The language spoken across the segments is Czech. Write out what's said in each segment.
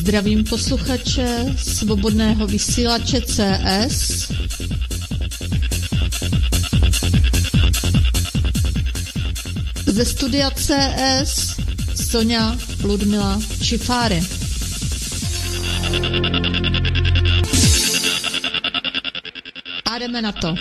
Zdravím posluchače Svobodného vysílače CS. Ze studia CS Sonja Ludmila Šifáry. A jdeme na to.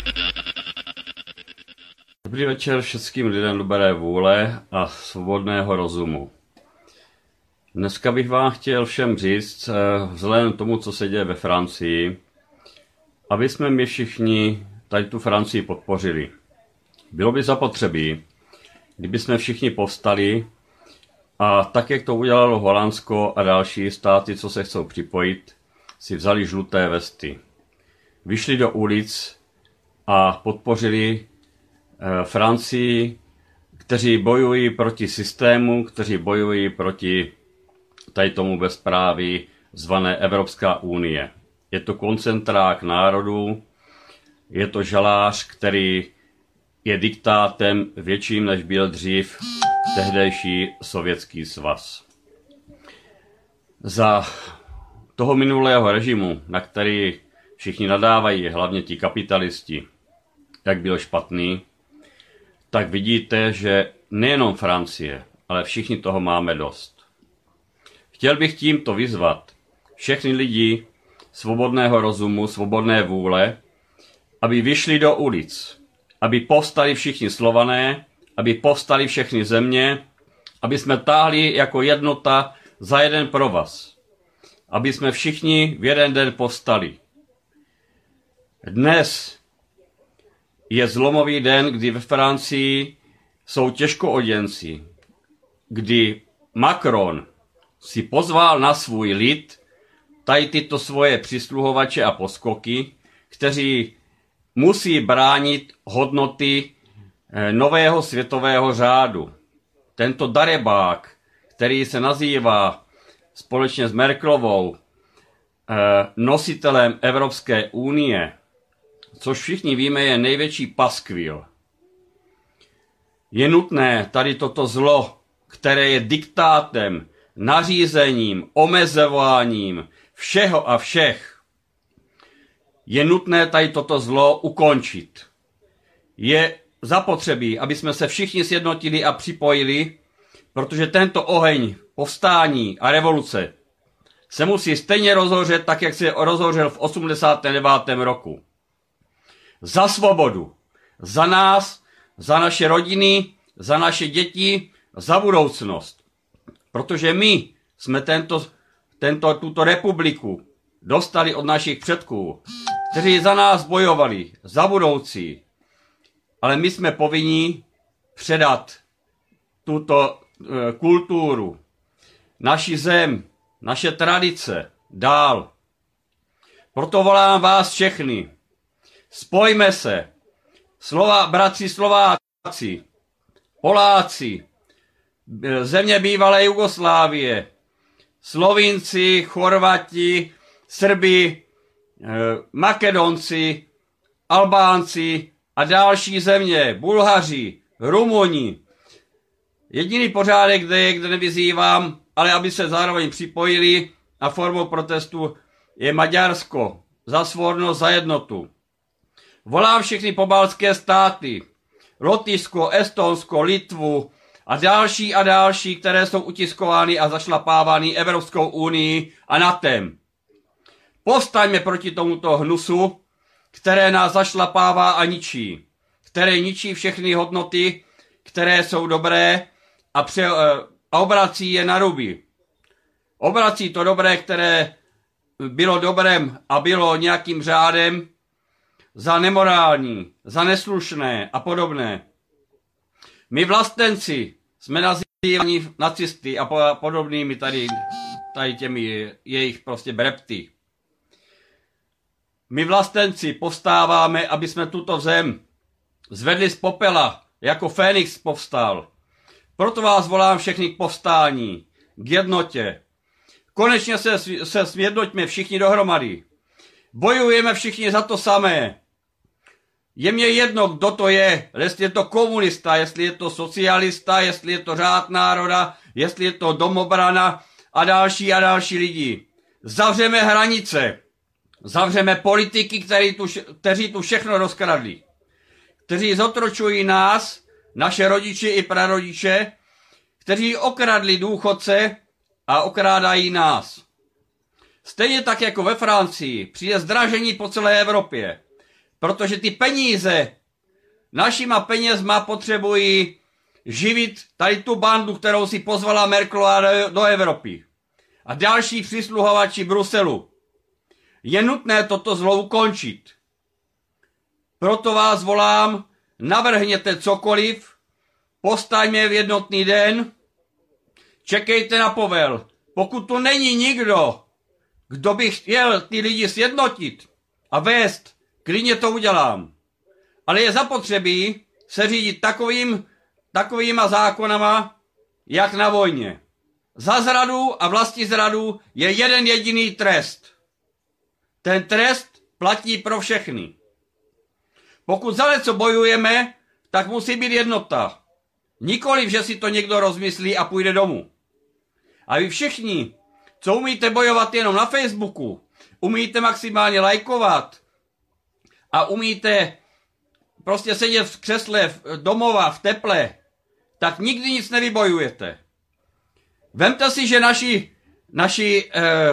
Dobrý večer všem lidem dobré vůle a svobodného rozumu. Dneska bych vám chtěl všem říct, vzhledem k tomu, co se děje ve Francii, aby jsme my všichni tady tu Francii podpořili. Bylo by zapotřebí, kdyby jsme všichni povstali a tak, jak to udělalo Holandsko a další státy, co se chcou připojit, si vzali žluté vesty. Vyšli do ulic a podpořili Francii, kteří bojují proti systému, kteří bojují proti tady tomu bezpráví zvané Evropská unie. Je to koncentrák národů, je to žalář, který je diktátem větším, než byl dřív tehdejší Sovětský svaz. Za toho minulého režimu, na který všichni nadávají, hlavně ti kapitalisti, jak byl špatný, tak vidíte, že nejenom Francie, ale všichni toho máme dost. Chtěl bych tímto vyzvat všechny lidi svobodného rozumu, svobodné vůle, aby vyšli do ulic, aby povstali všichni Slované, aby povstali všechny země, aby jsme táhli jako jednota za jeden provaz, aby jsme všichni v jeden den povstali. Dnes je zlomový den, kdy ve Francii jsou těžkooděnci, kdy Macron si pozval na svůj lid tady tyto svoje přisluhovače a poskoky, kteří musí bránit hodnoty nového světového řádu. Tento darebák, který se nazývá společně s Merkelovou nositelem Evropské unie, což všichni víme, je největší paskvil. Je nutné tady toto zlo, které je diktátem, nařízením, omezováním všeho a všech, je nutné tady toto zlo ukončit. Je zapotřebí, aby jsme se všichni sjednotili a připojili, protože tento oheň povstání a revoluce se musí stejně rozhořet, tak jak se rozhořel v 89. roku. Za svobodu, za nás, za naše rodiny, za naše děti, za budoucnost. Protože my jsme tuto republiku dostali od našich předků, kteří za nás bojovali, za budoucí. Ale my jsme povinni předat tuto kulturu, naši zem, naše tradice dál. Proto volám vás všechny. Spojme se. Bratři Slováci, Poláci, země bývalé Jugoslávie, Slovinci, Chorvati, Srbi, Makedonci, Albánci a další země, Bulhaři, Rumuni. Jediný pořádek, kde nevyzývám, ale aby se zároveň připojili a formou protestu je Maďarsko, za svornost, za jednotu. Volám všechny pobaltské státy, Lotyšsko, Estonsko, Litvu a další, které jsou utiskovány a zašlapávány Evropskou unii a NATEM. Povstaňme proti tomuto hnusu, které nás zašlapává a ničí. Které ničí všechny hodnoty, které jsou dobré a obrací je na ruby. Obrací to dobré, které bylo dobrem a bylo nějakým řádem, za nemorální, za neslušné a podobné. My vlastenci jsme nazýváni nacisty a podobnými tady těmi jejich prostě brepty. My vlastenci povstáváme, aby jsme tuto zem zvedli z popela, jako Fénix povstal. Proto vás volám všechny k povstání, k jednotě. Konečně se sjednoťme všichni dohromady. Bojujeme všichni za to samé. Je mě jedno, kdo to je, jestli je to komunista, jestli je to socialista, jestli je to řád národa, jestli je to domobrana, a další lidi. Zavřeme hranice. Zavřeme politiky, kteří tu všechno rozkradli. Kteří zotročují nás, naše rodiče i prarodiče, kteří okradli důchodce a okrádají nás. Stejně tak jako ve Francii přijde zdražení po celé Evropě, protože ty peníze našima penězma potřebují živit tady tu bandu, kterou si pozvala Merkelová do Evropy. A další přisluhovači Bruselu. Je nutné toto zlo ukončit. Proto vás volám, navrhněte cokoliv, povstaňme v jednotný den, čekejte na povel. Pokud tu není nikdo, kdo by chtěl ty lidi sjednotit a vést, klidně to udělám. Ale je zapotřebí se řídit takovýma zákonama, jak na vojně. Za zradu a vlastizradu je jeden jediný trest. Ten trest platí pro všechny. Pokud za něco bojujeme, tak musí být jednota. Nikoliv, že si to někdo rozmyslí a půjde domů. A vy všichni, co umíte bojovat jenom na Facebooku, umíte maximálně lajkovat a umíte prostě sedět v křesle domova v teple, tak nikdy nic nevybojujete. Vemte si, že naši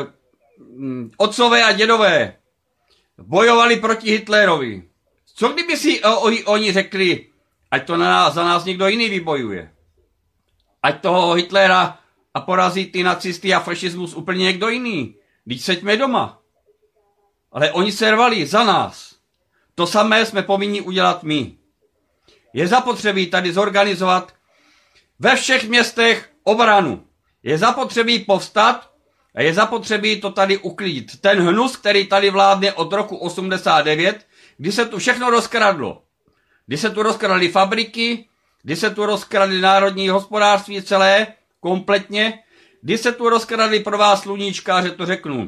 otcové a dědové bojovali proti Hitlerovi. Co kdyby si oni řekli, ať to za nás někdo jiný vybojuje? Ať toho Hitlera a porazí ty nacisty a fašismus úplně někdo jiný. Vždyť seďme doma. Ale oni se rvali za nás. To samé jsme povinni udělat my. Je zapotřebí tady zorganizovat ve všech městech obranu. Je zapotřebí povstat a je zapotřebí to tady uklidit. Ten hnus, který tady vládne od roku 89, kdy se tu všechno rozkradlo. Kdy se tu rozkradly fabriky, kdy se tu rozkradly národní hospodářství celé, kompletně, kdy se tu rozkradly pro vás sluníčkáře, to řeknu.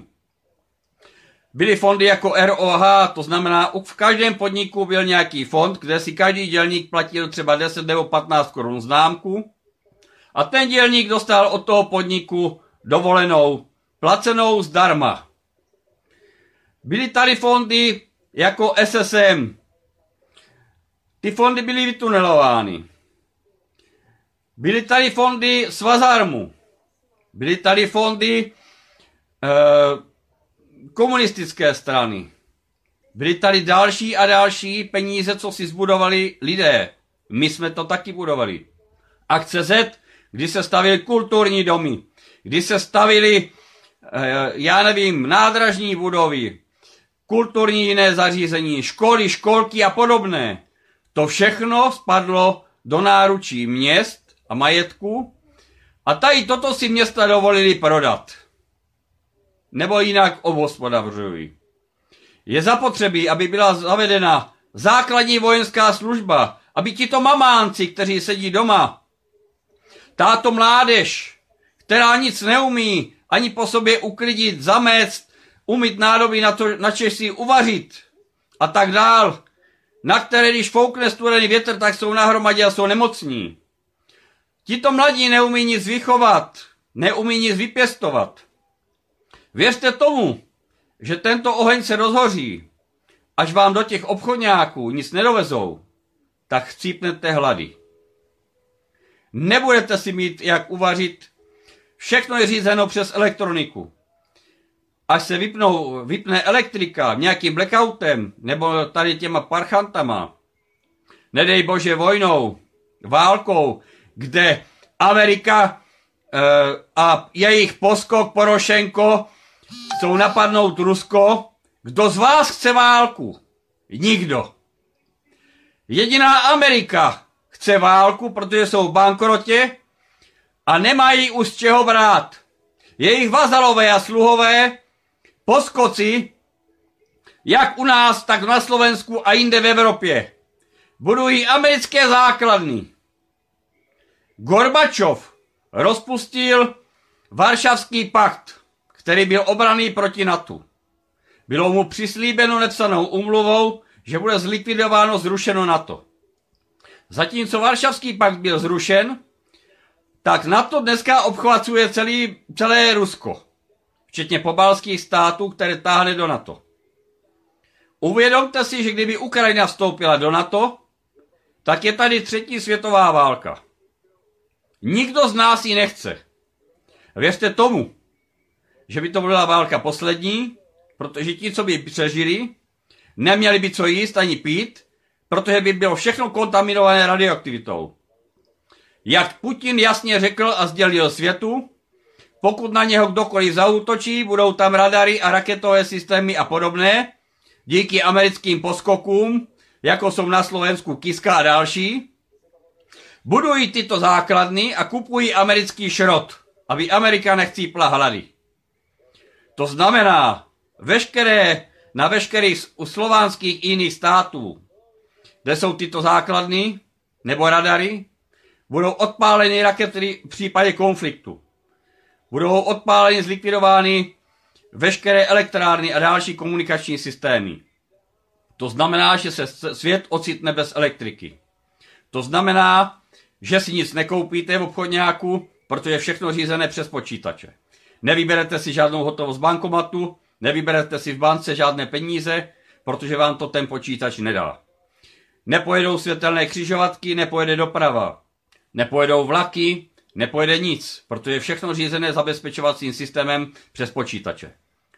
Byly fondy jako ROH, to znamená, v každém podniku byl nějaký fond, kde si každý dělník platil třeba 10 nebo 15 korun známku a ten dělník dostal od toho podniku dovolenou, placenou zdarma. Byly tady fondy jako SSM. Ty fondy byly vytunelovány. Byly tady fondy Svazarmu. Byly tady fondy komunistické strany. Byly tady další a další peníze, co si zbudovali lidé. My jsme to taky budovali. Akce Z, kdy se stavily kulturní domy, kdy se stavily, nádražní budovy, kulturní jiné zařízení, školy, školky a podobné. To všechno spadlo do náručí měst a majetku a tady toto si města dovolili prodat. Nebo jinak obhospodařují. Je zapotřebí, aby byla zavedena základní vojenská služba, aby tito mamánci, kteří sedí doma, táto mládež, která nic neumí, ani po sobě uklidit, zamést, umyt nádoby, na čež si uvařit a tak dál, na které, když foukne studený větr, tak jsou nahromadě a jsou nemocní. Tito mladí neumí nic vychovat, neumí nic vypěstovat. Věřte tomu, že tento oheň se rozhoří, až vám do těch obchodňáků nic nedovezou, tak chcípnete hlady. Nebudete si mít jak uvařit, všechno je řízeno přes elektroniku. Až se vypne elektrika nějakým blackoutem, nebo tady těma parchantama, nedej bože vojnou, válkou, kde Amerika a jejich poskok Porošenko chcou napadnout Rusko. Kdo z vás chce válku? Nikdo. Jediná Amerika chce válku, protože jsou v bankrotě a nemají už z čeho brát. Jejich vazalové a sluhové, poskoci, jak u nás, tak na Slovensku a jinde v Evropě, budují americké základny. Gorbačov rozpustil Varšavský pakt, který byl obranný proti NATO. Bylo mu přislíbeno nepsanou úmluvou, že bude zlikvidováno, zrušeno NATO. Zatímco Varšavský pakt byl zrušen, tak NATO dneska obchvacuje celé Rusko, včetně pobaltských států, které táhne do NATO. Uvědomte si, že kdyby Ukrajina vstoupila do NATO, tak je tady 3. světová válka. Nikdo z nás ji nechce. Věřte tomu, že by to byla válka poslední, protože ti, co by přežili, neměli by co jíst ani pít, protože by bylo všechno kontaminované radioaktivitou. Jak Putin jasně řekl a sdělil světu, pokud na něho kdokoliv zaútočí, budou tam radary a raketové systémy a podobné, díky americkým poskokům, jako jsou na Slovensku Kiska a další, budují tyto základny a kupují americký šrot, aby Amerika nechcípla hlady. To znamená, na veškerých slovanských jiných států, kde jsou tyto základny nebo radary, budou odpáleny rakety v případě konfliktu. Budou odpáleny, zlikvidovány veškeré elektrárny a další komunikační systémy. To znamená, že se svět ocitne bez elektriky. To znamená, že si nic nekoupíte v obchodňáku, protože je všechno řízené přes počítače. Nevyberete si žádnou hotovost z bankomatu, nevyberete si v bance žádné peníze, protože vám to ten počítač nedá. Nepojedou světelné křižovatky, nepojede doprava. Nepojedou vlaky, nepojede nic, protože je všechno řízené zabezpečovacím systémem přes počítače.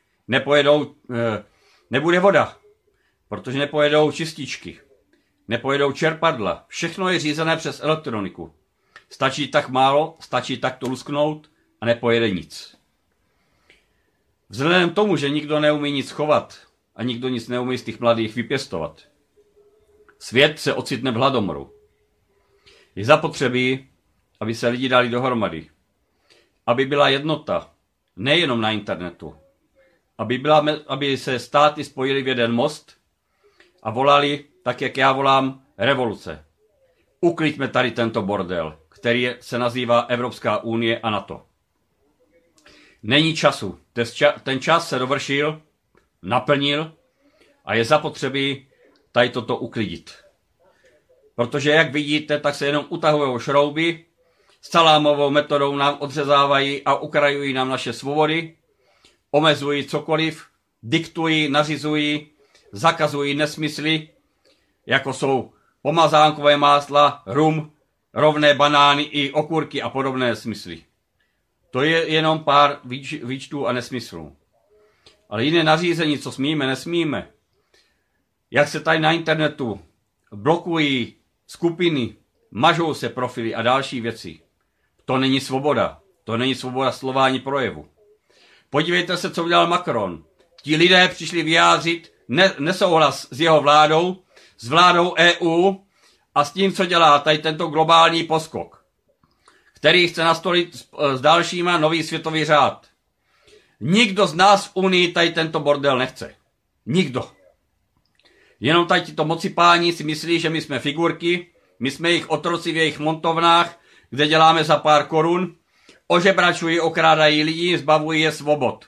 Nebude voda, protože nepojedou čističky. Nepojedou čerpadla. Všechno je řízené přes elektroniku. Stačí tak málo, stačí tak to lusknout a nepojede nic. Vzhledem k tomu, že nikdo neumí nic chovat a nikdo nic neumí z těch mladých vypěstovat, svět se ocitne v hladomoru. Je zapotřebí, aby se lidi dali dohromady. Aby byla jednota, nejenom na internetu. Aby se státy spojily v jeden most a volali, tak jak já volám, revoluce. Ukliďme tady tento bordel, který se nazývá Evropská unie a NATO. Není času. Ten čas se dovršil, naplnil a je zapotřebí tady toto uklidit. Protože jak vidíte, tak se jenom utahují šrouby, s salámovou metodou nám odřezávají a ukrajují nám naše svobody, omezují cokoliv, diktují, nařizují, zakazují nesmysly, jako jsou pomazánkové másla, rum, rovné banány i okurky a podobné smysly. To je jenom pár výčtů a nesmyslů. Ale jiné nařízení, co smíme, nesmíme. Jak se tady na internetu blokují skupiny, mažou se profily a další věci. To není svoboda. To není svoboda slova ani projevu. Podívejte se, co udělal Macron. Ti lidé přišli vyjádřit nesouhlas s jeho vládou, s vládou EU a s tím, co dělá tady tento globální poskok, který chce nastolit s dalšíma nový světový řád. Nikdo z nás v Unii tady tento bordel nechce. Nikdo. Jenom tady tito mocipáni si myslí, že my jsme figurky, my jsme jejich otroci v jejich montovnách, kde děláme za pár korun, ožebračují, okrádají lidi, zbavují je svobod.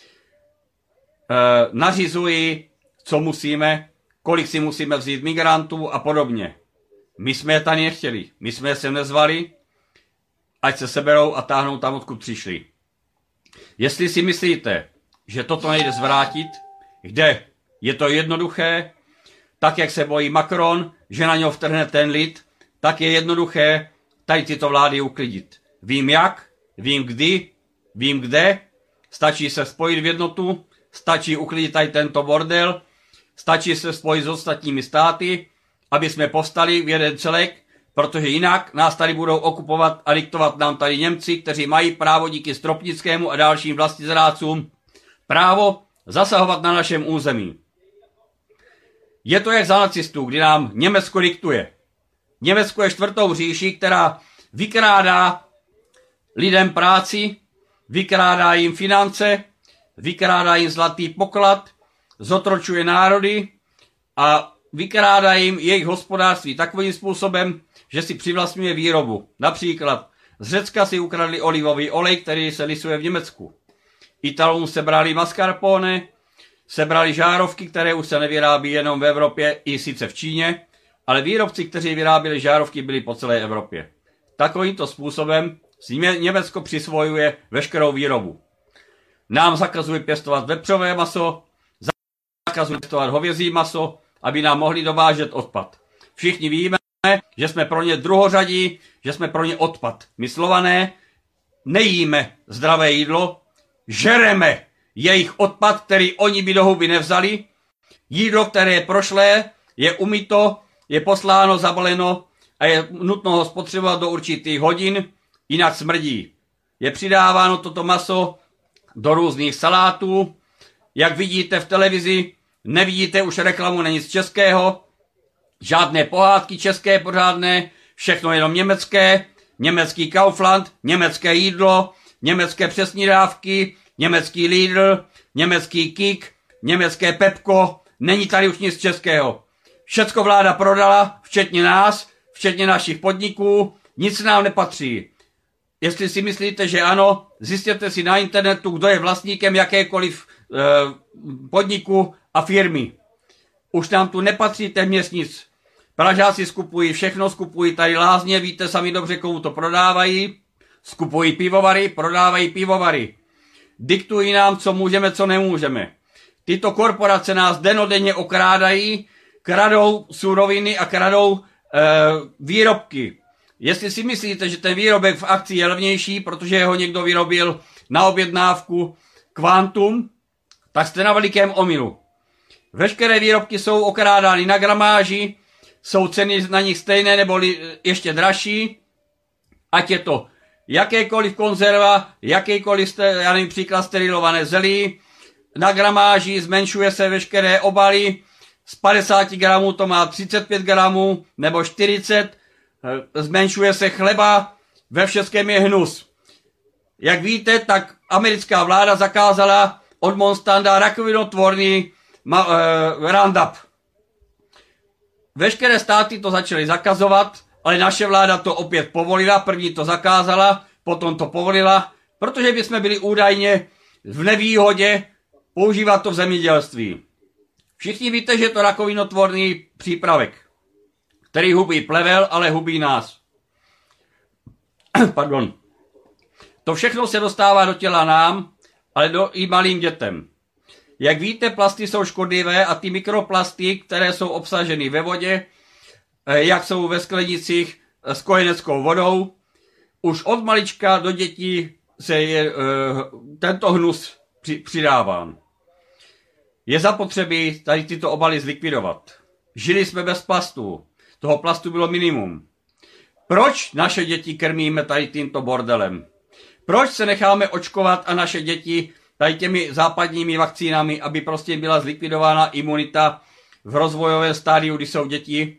Nařizují, co musíme, kolik si musíme vzít migrantů a podobně. My jsme je tady nechtěli, my jsme je sem nezvali, ať se seberou a táhnou tam, odkud přišli. Jestli si myslíte, že toto nejde zvrátit, kde je to jednoduché, tak jak se bojí Macron, že na něho vtrhne ten lid, tak je jednoduché tady tyto vlády uklidit. Vím jak, vím kdy, vím kde, stačí se spojit v jednotu, stačí uklidit tady tento bordel, stačí se spojit s ostatními státy, aby jsme povstali v jeden celek, protože jinak nás tady budou okupovat a diktovat nám tady Němci, kteří mají právo díky Stropnickému a dalším vlastizrádcům právo zasahovat na našem území. Je to jak za nacistů, kdy nám Německo diktuje. Německo je čtvrtou říší, která vykrádá lidem práci, vykrádá jim finance, vykrádá jim zlatý poklad, zotročuje národy a vykrádá jim jejich hospodářství takovým způsobem, že si přivlastňuje výrobu. Například z Řecka si ukradli olivový olej, který se lisuje v Německu. Italům sebrali mascarpone, sebrali žárovky, které už se nevyrábí jenom v Evropě, i sice v Číně, ale výrobci, kteří vyráběli žárovky, byli po celé Evropě. Takovýmto způsobem Německo přisvojuje veškerou výrobu. Nám zakazuje pěstovat vepřové maso, zakazuje pěstovat hovězí maso, aby nám mohli dovážet odpad. Všichni víme, že jsme pro ně druhořadí, že jsme pro ně odpad. My Slované nejíme zdravé jídlo, žereme jejich odpad, který oni by do huby nevzali. Jídlo, které je prošlé, je umyto, je posláno, zabaleno a je nutno ho spotřebovat do určitých hodin, jinak smrdí. Je přidáváno toto maso do různých salátů. Jak vidíte v televizi, nevidíte už reklamu na nic českého, žádné pohádky české pořádné, všechno jenom německé, německý Kaufland, německé jídlo, německé přesní dávky, německý Lidl, německý Kik, německé Pepko, není tady už nic českého. Všecko vláda prodala, včetně nás, včetně našich podniků, nic nám nepatří. Jestli si myslíte, že ano, zjistěte si na internetu, kdo je vlastníkem jakékoliv podniku a firmy. Už nám tu nepatří téměř nic. Pražáci skupují všechno, skupují tady lázně, víte sami dobře, komu to prodávají. Skupují pivovary, prodávají pivovary. Diktují nám, co můžeme, co nemůžeme. Tyto korporace nás dennodenně okrádají, kradou suroviny a kradou výrobky. Jestli si myslíte, že ten výrobek v akci je levnější, protože ho někdo vyrobil na objednávku Quantum, tak jste na velikém omylu. Veškeré výrobky jsou okrádány na gramáži, jsou ceny na nich stejné nebo ještě dražší, ať je to jakékoliv konzerva, jakýkoliv, já nevím, příklad sterilované zelí, na gramáži zmenšuje se veškeré obaly, z 50 gramů to má 35 gramů nebo 40, zmenšuje se chleba, ve všem je hnus. Jak víte, tak americká vláda zakázala od Monstanda rakovinotvorný Roundup. Veškeré státy to začaly zakazovat, ale naše vláda to opět povolila, první to zakázala, potom to povolila, protože bychom byli údajně v nevýhodě používat to v zemědělství. Všichni víte, že je to rakovinotvorný přípravek, který hubí plevel, ale hubí nás. Pardon. To všechno se dostává do těla nám, ale i malým dětem. Jak víte, plasty jsou škodlivé a ty mikroplasty, které jsou obsaženy ve vodě, jak jsou ve sklenicích s kojeneckou vodou, už od malička do dětí se je tento hnus přidáván. Je zapotřebí tady tyto obaly zlikvidovat. Žili jsme bez plastů. Toho plastu bylo minimum. Proč naše děti krmíme tady tímto bordelem? Proč se necháme očkovat a naše děti tady těmi západními vakcínami, aby prostě byla zlikvidována imunita v rozvojovém stádiu, kdy jsou děti,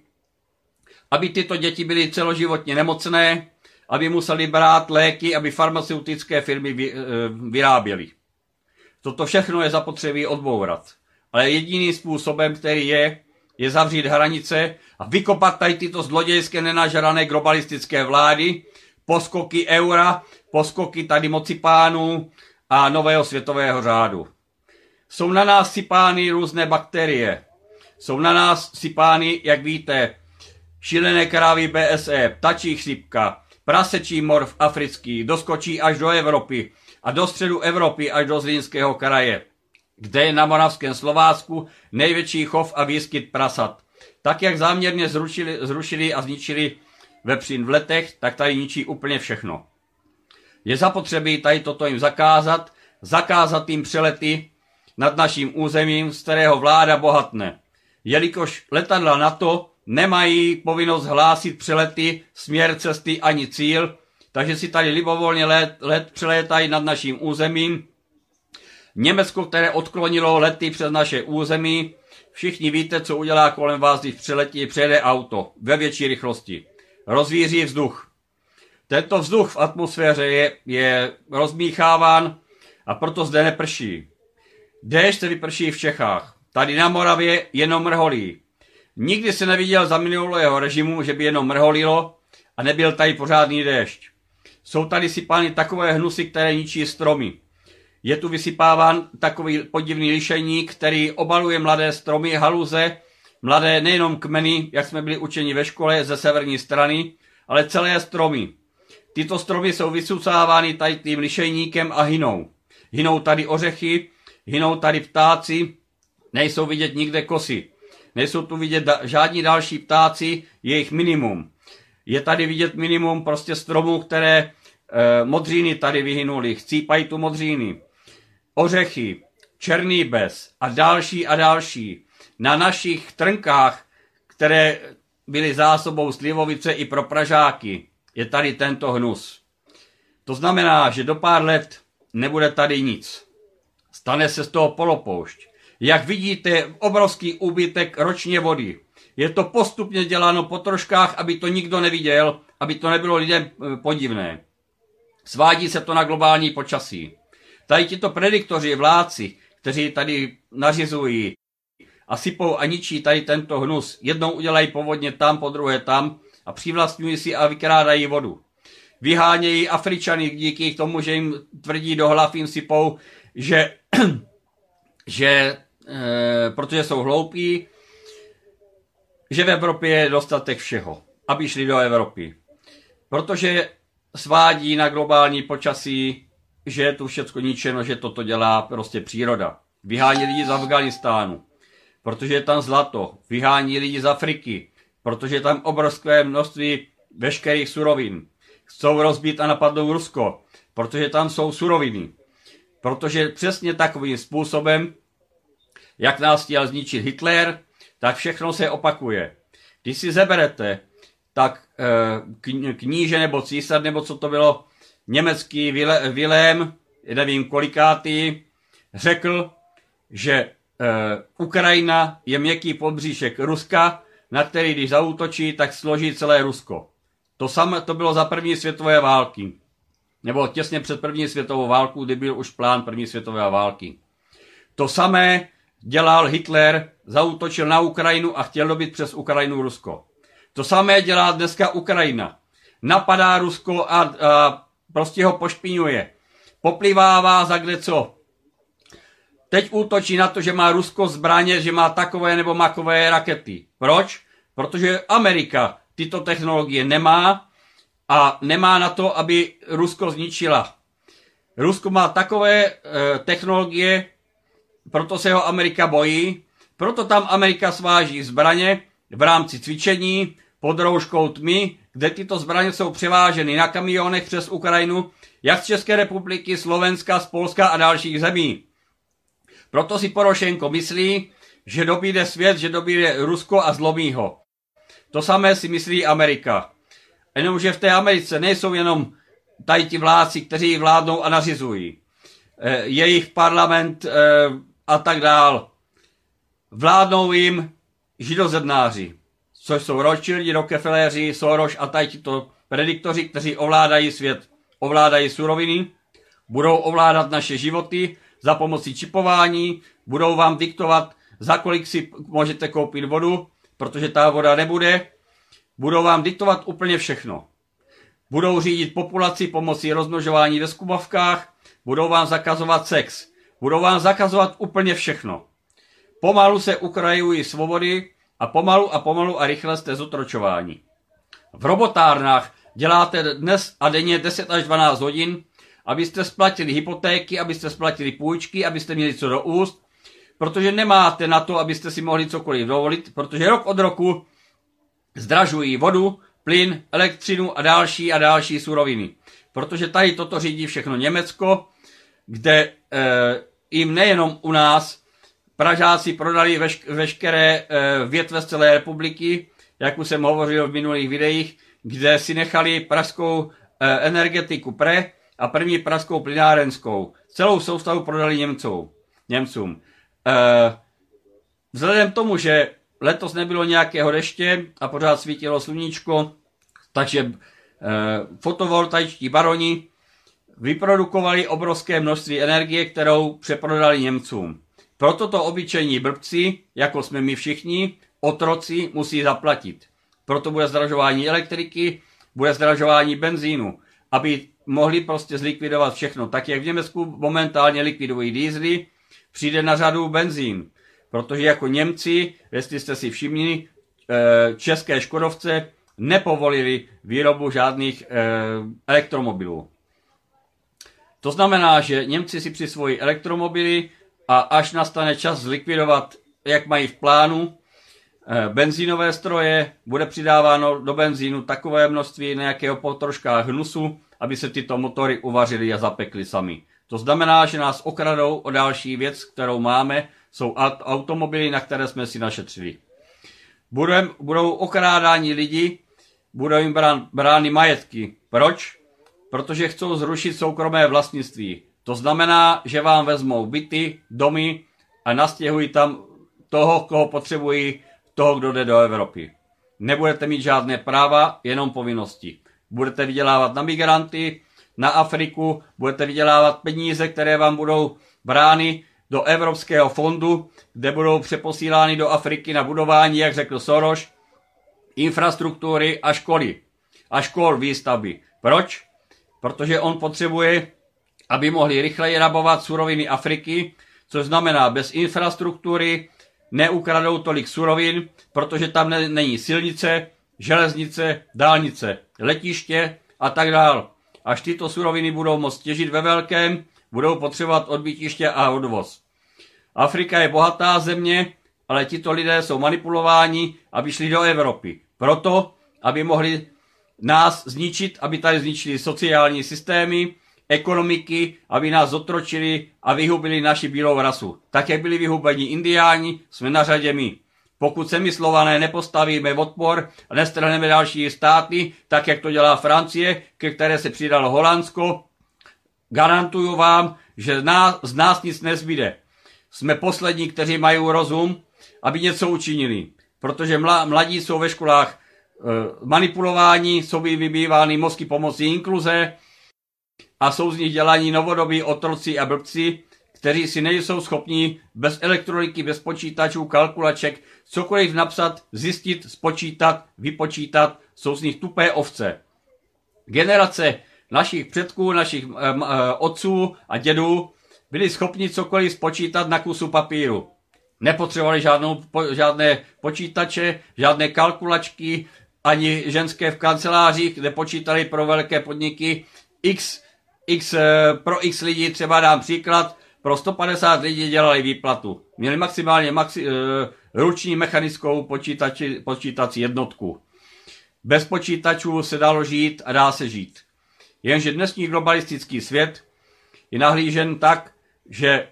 aby tyto děti byly celoživotně nemocné, aby museli brát léky, aby farmaceutické firmy vyráběly. Toto všechno je zapotřebí odbourat. Ale jediným způsobem, který je zavřít hranice a vykopat tady tyto zlodějské nenažrané globalistické vlády, poskoky eura, poskoky tady moci pánů a nového světového řádu. Jsou na nás sypány různé bakterie. Jsou na nás sypány, jak víte, šílené krávy BSE, ptačí chřipka, prasečí mor africký, doskočí až do Evropy a do středu Evropy až do Zlínského kraje, kde je na Moravském Slovácku největší chov a výskyt prasat. Tak, jak záměrně zrušili a zničili vepřín v Letech, tak tady ničí úplně všechno. Je zapotřebí tady toto jim zakázat jim přelety nad naším územím, z kterého vláda bohatne. Jelikož letadla NATO nemají povinnost hlásit přelety, směr cesty ani cíl, takže si tady libovolně let přelétají nad naším územím. Německo, které odklonilo lety přes naše území, všichni víte, co udělá kolem vás, když přejede auto ve větší rychlosti. Rozvíří vzduch. Tento vzduch v atmosféře je rozmícháván a proto zde neprší. Déšť se vyprší v Čechách. Tady na Moravě jenom mrholí. Nikdy se neviděl za minulého režimu, že by jenom mrholilo a nebyl tady pořádný déšť. Jsou tady sypány takové hnusy, které ničí stromy. Je tu vysypáván takový podivný lišejník, který obaluje mladé stromy, haluze, mladé nejenom kmeny, jak jsme byli učeni ve škole ze severní strany, ale celé stromy. Tyto stromy jsou vysucávány tady tím lišejníkem a hynou. Hynou tady ořechy, hynou tady ptáci, nejsou vidět nikde kosy. Nejsou tu vidět žádní další ptáci, je jich minimum. Je tady vidět minimum prostě stromů, které modříny tady vyhynuly, chcípají tu modříny. Ořechy, černý bez a další a další. Na našich trnkách, které byly zásobou slivovice i pro Pražáky, je tady tento hnus. To znamená, že do pár let nebude tady nic. Stane se z toho polopoušť. Jak vidíte, obrovský úbytek ročně vody. Je to postupně děláno po troškách, aby to nikdo neviděl, aby to nebylo lidem podivné. Svádí se to na globální počasí. Tady tito prediktoři, vládci, kteří tady nařizují a sypou a ničí tady tento hnus, jednou udělají povodně tam, po druhé tam a přivlastňují si a vykrádají vodu. Vyhánějí Afričany díky tomu, že jim tvrdí do hlav, jim sypou, že protože jsou hloupí, že v Evropě je dostatek všeho, aby šli do Evropy. Protože svádí na globální počasí, že je tu všecko ničeno, že toto dělá prostě příroda. Vyhání lidi z Afganistánu, protože je tam zlato. Vyhání lidi z Afriky, protože je tam obrovské množství veškerých surovin. Chcou rozbít a napadnou Rusko, protože tam jsou suroviny. Protože přesně takovým způsobem, jak nás chtěl zničit Hitler, tak všechno se opakuje. Když si zeberete, tak kníže nebo císař, nebo co to bylo, německý Vilém, nevím kolikátý, řekl, že Ukrajina je měkký podbříšek Ruska, na který když zaútočí, tak složí celé Rusko. To samé to bylo za první světové války. Nebo těsně před první světovou válkou, kdy byl už plán první světové války. To samé dělal Hitler, zaútočil na Ukrajinu a chtěl dobit přes Ukrajinu Rusko. To samé dělá dneska Ukrajina. Napadá Rusko a prostě ho pošpiňuje. Poplivává za kde co. Teď útočí na to, že má Rusko zbraně, že má takové nebo makové rakety. Proč? Protože Amerika tyto technologie nemá a nemá na to, aby Rusko zničila. Rusko má takové technologie, proto se ho Amerika bojí, proto tam Amerika sváží zbraně v rámci cvičení pod rouškou tmy, kde tyto zbraně jsou převáženy na kamionech přes Ukrajinu, jak z České republiky, Slovenska, z Polska a dalších zemí. Proto si Porošenko myslí, že dobíde svět, že dobíde Rusko a zlomí ho. To samé si myslí Amerika. Jenomže v té Americe nejsou jenom tady ti vládci, kteří vládnou a nařizují. Jejich parlament a tak dál. Vládnou jim židozednáři, což jsou Rothschildi, Rockefelleri, Soros a tady tito prediktoři, kteří ovládají svět, ovládají suroviny, budou ovládat naše životy za pomocí čipování, budou vám diktovat, za kolik si můžete koupit vodu, protože ta voda nebude, budou vám diktovat úplně všechno. Budou řídit populaci pomocí rozmnožování ve skubavkách, budou vám zakazovat sex, budou vám zakazovat úplně všechno. Pomalu se ukrajují svobody a pomalu a rychle jste zotročováni. V robotárnách děláte dnes a denně 10 až 12 hodin, abyste splatili hypotéky, abyste splatili půjčky, abyste měli co do úst, protože nemáte na to, abyste si mohli cokoliv dovolit, protože rok od roku zdražují vodu, plyn, elektřinu a další suroviny. Protože tady toto řídí všechno Německo, kde jim nejenom u nás Pražáci prodali veškeré větve z celé republiky, jak už jsem hovořil v minulých videích, kde si nechali pražskou energetiku a první pražskou plynárenskou. Celou soustavu prodali Němcům. Vzhledem k tomu, že letos nebylo nějakého deště a pořád svítilo sluníčko, takže fotovoltaičtí baroni vyprodukovali obrovské množství energie, kterou přeprodali Němcům. Proto to obyčejní blbci, jako jsme my všichni, otroci, musí zaplatit. Proto bude zdražování elektriky, bude zdražování benzínu, aby mohli prostě zlikvidovat všechno. Tak jak v Německu momentálně likvidují diesely, přijde na řadu benzín. Protože jako Němci, jestli jste si všimli, české škodovce nepovolili výrobu žádných elektromobilů. To znamená, že Němci si přisvojí elektromobily a až nastane čas zlikvidovat, jak mají v plánu, benzínové stroje, bude přidáváno do benzínu takové množství nějakého po troškách hnusu, aby se tyto motory uvařily a zapekly sami. To znamená, že nás okradou o další věc, kterou máme, jsou automobily, na které jsme si našetřili. Budou okrádáni lidi, budou jim brány majetky. Proč? Protože chcou zrušit soukromé vlastnictví. To znamená, že vám vezmou byty, domy a nastěhují tam toho, koho potřebují, toho, kdo jde do Evropy. Nebudete mít žádné práva, jenom povinnosti. Budete vydělávat na migranty, na Afriku, budete vydělávat peníze, které vám budou brány do Evropského fondu, kde budou přeposílány do Afriky na budování, jak řekl Soros, infrastruktury a školy. A škol výstavby. Proč? Protože on potřebuje, aby mohli rychleji rabovat suroviny Afriky, což znamená, bez infrastruktury neukradou tolik surovin, protože tam není silnice, železnice, dálnice, letiště a tak dál. Až tyto suroviny budou moct těžit ve velkém, budou potřebovat odbytiště a odvoz. Afrika je bohatá země, ale tito lidé jsou manipulováni, aby šli do Evropy. Proto, aby mohli nás zničit, aby tady zničili sociální systémy, ekonomiky, aby nás zotročili a vyhubili naši bílou rasu. Tak, jak byli vyhubeni indiáni, jsme na řadě my. Pokud se my Slované nepostavíme odpor a nestrhneme další státy, tak jak to dělá Francie, ke které se přidalo Holandsko, garantuju vám, že z nás nic nezbyde. Jsme poslední, kteří mají rozum, aby něco učinili. Protože mladí jsou ve školách manipulováni, jsou vybývány mozky pomocí inkluze a jsou z nich dělaní novodobí otroci a blbci, kteří si nejsou schopni bez elektroniky, bez počítačů, kalkulaček, cokoliv napsat, zjistit, spočítat, vypočítat, jsou z nich tupé ovce. Generace našich předků, našich otců a dědů byli schopni cokoliv spočítat na kusu papíru. Nepotřebovali žádné počítače, žádné kalkulačky, ani ženské v kancelářích, kde počítali pro velké podniky. Pro x lidí, třeba dám příklad, pro 150 lidí dělali výplatu. Měli maximálně ruční mechanickou počítací jednotku. Bez počítačů se dalo žít a dá se žít. Jenže dnešní globalistický svět je nahlížen tak, že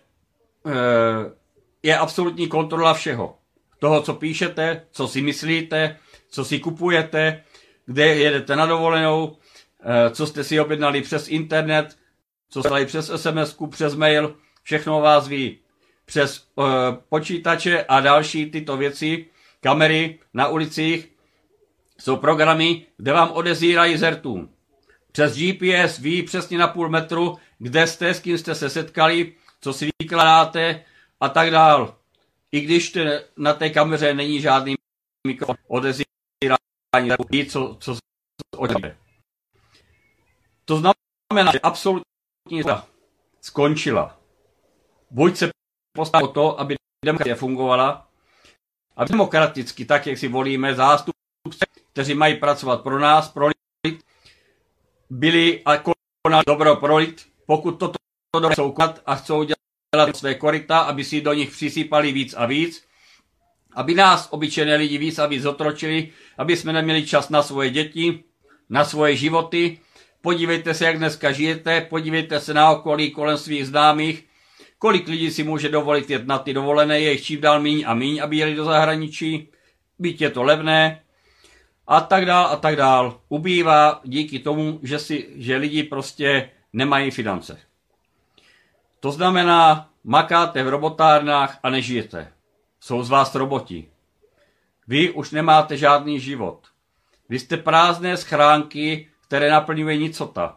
je absolutní kontrola všeho. Toho, co píšete, co si myslíte, co si kupujete, kde jedete na dovolenou, co jste si objednali přes internet, co jste dali přes SMS-ku, přes mail, všechno vás ví. Přes počítače a další tyto věci, kamery na ulicích, jsou programy, kde vám odezírají zertům. Přes GPS ví přesně na půl metru, kde jste, s kým jste se setkali, co si vykládáte a tak dál. I když na té kameře není žádný mikrofon, odezírání, co odezírá. To znamená, že absolutní skončila. Buď se postará o to, aby demokracie fungovala, aby demokraticky, tak jak si volíme zástupce, kteří mají pracovat pro nás, pro lid, byli a konali dobro pro lid, pokud toto dobro chcou konat a chcou dělat své koryta, aby si do nich přisypali víc a víc, aby nás, obyčejné lidi, víc a víc otročili, aby jsme neměli čas na svoje děti, na svoje životy. Podívejte se, jak dneska žijete, podívejte se na okolí kolem svých známých, kolik lidí si může dovolit jet na ty dovolené, je jich čím dál míň a míň, aby jeli do zahraničí, byť je to levné, a tak dál a tak dál. Ubývá díky tomu, že lidi prostě nemají finance. To znamená, makáte v robotárnách a nežijete. Jsou z vás roboti. Vy už nemáte žádný život. Vy jste prázdné schránky, které naplňuje nicota.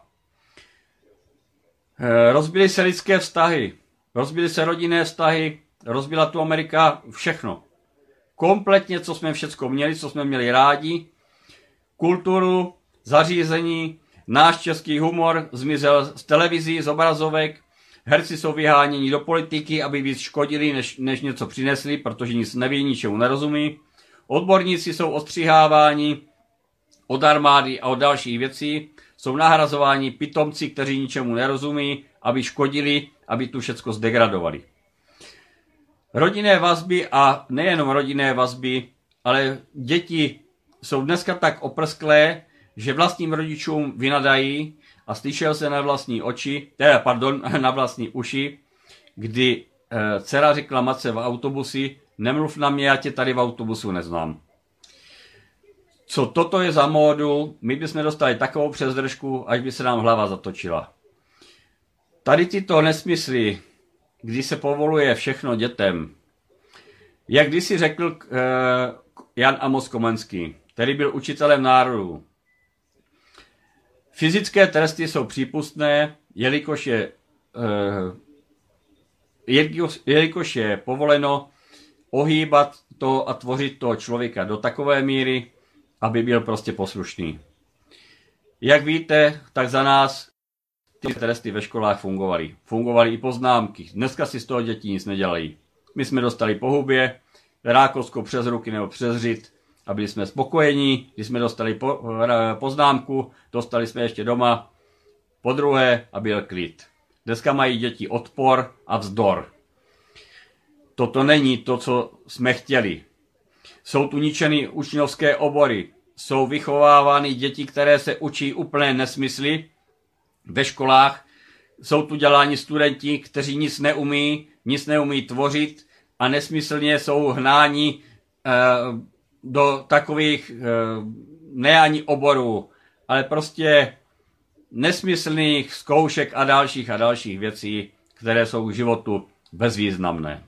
Rozbily se lidské vztahy, rozbily se rodinné vztahy, rozbila tu Amerika všechno. Kompletně, co jsme všecko měli, co jsme měli rádi, kulturu, zařízení, náš český humor zmizel z televizí, z obrazovek, herci jsou vyháněni do politiky, aby víc škodili, než něco přinesli, protože nic neví, ničemu nerozumí. Odborníci jsou ostřiháváni, od armády a od dalších věcí, jsou nahrazováni pitomci, kteří ničemu nerozumí, aby škodili, aby tu všecko zdegradovali. Rodinné vazby a nejenom rodinné vazby, ale děti jsou dneska tak oprsklé, že vlastním rodičům vynadají a slyšel se na vlastní na vlastní uši, kdy dcera řekla matce v autobusi, nemluv na mě, já tě tady v autobusu neznám. Co toto je za módu, my bychom dostali takovou přezdržku, až by se nám hlava zatočila. Tady tyto nesmysly, kdy se povoluje všechno dětem, jak kdysi řekl Jan Amos Komenský, který byl učitelem národu. Fyzické tresty jsou přípustné, jelikož je povoleno ohýbat to a tvořit toho člověka do takové míry, aby byl prostě poslušný. Jak víte, tak za nás ty tresty ve školách fungovaly. Fungovaly i poznámky. Dneska si z toho děti nic nedělají. My jsme dostali po hubě, rákosko přes ruky nebo přes řit a byli jsme spokojení. Když jsme dostali poznámku, dostali jsme ještě doma po druhé a byl klid. Dneska mají děti odpor a vzdor. Toto není to, co jsme chtěli. Jsou tu ničeny učňovské obory. Jsou vychovávány děti, které se učí úplné nesmysly ve školách. Jsou tu děláni studenti, kteří nic neumí tvořit a nesmyslně jsou hnáni do takových ne ani oborů, ale prostě nesmyslných zkoušek a dalších věcí, které jsou v životu bezvýznamné.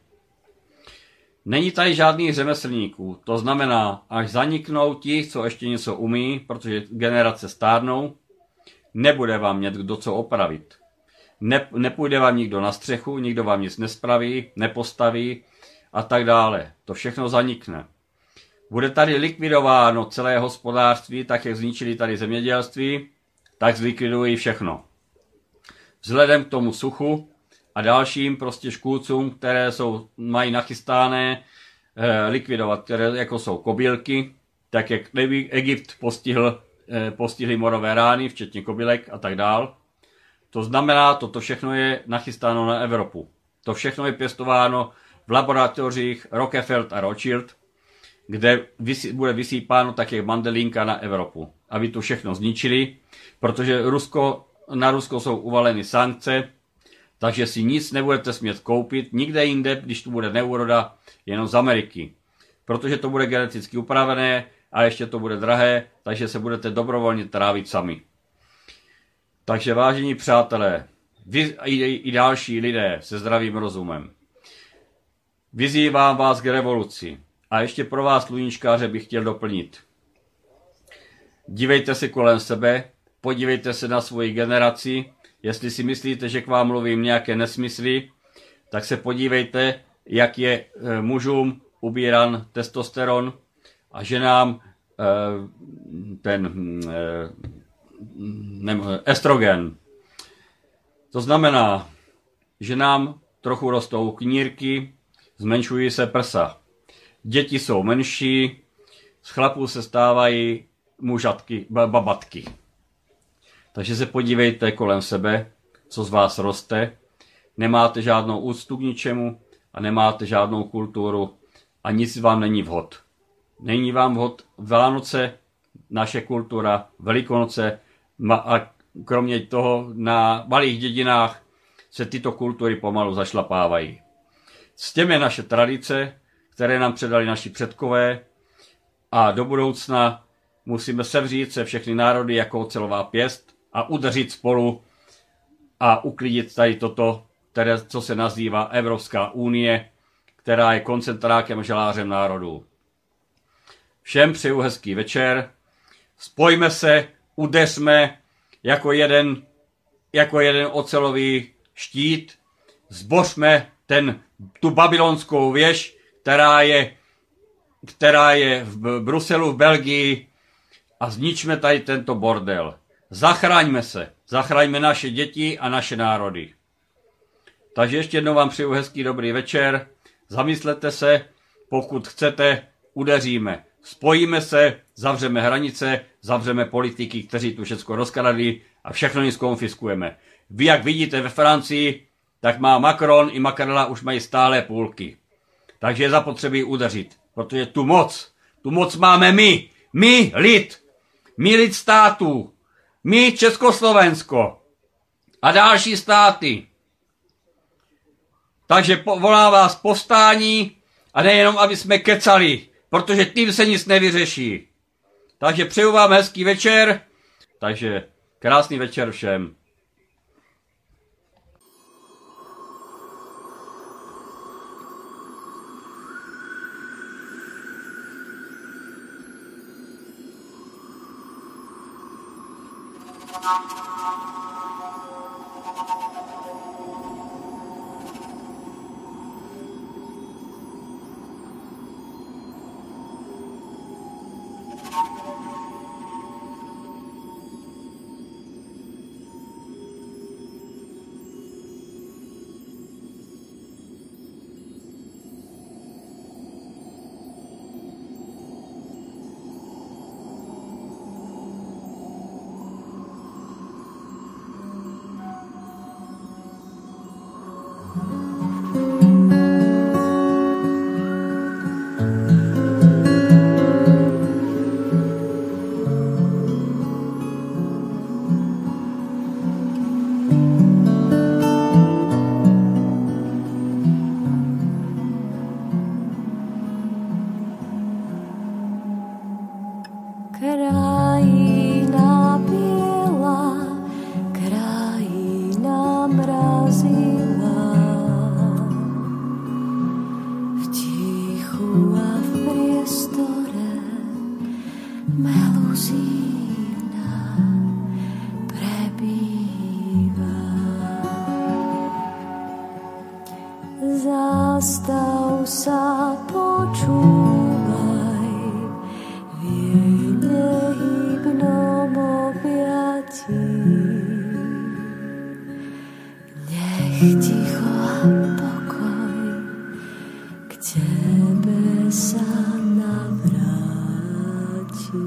Není tady žádných řemeslníků, to znamená, až zaniknou ti, co ještě něco umí, protože generace stárnou, nebude vám někdo co opravit. Nepůjde vám nikdo na střechu, nikdo vám nic nespraví, nepostaví a tak dále. To všechno zanikne. Bude tady likvidováno celé hospodářství, tak jak zničili tady zemědělství, tak zlikvidují všechno. Vzhledem k tomu suchu a dalším prostě škůdcům, které mají nachystáné likvidovat, které jako jsou kobylky, tak jak Egypt postihly morové rány, včetně kobylek a tak dál. To znamená, toto všechno je nachystáno na Evropu. To všechno je pěstováno v laboratořích Rockefeller a Rothschild, kde bude vysýpáno tak jak mandelínka na Evropu, aby to všechno zničili, protože na Rusko jsou uvaleny sankce, takže si nic nebudete smět koupit nikde jinde, když tu bude neúroda, jenom z Ameriky. Protože to bude geneticky upravené a ještě to bude drahé, takže se budete dobrovolně trávit sami. Takže vážení přátelé, vy i další lidé se zdravým rozumem, vyzývám vás k revoluci. A ještě pro vás, sluníčkáře, bych chtěl doplnit. Dívejte se kolem sebe, podívejte se na svoji generaci. Jestli si myslíte, že k vám mluvím nějaké nesmysly, tak se podívejte, jak je mužům ubíran testosteron a ženám estrogen. To znamená, že nám trochu rostou knírky, zmenšují se prsa. Děti jsou menší, z chlapů se stávají babatky. Takže se podívejte kolem sebe, co z vás roste. Nemáte žádnou úctu k ničemu a nemáte žádnou kulturu a nic vám není vhod. Není vám vhod Vánoce, naše kultura, Velikonoce a kromě toho na malých dědinách se tyto kultury pomalu zašlapávají. S těmi naše tradice, které nám předali naši předkové a do budoucna musíme sevřít se všechny národy jako ocelová pěst a udeřit spolu a uklidit tady toto, co se nazývá Evropská unie, která je koncentrákem žalářem národů. Všem přeju hezký večer, spojme se, udeřme jako jeden ocelový štít, zbořme tu babylonskou věž, která je v Bruselu, v Belgii a zničme tady tento bordel. Zachraňme se, zachraňme naše děti a naše národy. Takže ještě jednou vám přeju hezký dobrý večer, zamyslete se, pokud chcete, udeříme. Spojíme se, zavřeme hranice, zavřeme politiky, kteří tu všechno rozkradli a všechno jim zkonfiskujeme. Vy, jak vidíte ve Francii, tak má Macron i Macrona už mají stále půlky. Takže je zapotřebí udeřit, protože tu moc máme my lid států, my Československo a další státy. Takže volám vás povstání a nejenom, aby jsme kecali, protože tím se nic nevyřeší. Takže přeju vám hezký večer, takže krásný večer všem. Zastav sa, počúvaj v jej nehybnom objatí. Nech ticho a pokoj k tebe sa navráti.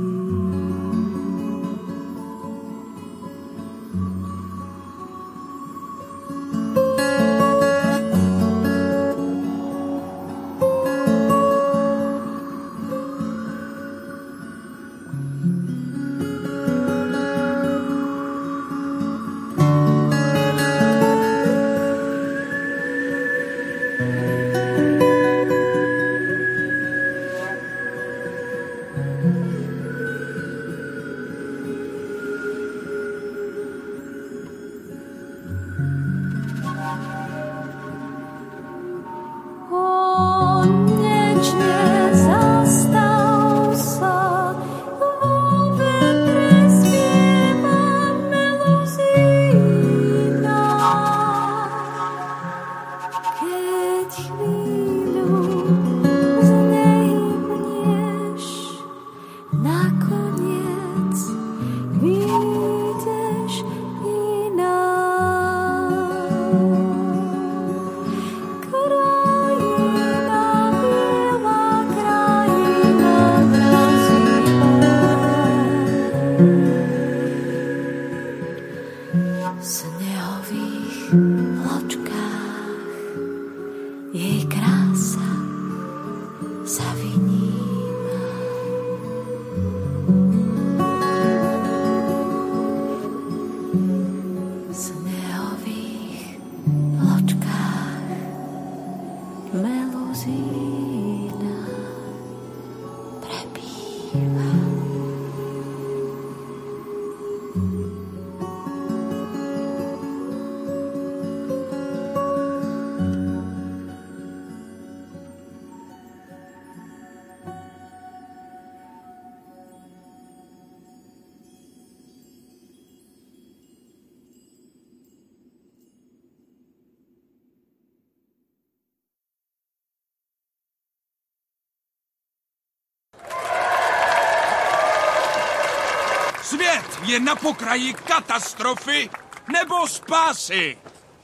Svět je na pokraji katastrofy nebo spásy.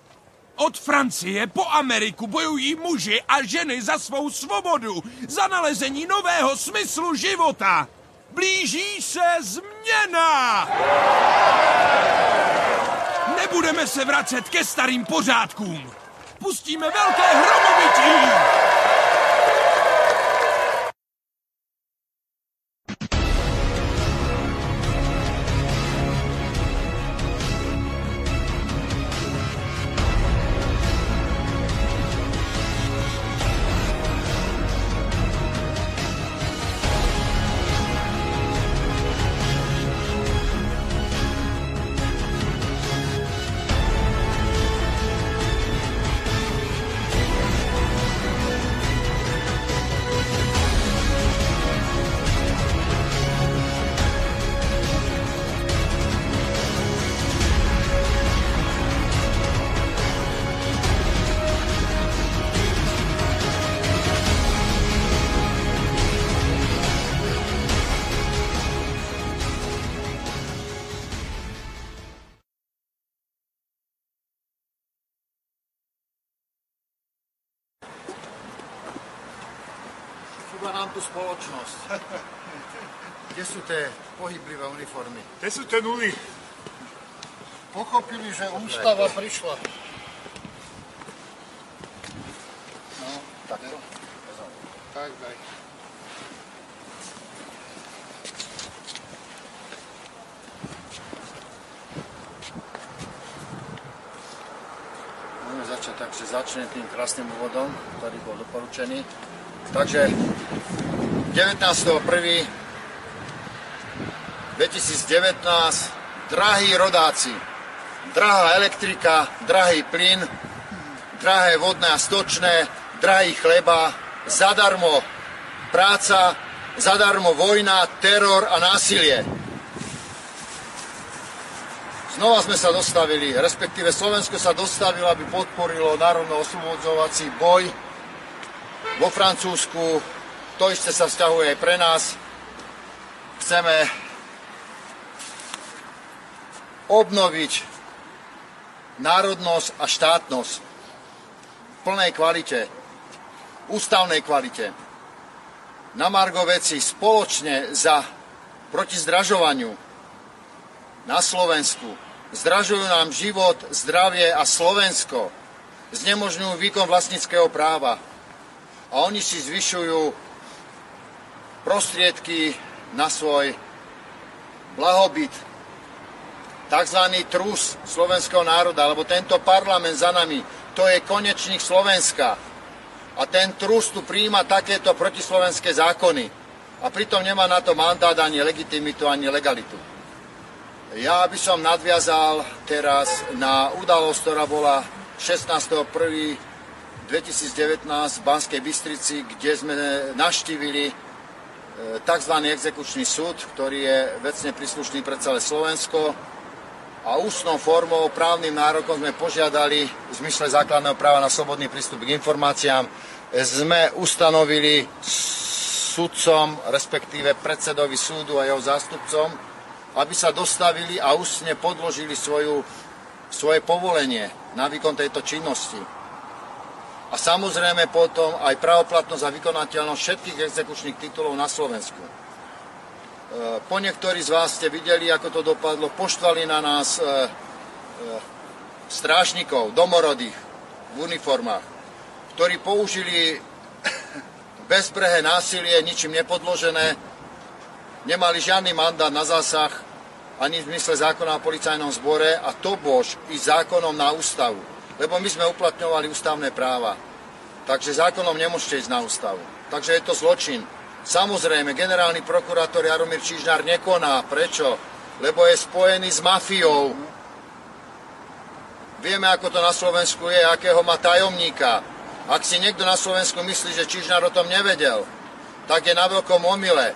Od Francie po Ameriku bojují muži a ženy za svou svobodu, za nalezení nového smyslu života. Blíží se změna! Nebudeme se vracet ke starým pořádkům. Pustíme velké hromovití! Chýba nám tu spoločnosť. Kde sú tie pohyblivé uniformy? Kde sú tie nuly? Pochopili, že ústava prišla. No, takto. Tak, daj. Môžeme začať, takže začnem tým krásnym úvodom, ktorý bol doporučený. Takže 19.1.2019, drahí rodáci, drahá elektrika, drahý plyn, drahé vodné a stočné, drahý chleba, zadarmo práca, zadarmo vojna, teror a násilie. Znova sme sa dostavili, respektíve Slovensko sa dostavilo, aby podporilo národno-oslobodzovací boj vo Francúzsku. To isté sa vzťahuje aj pre nás. Chceme obnoviť národnosť a štátnosť v plnej kvalite, ústavnej kvalite. Na margo veci spoločne proti zdražovaniu na Slovensku. Zdražujú nám život, zdravie a Slovensko. Znemožňujú výkon vlastníckeho práva. A oni si zvyšujú prostriedky na svoj blahobyt. Takzvaný trus slovenského národa, lebo tento parlament za nami, to je konečník Slovenska. A ten trus tu prijíma takéto protislovenské zákony. A pritom nemá na to mandát, ani legitimitu, ani legalitu. Ja by som nadviazal teraz na udalosť, ktorá bola 16.1.2019 v Banskej Bystrici, kde sme navštívili tzv. Exekučný súd, ktorý je vecne príslušný pre celé Slovensko. A ústnou formou, právnym nárokom sme požiadali v zmysle základného práva na slobodný prístup k informáciám. Sme ustanovili sudcom, respektíve predsedovi súdu a jeho zástupcom, aby sa dostavili a ústne podložili svoje povolenie na výkon tejto činnosti. A samozrejme potom aj pravoplatnosť a vykonateľnosť všetkých exekučných titulov na Slovensku. Po niektorí z vás ste videli, ako to dopadlo. Poštvali na nás strážnikov, domorodých v uniformách, ktorí použili bezbrehé násilie, ničím nepodložené, nemali žiadny mandát na zásah, ani v zmysle zákona o policajnom zbore a to bož i zákonom na ústavu. Lebo my sme uplatňovali ústavné práva. Takže zákonom nemôžete ísť na ústavu. Takže je to zločin. Samozrejme, generálny prokurátor Jaromír Čižnár nekoná. Prečo? Lebo je spojený s mafiou. Vieme, ako to na Slovensku je, akého má tajomníka. Ak si niekto na Slovensku myslí, že Čižnár o tom nevedel, tak je na veľkom omyle.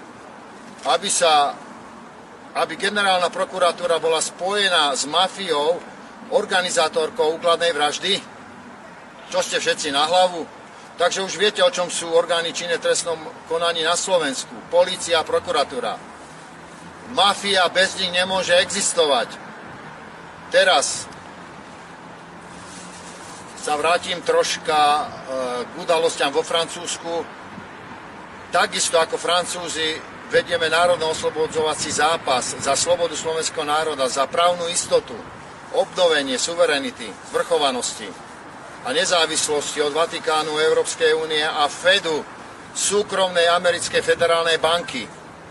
Aby generálna prokuratúra bola spojená s mafiou, organizátorkou úkladnej vraždy, čo ste všetci na hlavu. Takže už viete, o čom sú orgány činné v trestnom konaní na Slovensku. Polícia a prokuratúra. Mafia bez nich nemôže existovať. Teraz sa vrátim troška k udalostiam vo Francúzsku. Takisto ako Francúzi vedieme národno-oslobodzovací zápas za slobodu slovenského národa, za právnu istotu, obnovenie suverenity, zvrchovanosti a nezávislosti od Vatikánu, Európskej únie a Fedu, súkromnej americkej federálnej banky.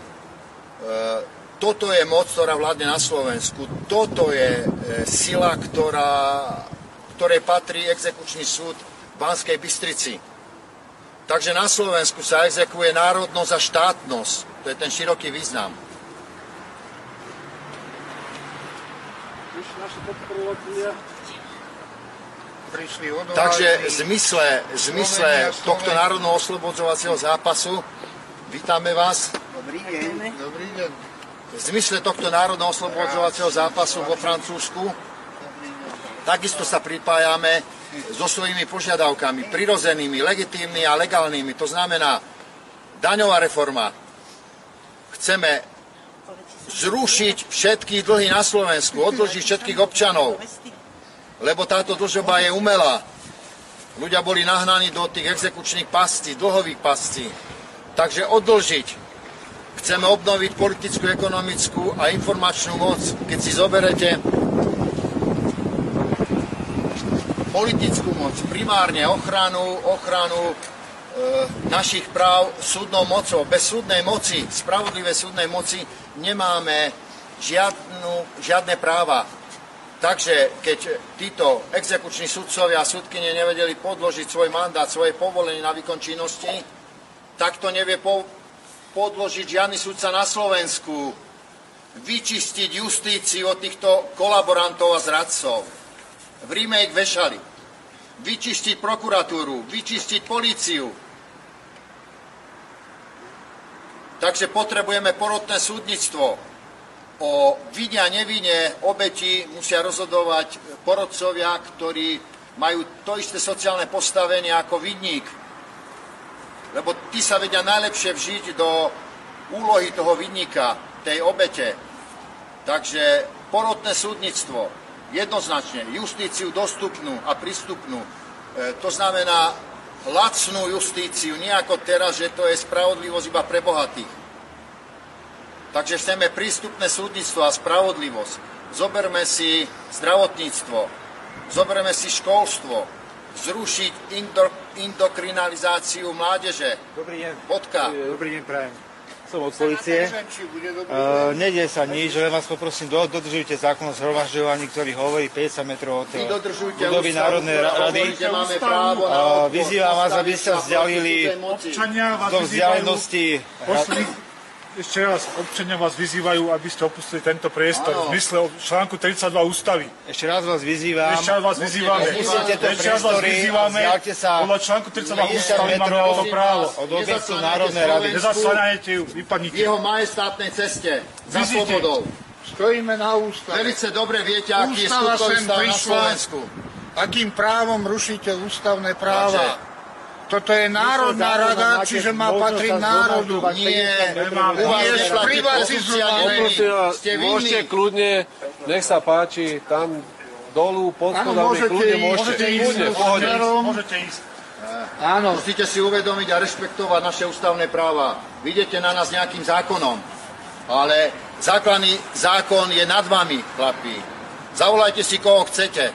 Toto je moc, ktorá vládne na Slovensku. Toto je sila, ktorej patrí exekučný súd v Banskej Bystrici. Takže na Slovensku sa exekuje národnosť a štátnosť. To je ten široký význam. Takže v zmysle tohto národného oslobodzovacieho zápasu vítame vás. Dobrý deň. V zmysle tohto národného oslobodzovacieho zápasu vo Francúzsku takisto sa pripájame so svojimi požiadavkami, prirodzenými, legitímnymi a legálnymi. To znamená daňová reforma. Chceme zrušiť všetky dlhy na Slovensku, odložiť všetkých občanov, lebo táto dlžoba je umelá. Ľudia boli nahnaní do tých exekučných pastí, dlhových pastí. Takže odlžiť. Chceme obnoviť politickú, ekonomickú a informačnú moc. Keď si zoberete politickú moc, primárne ochranu našich práv súdnou mocou. Bez súdnej moci, spravodlivej súdnej moci nemáme žiadne práva. Takže keď títo exekuční sudcovia a sudkyne nevedeli podložiť svoj mandát, svoje povolenie na výkon činnosti, tak to nevie podložiť žiadny sudca na Slovensku. Vyčistiť justíciu od týchto kolaborantov a zradcov. V Ríme ich vešali. Vyčistiť prokuratúru, vyčistiť políciu. Takže potrebujeme porotné súdnictvo. O vine a nevine obeti musia rozhodovať porotcovia, ktorí majú to isté sociálne postavenie ako vinník. Lebo tí sa vedia najlepšie vžiť do úlohy toho vinníka, tej obete. Takže porotné súdnictvo, jednoznačne, justíciu dostupnú a prístupnú. To znamená lacnú justíciu, nie ako teraz, že to je spravodlivosť iba pre bohatých. Takže chceme prístupné súdnictvo a spravodlivosť. Zoberme si zdravotníctvo, zoberme si školstvo, zrušiť indokrinalizáciu mládeže. Dobrý deň. Bodka. Dobrý deň, prajem. Som od policie. Nedie sa nič, len vás poprosím, dodržujte zákon o zhromažďovaní, ktorý hovorí 50 metrov od budovy Národnej rady. Vyzývam vás, aby sa vzdialili do vzdialenosti. Ešte raz, občania vás vyzývajú, aby ste opustili tento priestor v zmysle článku 32 ústavy. Ešte raz vás vyzývam. Ešte raz vás vyzývame. Podľa článku 32 ústavy máme na to právo. Od objektu Národnej rady. Nezaslanajte ju, vypadnite. V jeho majestátnej ceste za slobodou. Stojíme na ústave. Velice dobre viete, aký je skutkový stav na Slovensku. Akým právom rušíte ústavné práva? Toto je Národná rada, čiže má patriť národu. Nie, u vás neplatí pozícia neviny. Ste môžete kľudne, nech sa páči, tam dolu, pod schodami, kľudne môžete ísť. Môžete ísť. Áno. Musíte si uvedomiť a rešpektovať naše ústavné práva. Vidíte na nás nejakým zákonom, ale základný zákon je nad vami, chlapí. Zavolajte si, koho chcete.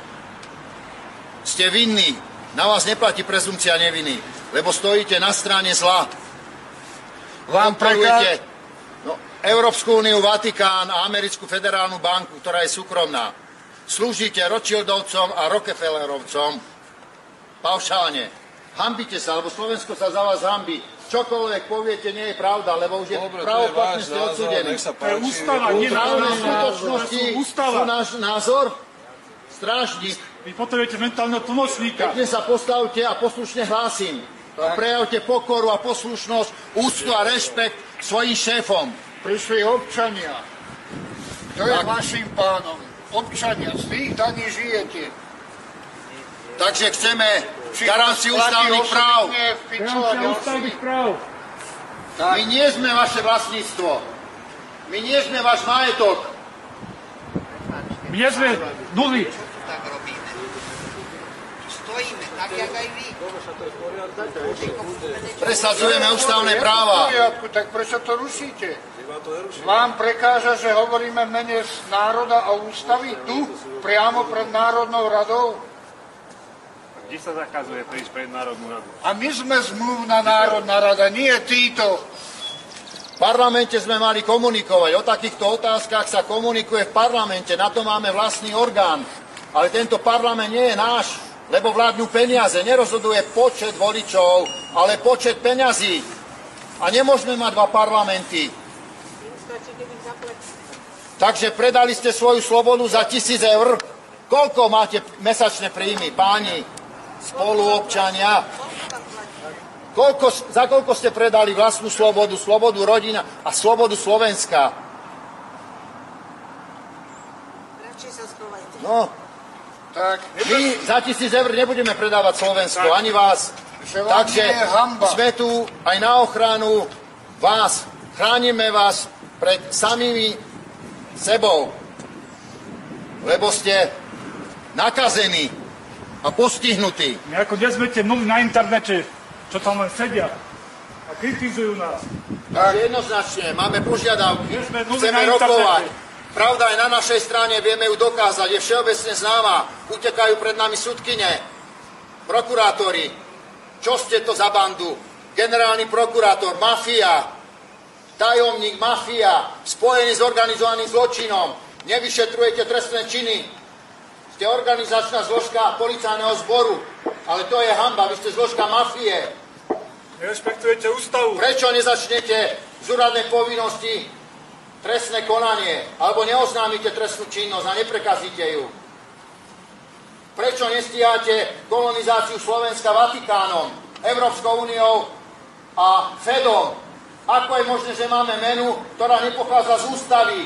Ste vinní. Na vás neplatí prezumcia neviny, lebo stojíte na strane zla. Vám podporujete Európsku úniu, Vatikán a Americkú federálnu banku, ktorá je súkromná. Slúžite Rothschildovcom a Rockefellerovcom paušálne. Hambite sa, lebo Slovensko sa za vás hambí. Čokoľvek poviete, nie je pravda, lebo už je pravoplatne ste odsúdení. To je ústava, nie právne skutočnosti sú náš názor. Strážnik. Vy potrebujete mentálneho tlmočníka. Pekne sa postavte a poslušne hlásim. Prejavte pokoru a poslušnosť, úctu a rešpekt svojim šéfom. Prišli občania. Kto je vašim pánom? Občania, z tých daní žijete. Takže chceme garanciu ústavných práv. My nie sme vaše vlastníctvo. My nie sme váš majetok. My nie sme nuly. Presadzujeme ústavné práva. Tak prečo to rušíte? Vám prekáža, že hovoríme v mene národa a ústavy tu, priamo pred Národnou radou? Kde sa zakazuje prísť pred Národnú radu? A my sme zmluvná Národná rada, nie títo. V parlamente sme mali komunikovať. O takýchto otázkach sa komunikuje v parlamente. Na to máme vlastný orgán. Ale tento parlament nie je náš, lebo vládnu peniaze. Nerozhoduje počet voličov, ale počet peňazí. A nemôžeme mať dva parlamenty. Takže predali ste svoju slobodu za 1000 eur. Koľko máte mesačné príjmy, páni, spoluobčania? Za koľko ste predali vlastnú slobodu, slobodu rodina a slobodu Slovenska? Radšej sa schovajte. No, tak my za 1000 eur nebudeme predávať Slovensko, ani vás. Takže sme tu aj na ochranu vás. Chránime vás pred samými sebou, lebo ste nakazení a postihnutí. My ako dnes sme tie mnohí na internete, čo tam len sedia a kritizujú nás. Takže jednoznačne, máme požiadavky, chceme rokovať. Pravda je na našej strane, vieme ju dokázať, je všeobecne známa. Utekajú pred nami sudkyne, prokurátori. Čo ste to za bandu? Generálny prokurátor, mafia, tajomník, mafia, spojený s organizovaným zločinom. Nevyšetrujete trestné činy. Ste organizačná zložka policajného zboru, ale to je hanba, vy ste zložka mafie. Nerešpektujete ústavu. Prečo nezačnete z úradnej povinnosti trestné konanie, alebo neoznámite trestnú činnosť a neprekazíte ju? Prečo nestíhate kolonizáciu Slovenska Vatikánom, Európskou úniou a Fedom? Ako je možné, že máme menu, ktorá nepochádza z ústavy?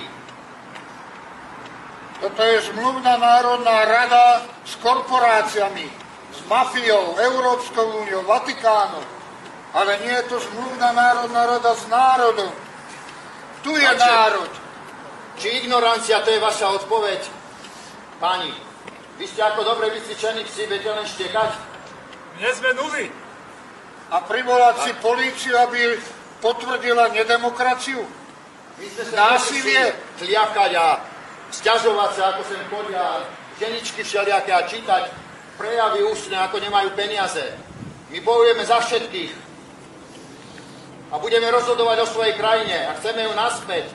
Toto je zmluvná Národná rada s korporáciami, s mafiou, Európskou úniou, Vatikánom. Ale nie je to zmluvná Národná rada s národom. Tu je národ. Či ignorancia, to je vaša odpoveď? Páni, vy ste ako dobre vycvičení psi, viete len štekať? Nie sme nuly. A privolať si políciu, aby potvrdila nedemokraciu? Násilie? Tliakať a sťažovať sa, ako sem chodia ženičky všelijaké a čítať prejavy ústne, ako nemajú peniaze. My bojujeme za všetkých. A budeme rozhodovať o svojej krajine a chceme ju naspäť.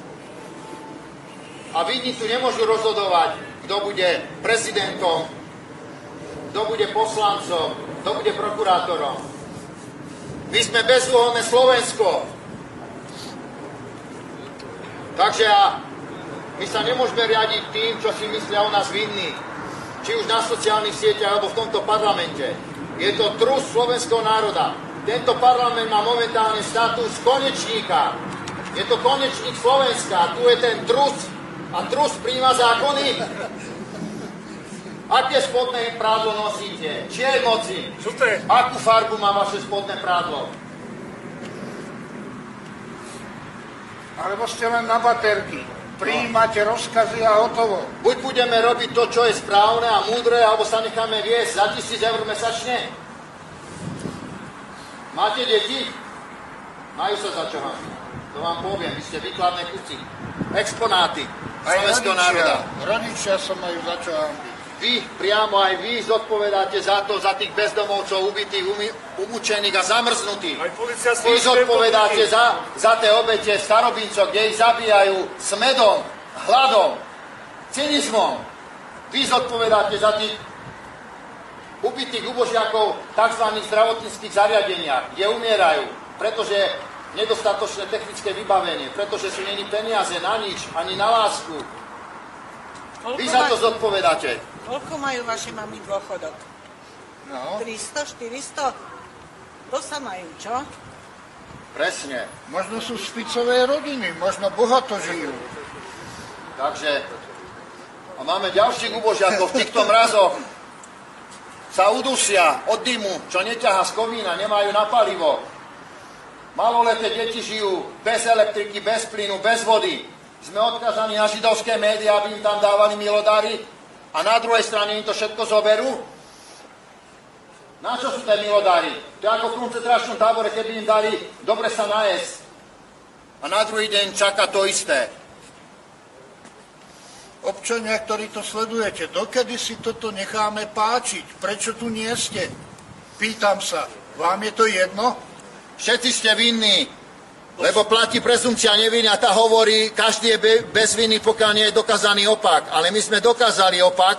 A vidni tu nemôžu rozhodovať, kto bude prezidentom, kto bude poslancom, kto bude prokurátorom. My sme bezúhonné Slovensko. Takže my sa nemôžeme riadiť tým, čo si myslia o nás vinní. Či už na sociálnych sieťach, alebo v tomto parlamente. Je to trus slovenského národa. Tento parlament má momentálne status konečníka. Je to konečník Slovenska. Tu je ten trus. A trus príjma zákony. Aké spodné prádlo nosíte? Čiej moci? Akú farbu má vaše spodné prádlo? Alebo ste len na baterky. Prijímate rozkazy a hotovo. Buď budeme robiť to, čo je správne a múdre, alebo sa necháme viesť za 1000 eur mesačne. Máte deti? Majú sa za čo hambiť. To vám poviem, vy ste výkladné kusy. Exponáty slovenského národa. Rodičia sa majú za čo hambiť. Vy, priamo aj vy, zodpovedáte za to, za tých bezdomovcov, ubitých, umúčených a zamrznutých. Vy zodpovedáte za tie obete starobíncov, kde ich zabíjajú s medom, hladom, cynizmom. Vy zodpovedáte za tých ubitých ubožiakov v tzv. Zdravotníckych zariadeniach, kde umierajú, pretože nedostatočné technické vybavenie, pretože sú není peniaze na nič, ani na lásku. Vy za to zodpovedáte. Koľko majú vaše mami dôchodok? No. 300, 400? To sa majú, čo? Presne. Možno sú špicové rodiny, možno bohato žijú. Takže, a máme ďalších ubožiakov v týchto mrazoch. Sa udusia od dymu, čo neťahá z komína, nemajú na palivo. Maloleté deti žijú bez elektriky, bez plynu, bez vody. Sme odkazaní na židovské médiá, aby im tam dávali milodary a na druhej strane im to všetko zoberú. Na čo sú tie milodári? To je ako v koncentračnom tábore, keby im dali dobre sa najesť. A na druhý deň čaká to isté. Občania, ktorí to sledujete, dokedy si toto necháme páčiť? Prečo tu nie ste? Pýtam sa, vám je to jedno? Všetci ste vinní, lebo platí prezumcia neviny a tá hovorí, každý je bez viny, pokiaľ nie je dokázaný opak. Ale my sme dokázali opak.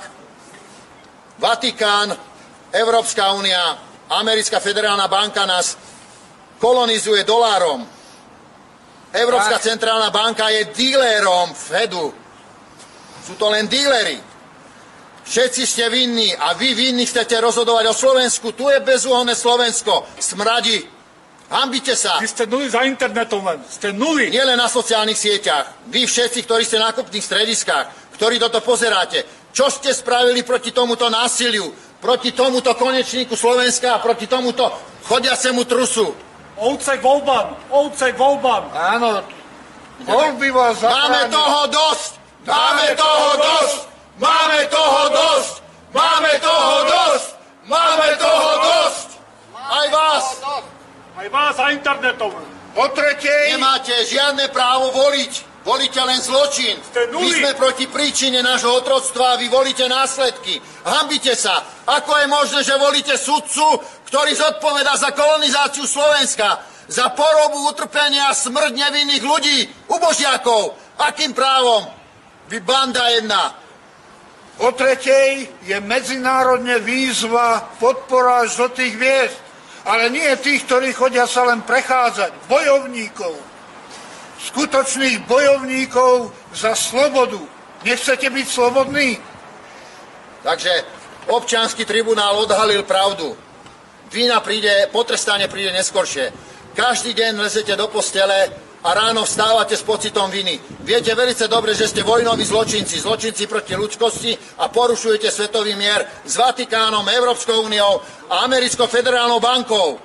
Vatikán, Európska únia, Americká federálna banka nás kolonizuje dolárom. Európska centrálna banka je dílerom Fedu. Sú to len díleri. Všetci ste vinní a vy vinní chcete rozhodovať o Slovensku. Tu je bezúhonné Slovensko. Smradí. Hambite sa. Vy ste nuli za internetom len. Ste nuli. Nie len na sociálnych sieťach. Vy všetci, ktorí ste na nákupných strediskách, ktorí toto pozeráte. Čo ste spravili proti tomuto násiliu? Proti tomuto konečníku Slovenska a proti tomuto chodiacemu trusu? Ovce k voľbám. Ovce k voľbám. Áno. Voľby vás zachránili. Máme toho dosť. Máme toho dosť. Máme toho dosť. Máme toho dosť. Máme toho dosť. Aj vás. Aj vás za internetom. Po tretej. Nemáte žiadne právo voliť. Volíte len zločin. My sme proti príčine nášho otroctva a vy volíte následky. Hambite sa. Ako je možné, že volíte sudcu, ktorý zodpovedá za kolonizáciu Slovenska, za porobu, utrpenia a smrť nevinných ľudí, ubožiakov? Akým právom? Vy banda jedna. Po tretej je medzinárodne výzva podpora žltých hviezd. Ale nie tých, ktorí chodia sa len prechádzať. Bojovníkov. Skutočných bojovníkov za slobodu. Nechcete byť slobodní? Takže občiansky tribunál odhalil pravdu. Vina príde, potrestanie príde neskoršie. Každý deň lezete do postele a ráno vstávate s pocitom viny. Viete veľmi dobre, že ste vojnoví zločinci, zločinci proti ľudskosti a porušujete svetový mier s Vatikánom, Európskou úniou a Americkou federálnou bankou.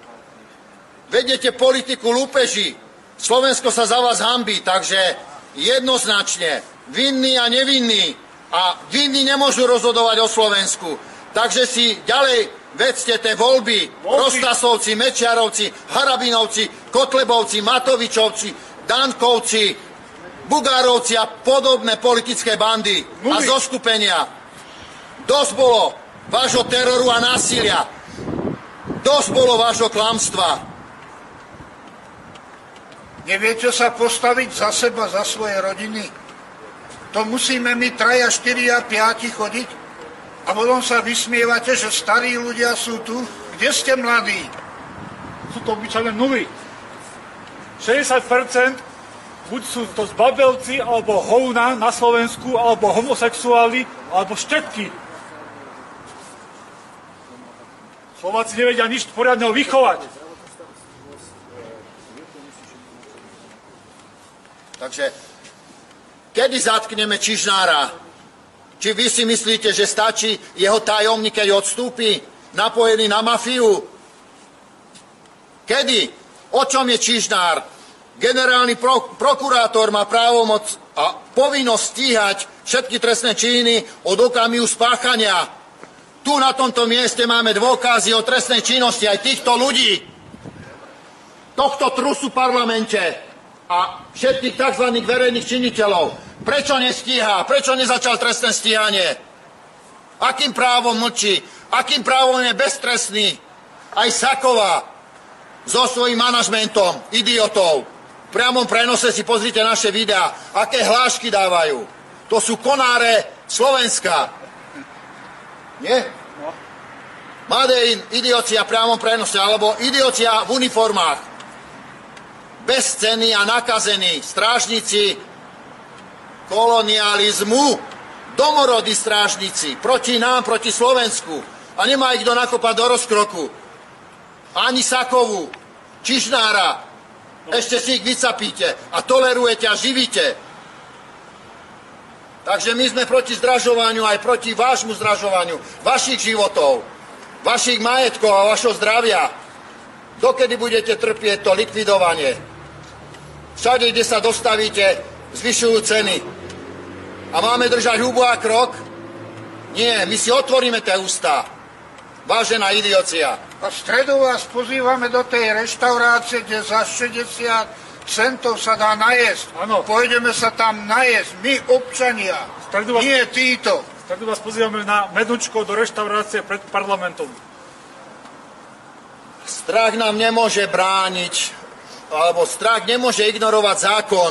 Vedete politiku lúpeží. Slovensko sa za vás hanbí, takže jednoznačne vinní a nevinní. A vinní nemôžu rozhodovať o Slovensku. Takže si ďalej vedzte tie voľby. Prostasovci, Mečiarovci, Harabinovci, Kotlebovci, Matovičovci, Dankovci, Bugárovci a podobné politické bandy a zoskupenia. Dosť bolo vášho teroru a násilia. Dosť bolo vášho klamstva. Neviete sa postaviť za seba, za svoje rodiny? To musíme my 3, 4 a 5 chodiť? A potom sa vysmievate, že starí ľudia sú tu? Kde ste mladí? Sú to obyčajné nuly. 60% buď sú to zbabelci, alebo hovna na Slovensku, alebo homosexuáli, alebo štetky. Slováci nevedia nič poriadneho vychovať. Takže, kedy zatkneme Čižnára? Či vy si myslíte, že stačí jeho tajomník, keď odstúpi, napojený na mafiu? Kedy? O čom je Čižnár? Generálny prokurátor má právomoc a povinnosť stíhať všetky trestné činy od okamihu spáchania. Tu na tomto mieste máme dôkazy o trestnej činnosti aj týchto ľudí. Tohto trusu v parlamente a všetkých tzv. Verejných činiteľov. Prečo nestíha? Prečo nezačal trestné stíhanie? Akým právom mlčí? Akým právom je beztrestný? Aj Saková so svojím manažmentom idiotov. V priamom prenose si pozrite naše videá, aké hlášky dávajú. To sú konáre Slovenska. Nie? Made in idiocia v priamom prenose, alebo idiocia v uniformách. Bezcenní a nakazení strážnici kolonializmu, domorodí strážnici, proti nám, proti Slovensku. A nemá ich kto nakopať do rozkroku. Ani Sakovu, Čižnára. Ešte si ich vycapíte a tolerujete a živíte. Takže my sme proti zdražovaniu, aj proti vášmu zdražovaniu, vašich životov, vašich majetkov a vašho zdravia. Dokedy budete trpieť to likvidovanie? Všade, kde sa dostavíte, zvyšujú ceny. A máme držať hubu a krok? Nie, my si otvoríme tie ústa. Vážená idiocia. A v stredu vás pozývame do tej reštaurácie, kde za 60 centov sa dá najesť. Áno. Pôjdeme sa tam najesť, my občania, nie títo. V stredu vás pozývame na menučko do reštaurácie pred parlamentom. Strach nám nemôže brániť, alebo strach nemôže ignorovať zákon.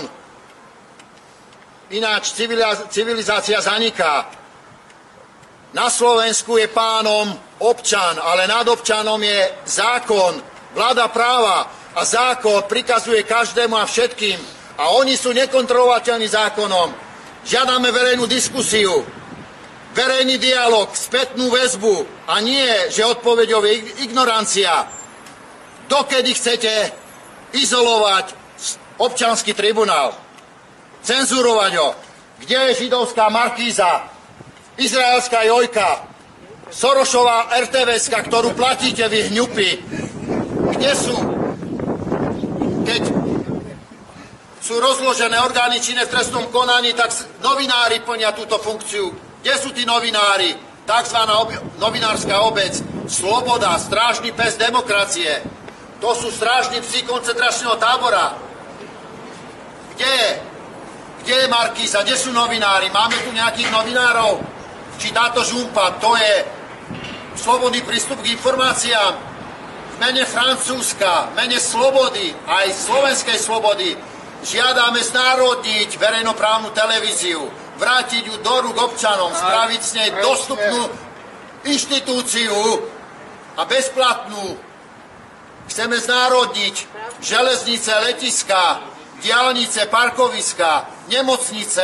Ináč civilizácia zaniká. Na Slovensku je pánom občan, ale nad občanom je zákon, vláda práva a zákon prikazuje každému a všetkým. A oni sú nekontrolovateľní zákonom. Žiadame verejnú diskusiu, verejný dialog, spätnú väzbu a nie, že odpoveďou je ignorancia. Dokedy chcete izolovať občiansky tribunál? Cenzurovať ho? Kde je židovská Markíza? Izraelská Jojka? Sorošová RTVska, ktorú platíte vy hňupy? Kde sú? Keď sú rozložené orgány činné v trestnom konaní, tak novinári plnia túto funkciu. Kde sú tí novinári? Takzvaná novinárska obec. Sloboda, strážny pes demokracie. To sú strážni psi koncentračného tábora. Kde je? Kde je Markíza? Kde sú novinári? Máme tu nejakých novinárov? Či táto žumpa, to je slobodný prístup k informáciám? V mene Francúzska, v mene slobody, aj slovenskej slobody, žiadame znárodniť verejnoprávnu televíziu, vrátiť ju do rúk občanom, spraviť s nej dostupnú inštitúciu a bezplatnú. Chceme znárodniť železnice, letiská, diaľnice, parkoviska, nemocnice,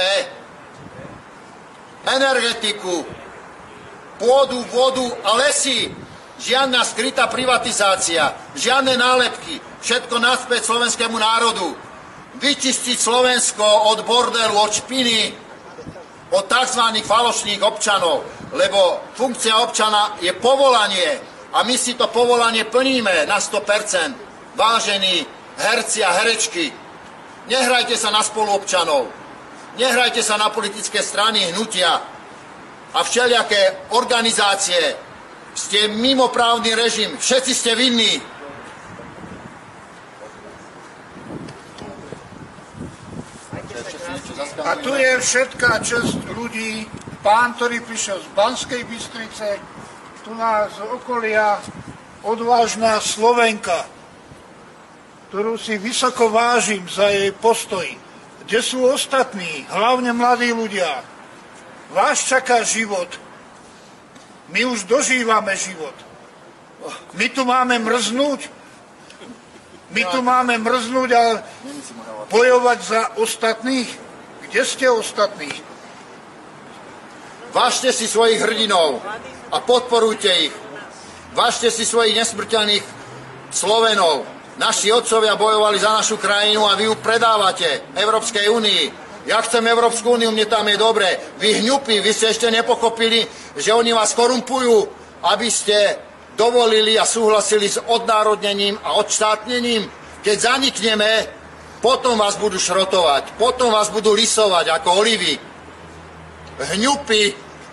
energetiku, pôdu, vodu a lesy. Žiadna skrytá privatizácia, žiadne nálepky, všetko naspäť slovenskému národu. Vyčistiť Slovensko od bordelu, od špiny, od tzv. Falošných občanov, lebo funkcia občana je povolanie a my si to povolanie plníme na 100%. Vážení herci a herečky, nehrajte sa na spoluobčanov, nehrajte sa na politické strany, hnutia a všelijaké organizácie. Ste mimoprávny režim, všetci ste vinní. A tu je všetká časť ľudí, pán, ktorý prišiel z Banskej Bystrice, tu nás z okolia, odvážna Slovenka, ktorú si vysoko vážim za jej postoj. Kde sú ostatní, hlavne mladí ľudia? Vás čaká život. My už dožívame život. My tu máme mrznúť. My tu máme mrznúť a bojovať za ostatných. Kde ste ostatní? Vážte si svojich hrdinov a podporujte ich. Vážte si svojich nesmrteľných Slovenov. Naši otcovia bojovali za našu krajinu a vy ju predávate Európskej únii. Ja chcem Európsku úniu, mne tam je dobre. Vy hňupí, vy ste ešte nepochopili, že oni vás korumpujú, aby ste dovolili a súhlasili s odnárodnením a odštátnením. Keď zanikneme, potom vás budú šrotovať, potom vás budú lisovať ako olivy. Hňupy.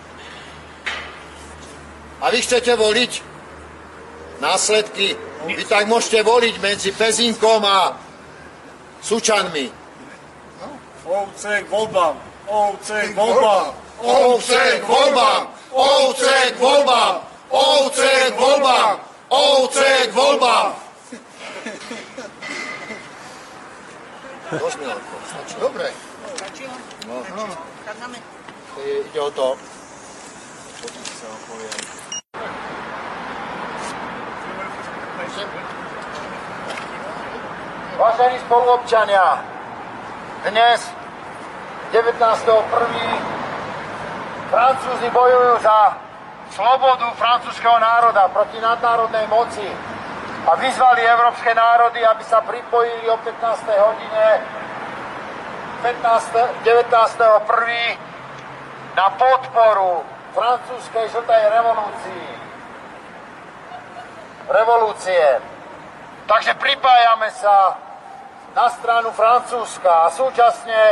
A vy chcete voliť následky? Vy tak môžete voliť medzi Pezinkom a Sučanmi. Ovce k voľbám! Ovce k voľbám! Ovce k voľbám! Ovce k voľbám! Ovce k voľbám! Ovce k voľbám! Dobre. Ide o to. Vážení spoluobčania, dnes 19.1. Francúzi bojujú za slobodu francúzskeho národa proti nadnárodnej moci a vyzvali európske národy, aby sa pripojili o 15. hodine 19.1. na podporu francúzskej žltej revolúcie. Takže pripájame sa na stranu Francúzska a súčasne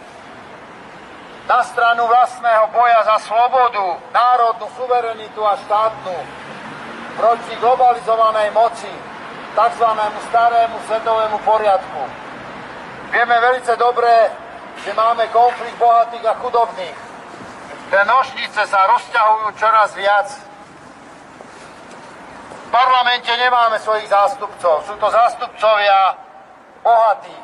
na stranu vlastného boja za slobodu, národnú suverenitu a štátnu. proti globalizovanej moci, tzv. Starému svetovému poriadku. Vieme veľmi dobre, že máme konflikt bohatých a chudobných. Tie nožnice sa rozťahujú čoraz viac. V parlamente nemáme svojich zástupcov, sú to zástupcovia bohatých.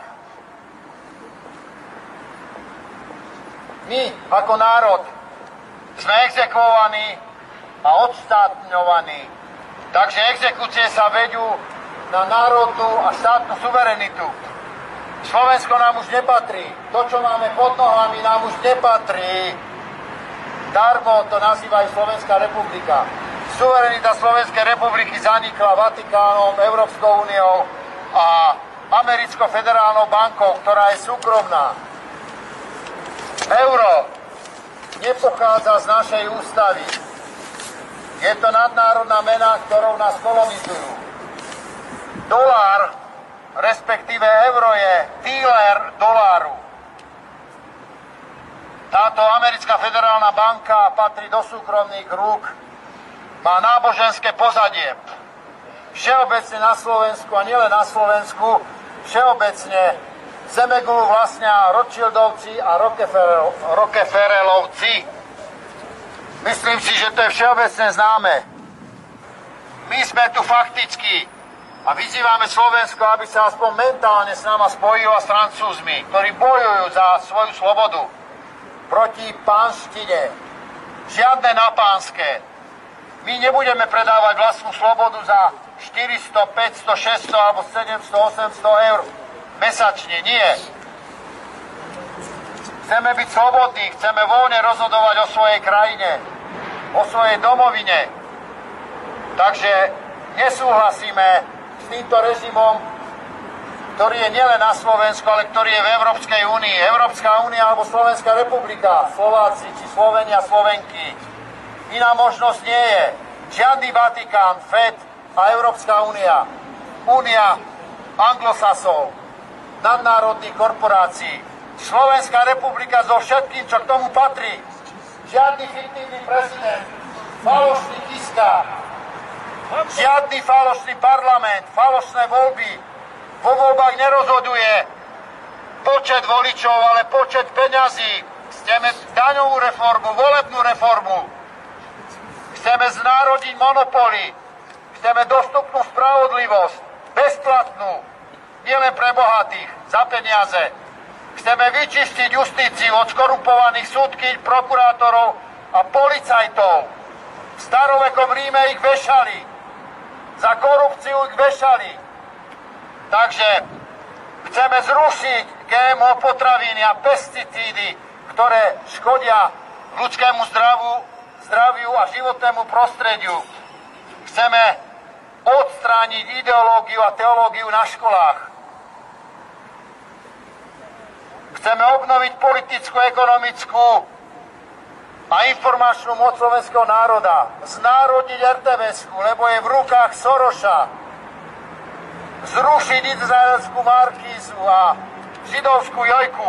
My ako národ sme exekvovaní a odštátňovaní. Takže exekúcie sa vedú na národnú a štátnu suverenitu. Slovensko nám už nepatrí. To, čo máme pod nohami, nám už nepatrí. Darmo to nazývajú Slovenská republika. Suverenita Slovenskej republiky zanikla Vatikánom, Európskou úniou a Americkou federálnou bankou, ktorá je súkromná. Euro nepochádza z našej ústavy. Je to nadnárodná mena, ktorou nás kolonizujú. Dolár, respektíve euro, je dealer doláru. Táto Americká federálna banka patrí do súkromných rúk, má náboženské pozadie. Všeobecne na Slovensku, a nielen na Slovensku, všeobecne Zemegulu vlastnia Rothschildovci a Rockefellerovci. Myslím si, že to je všeobecne známe. My sme tu fakticky a vyzývame Slovensko, aby sa aspoň mentálne s náma spojilo s Francúzmi, ktorí bojujú za svoju slobodu proti pánštine. Žiadne na pánske. My nebudeme predávať vlastnú slobodu za 400, 500, 600 alebo 700, 800 eur mesačne. Nie. Chceme byť slobodní, chceme voľne rozhodovať o svojej krajine, o svojej domovine. Takže nesúhlasíme s týmto režimom, ktorý je nielen na Slovensku, ale ktorý je v Európskej únii. Európska únia alebo Slovenská republika, Slováci či Slovenia, Slovenky. Iná možnosť nie je. Žiadny Vatikán, FED a Európska únia. Únia anglosasov, nadnárodných korporácií. Slovenská republika so všetkým, čo k tomu patrí. Žiadny fiktívny prezident, falošný Kiska, žiadny falošný parlament, falošné voľby. Vo voľbách nerozhoduje počet voličov, ale počet peňazí. Chceme daňovú reformu, volebnú reformu. Chceme znárodniť monopoly. Chceme dostupnú spravodlivosť, bezplatnú, nielen pre bohatých, za peniaze. Chceme vyčistiť justíciu od skorumpovaných súdkyň, prokurátorov a policajtov. V starovekom Ríme ich vešali. Za korupciu ich vešali. Takže chceme zrušiť GMO potraviny a pesticídy, ktoré škodia ľudskému zdraviu a životnému prostrediu. Chceme odstrániť ideológiu a teológiu na školách. Chceme obnoviť politickú, ekonomickú a informačnú moc slovenského národa. Znárodniť RTVS-ku, lebo je v rukách Soroša. Zrušiť izraelskú Markízu a židovskú Jojku.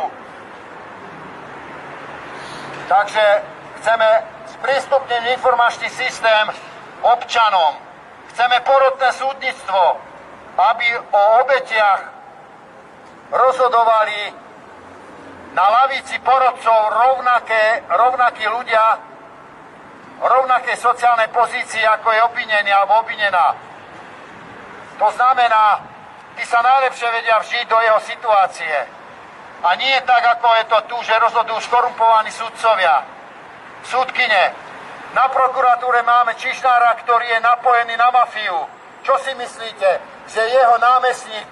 Takže chceme sprístupniť informačný systém občanom. Chceme porotné súdnictvo, aby o obetiach rozhodovali na lavici porodcov rovnakí ľudia, rovnaké sociálnej pozícii, ako je obvinený alebo obvinená. To znamená, tí sa najlepšie vedia vžiť do jeho situácie. A nie tak, ako je to tu, že rozhodujú skorumpovaní sudcovia, súdkyne. Na prokuratúre máme Čižnára, ktorý je napojený na mafiu. Čo si myslíte, že jeho námestník,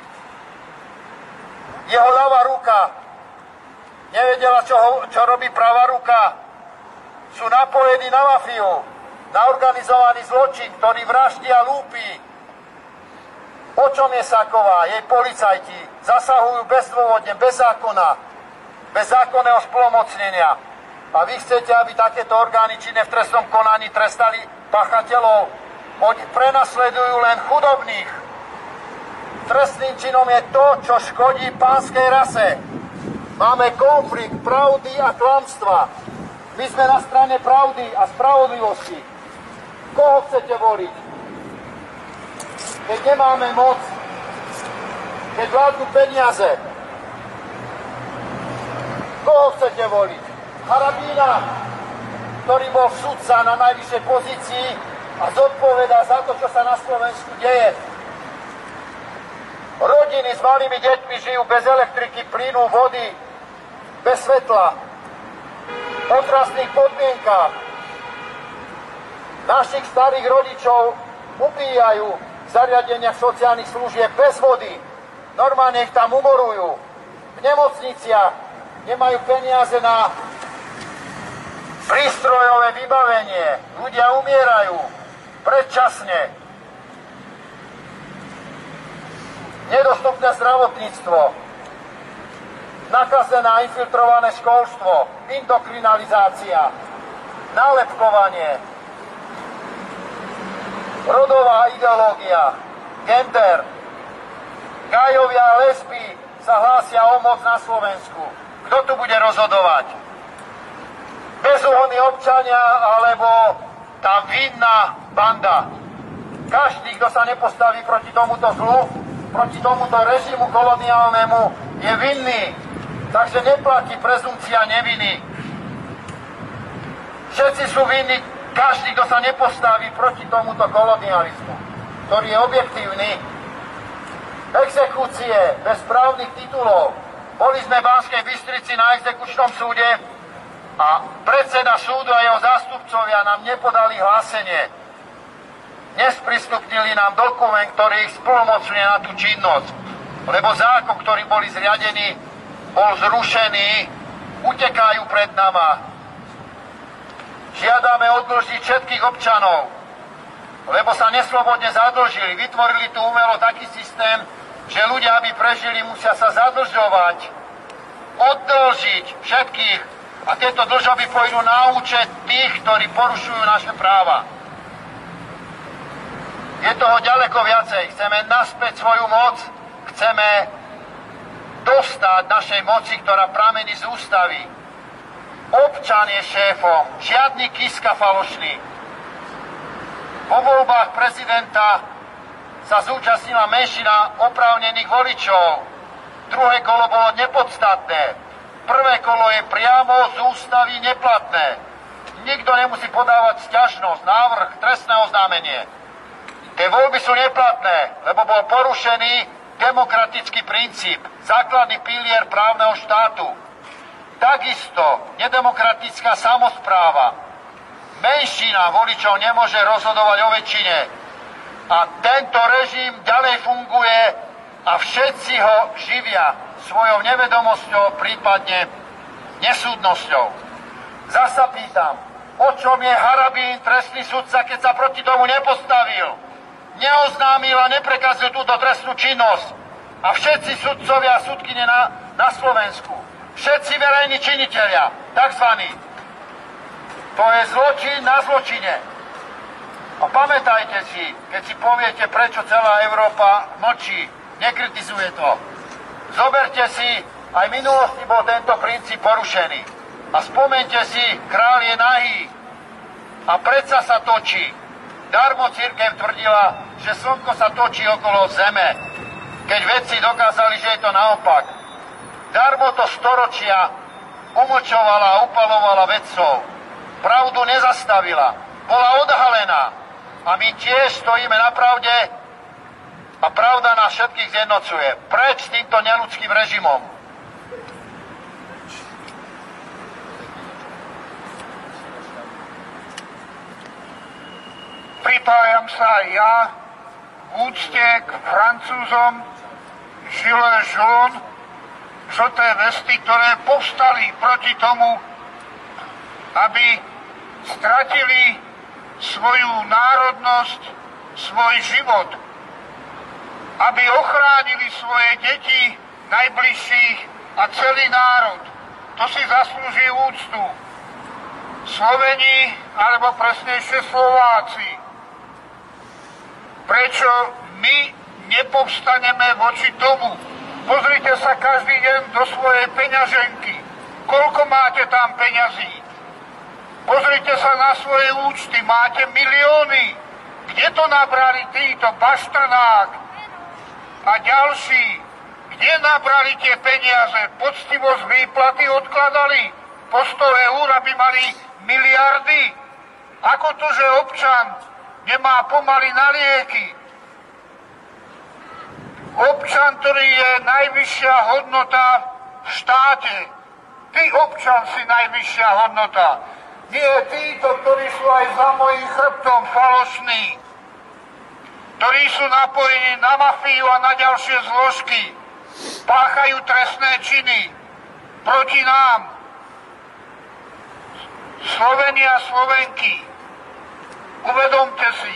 jeho ľavá ruka, nevedela, čo robí pravá ruka? Sú napojení na mafiu, na organizovaný zločin, ktorý vraždí a lúpi. O čom je Saková? Jej policajti zasahujú bezdôvodne, bez zákona, bez zákonného splnomocnenia. A vy chcete, aby takéto orgány činné v trestnom konaní trestali páchateľov? Oni prenasledujú len chudobných. Trestným činom je to, čo škodí pánskej rase. Máme konflikt pravdy a klamstva. My sme na strane pravdy a spravodlivosti. Koho chcete voliť? keď nemáme moc, keď vládnu peniaze. Koho chcete voliť? Harabína, ktorý bol sudca na najvyššej pozícii a zodpovedá za to, čo sa na Slovensku deje. Rodiny s malými deťmi žijú bez elektriky, plynu, vody, bez svetla, v otrasných podmienkách. Našich starých rodičov ubíjajú v zariadeniach sociálnych služieb bez vody. Normálne ich tam umorujú. V nemocniciach nemajú peniaze na prístrojové vybavenie. Ľudia umierajú predčasne. Nedostupné zdravotníctvo. Nakazené a infiltrované školstvo. Indokrinalizácia. Nálepkovanie. Rodová ideológia. Gender. Gajovia a lesby sa hlásia o moc na Slovensku. Kto tu bude rozhodovať? Bezúhonní občania alebo tá vinná banda. Každý, kto sa nepostaví proti tomuto zlu, proti tomuto režimu koloniálnemu, je vinný. Takže neplatí prezumcia neviny. Všetci sú vinní, každý, kto sa nepostaví proti tomuto kolonializmu, ktorý je objektívny. Exekúcie bez právnych titulov. Boli sme v Banskej Bystrici na exekučnom súde a predseda súdu a jeho zástupcovia nám nepodali hlásenie. Nesprístupnili nám dokument, ktorý ich splnomocňuje na tú činnosť. Lebo zákon, ktorý boli zriadení, bol zrušený, utekajú pred nama. Žiadame odlžiť všetkých občanov, lebo sa neslobodne zadlžili. Vytvorili tu umelo taký systém, že ľudia, aby prežili, musia sa zadlžovať, oddlžiť všetkých. A tieto dlžoby pôjdu na účet tých, ktorí porušujú naše práva. Je toho ďaleko viacej. Chceme naspäť svoju moc, chceme dostať našej moci, ktorá pramení z ústavy. Občan je šéfom, žiadny Kiska falošný. Po voľbách prezidenta sa zúčastnila menšina oprávnených voličov. Druhé kolo bolo nepodstatné. Prvé kolo je priamo z ústavy neplatné. Nikto nemusí podávať sťažnosť, návrh, trestné oznámenie. Tie voľby sú neplatné, lebo bol porušený demokratický princíp, základný pilier právneho štátu. Takisto nedemokratická samospráva. Menšina voličov nemôže rozhodovať o väčšine. A tento režim ďalej funguje a všetci ho živia svojou nevedomosťou, prípadne nesúdnosťou. Zasa pýtam, o čom je Harabín trestný sudca, keď sa proti tomu nepostavil, neoznámil a neprekazil túto trestnú činnosť. A všetci sudcovia a sudkyne na Slovensku, všetci verejní činitelia, takzvaní. To je zločin na zločine. A pamätajte si, keď si poviete, prečo celá Európa mlčí, nekritizuje to. Zoberte si, aj v minulosti bol tento princíp porušený. A spomente si, kráľ je nahý a predsa sa točí. Darmo cirkev tvrdila, že slnko sa točí okolo zeme, keď vedci dokázali, že je to naopak. Darmo to storočia umlčovala a upalovala vedcov. Pravdu nezastavila, bola odhalená. A my tiež stojíme na pravde a pravda nás všetkých zjednocuje. Preč s týmto neľudským režimom. Pripájam sa aj ja v úcte k Francúzom Gilets jaunes, žlté vesty, ktoré povstali proti tomu, aby stratili svoju národnosť, svoj život, aby ochránili svoje deti, najbližších a celý národ. To si zaslúži úctu. Sloveni, alebo presnejšie Slováci. Prečo my nepovstaneme voči tomu? Pozrite sa každý deň do svojej peňaženky. Koľko máte tam peňazí? Pozrite sa na svoje účty, máte milióny. Kde to nabrali títo Baštrnák a ďalší? Kde nabrali tie peniaze? Poctivo z výplaty odkladali po 100 eur, aby mali miliardy. Ako to, že občan nemá pomaly na lieky? Občan, ktorý je najvyššia hodnota v štáte. Ty, občan, si najvyššia hodnota. Nie títo, ktorí sú aj za mojím chrbtom falošní, ktorí sú napojení na mafiu a na ďalšie zložky, páchajú trestné činy proti nám. Slovenia, Slovenky, uvedomte si,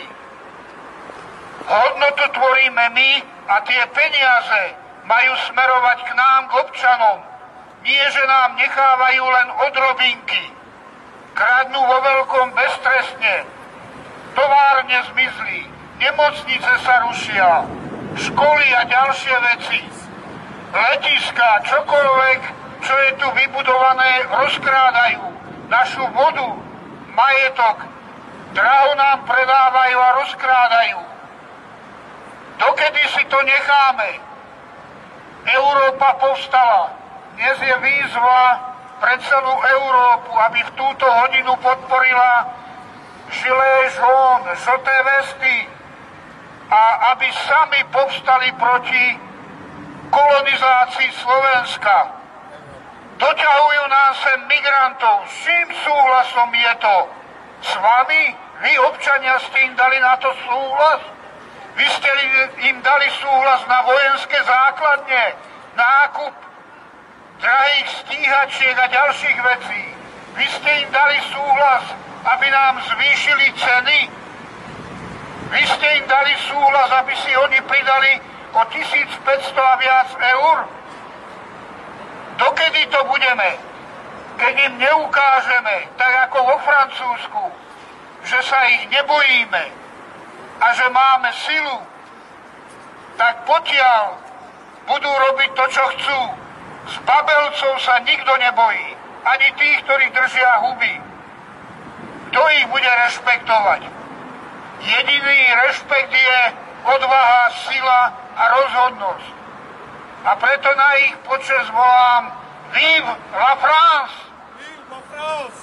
hodnotu tvoríme my a tie peniaze majú smerovať k nám, k občanom. Nie, že nám nechávajú len odrobinky. Kradnú vo veľkom beztrestne. Továrne zmizli, nemocnice sa rušia, školy a ďalšie veci. Letiska, čokoľvek, čo je tu vybudované, rozkrádajú. Našu vodu, majetok, draho nám predávajú a rozkrádajú. Dokedy si to necháme? Európa povstala. Dnes je výzva pre celú Európu, aby v túto hodinu podporila žilé žón, žlté vesty a aby sami povstali proti kolonizácii Slovenska. Doťahujú nám sem migrantov. S čím súhlasom je to? S vami? Vy, občania, ste im dali na to súhlas? Vy ste im dali súhlas na vojenské základne, nákup drahých stíhačiek a ďalších vecí. Vy ste im dali súhlas, aby nám zvýšili ceny. Vy ste im dali súhlas, aby si oni pridali o 1500 a viac eur. Dokedy to budeme? Keď im neukážeme, tak ako vo Francúzsku, že sa ich nebojíme a že máme silu, tak potiaľ budú robiť to, čo chcú. S babelcov sa nikto nebojí, ani tých, ktorí držia huby. Kto ich bude rešpektovať? Jediný rešpekt je odvaha, sila a rozhodnosť. A preto na ich počesť volám Vive la France! Vive la France!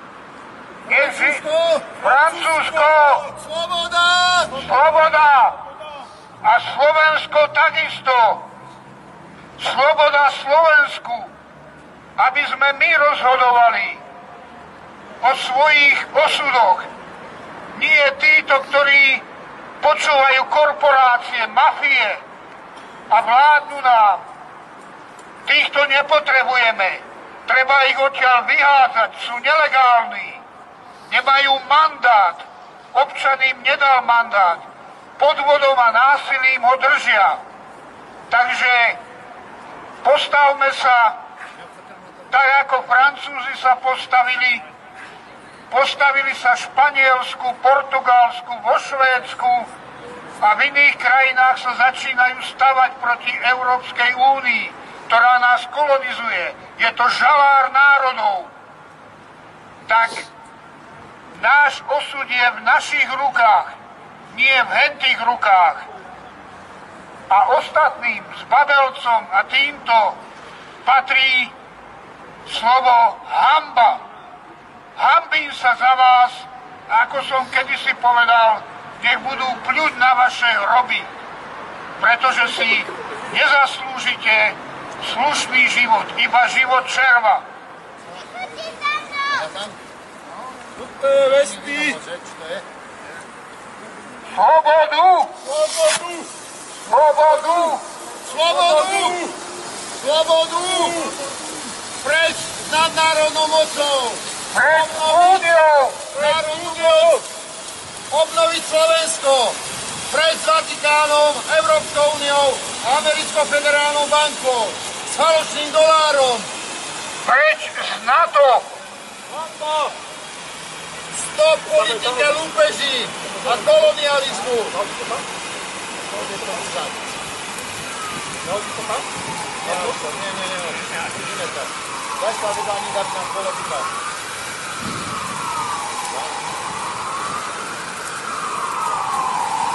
Francúzsko! Sloboda! Sloboda! A Slovensko takisto. Sloboda Slovensku. Aby sme my rozhodovali o svojich osudoch. Nie títo, ktorí počúvajú korporácie, mafie a vládnu nám. Týchto nepotrebujeme. Treba ich odtiaľ vyhádzať. Sú nelegálni. Nemajú mandát. Občan im nedal mandát. Podvodom a násilím ho držia. Takže postavme sa tak, ako Francúzi sa postavili. Postavili sa v Španielsku, Portugalsku, vo Švédsku a v iných krajinách sa začínajú stavať proti Európskej únii, ktorá nás kolonizuje. Je to žalár národov. Tak náš osud je v našich rukách, nie v hentých rukách. A ostatným s babelcom a týmto patrí slovo hanba. Hanbím sa za vás, ako som kedysi povedal, nech budú pľuť na vaše hroby, pretože si nezaslúžite slušný život, iba život červa. Žlté vesty! Slobodu! Slobodu! Slobodu! Slobodu! Slobodu! Preč s nadnárodnou mocou! Preč s úniou! Národnú moc! Obnoviť Slovensko! Preč s Vatikánom, Európskou úniou a Americkou federálnou bankou! S falošným dolárom! Preč z NATO! Stop politike lúpeží a kolonializmu! Daj sa vydání dať nám politika.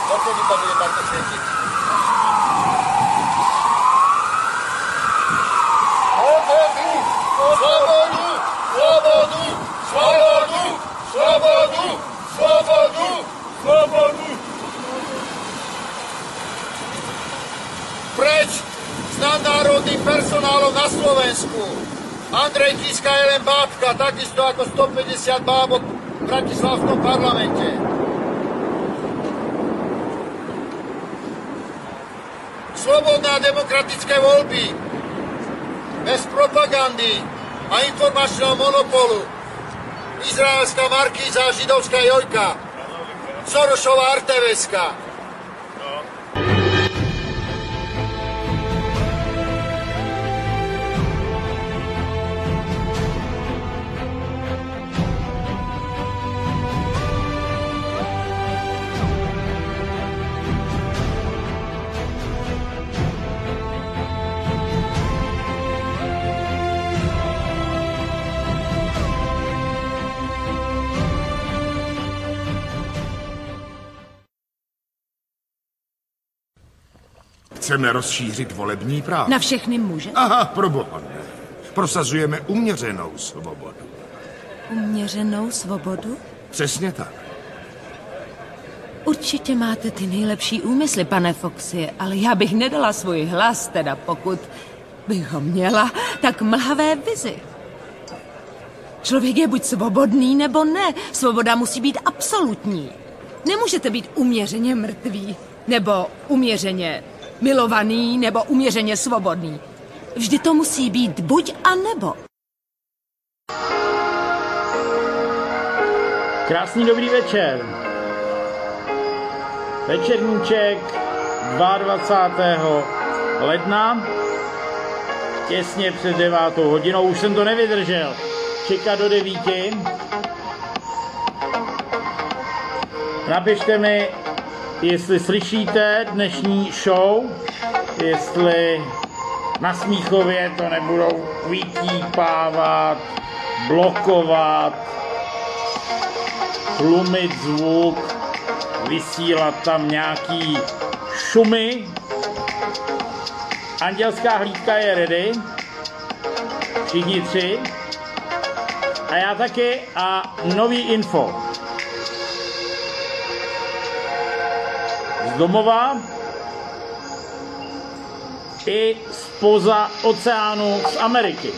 Motovipa bude takto svietiť. Slobodu! Slobodu! Slobodu! Slobodu! Slobodu! Slobodu! Preč s nadnárodným personálom na Slovensku. Andrej Kiska je len bábka, takisto ako 150 bábok v bratislavskom parlamente. Slobodné a demokratické voľby. Bez propagandy a informačného monopolu. Izraelská Markíza a židovská Jojka. Sorošová Arteveska. Chceme rozšířit volební právo. Na všechny muže? Aha, proboha ne. Prosazujeme uměřenou svobodu. Uměřenou svobodu? Přesně tak. Určitě máte ty nejlepší úmysly, pane Foxy, ale já bych nedala svůj hlas, teda pokud bych ho měla, tak mlhavé vizi. Člověk je buď svobodný, nebo ne. Svoboda musí být absolutní. Nemůžete být uměřeně mrtvý, nebo uměřeně milovaný, nebo uměřeně svobodný. Vždy to musí být buď a nebo. Krásný dobrý večer. Večerníček 22. ledna, těsně před 9. hodinou. Už jsem to nevydržel. Čekat do 9. Napište mi, jestli slyšíte dnešní show, jestli na Smíchově to nebudou vytípávat, blokovat, tlumit zvuk, vysílat tam nějaký šumy. Andělská hlídka je ready, všichni 3. A já taky a nový info. Z domova i zpoza oceánu z Ameriky.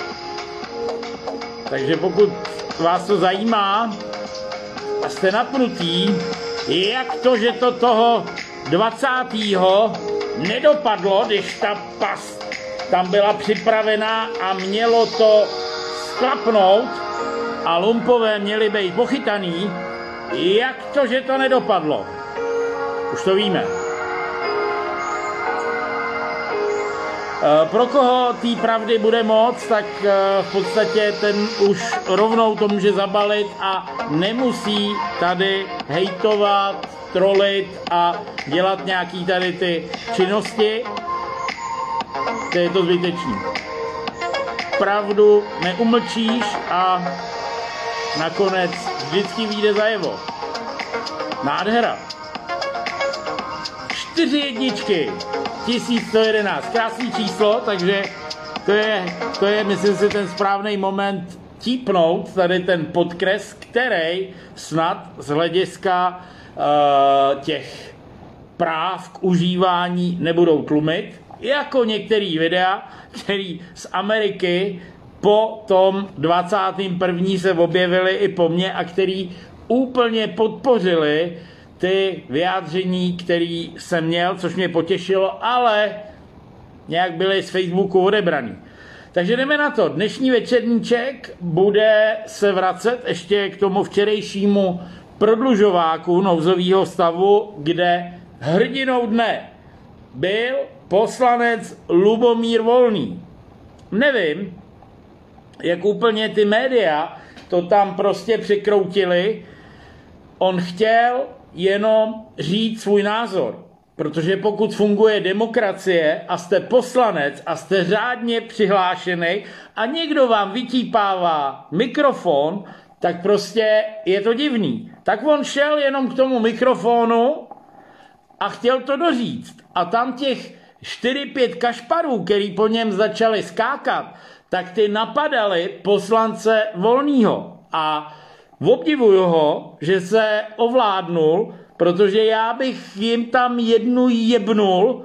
Takže pokud vás to zajímá a jste napnutí, jak to, že to toho 20. nedopadlo, když ta past tam byla připravená a mělo to sklapnout a lumpové měli být pochytaný, jak to, že to nedopadlo. Už to víme. Pro koho té pravdy bude moc, tak v podstatě ten už rovnou to může zabalit a nemusí tady hejtovat, trolit a dělat nějaký tady ty činnosti. To je to zbytečný. Pravdu neumlčíš a nakonec vždycky vyjde zajevo. Nádhera. 4 jedničky. 1111. Krásný číslo, takže to je, myslím si, ten správný moment típnout tady ten podkres, který snad z hlediska těch práv k užívání nebudou tlumit, jako některý videa, který z Ameriky po tom 21. se objevily i po mně a který úplně podpořili ty vyjádření, který jsem měl, což mě potěšilo, ale nějak byly z Facebooku odebraný. Takže jdeme na to. Dnešní večerníček bude se vracet ještě k tomu včerejšímu prodlužováku nouzového stavu, kde hrdinou dne byl poslanec Lubomír Volný. Nevím, jak úplně ty média to tam prostě překroutili. On chtěl jenom říct svůj názor, protože pokud funguje demokracie a jste poslanec a jste řádně přihlášený a někdo vám vytípává mikrofon, tak prostě je to divný. Tak on šel jenom k tomu mikrofonu a chtěl to doříct. A tam těch 4-5 kašparů, který po něm začali skákat, tak ty napadali poslance Volného. A obdivuju ho, že se ovládnul, protože já bych jim tam jednu jebnul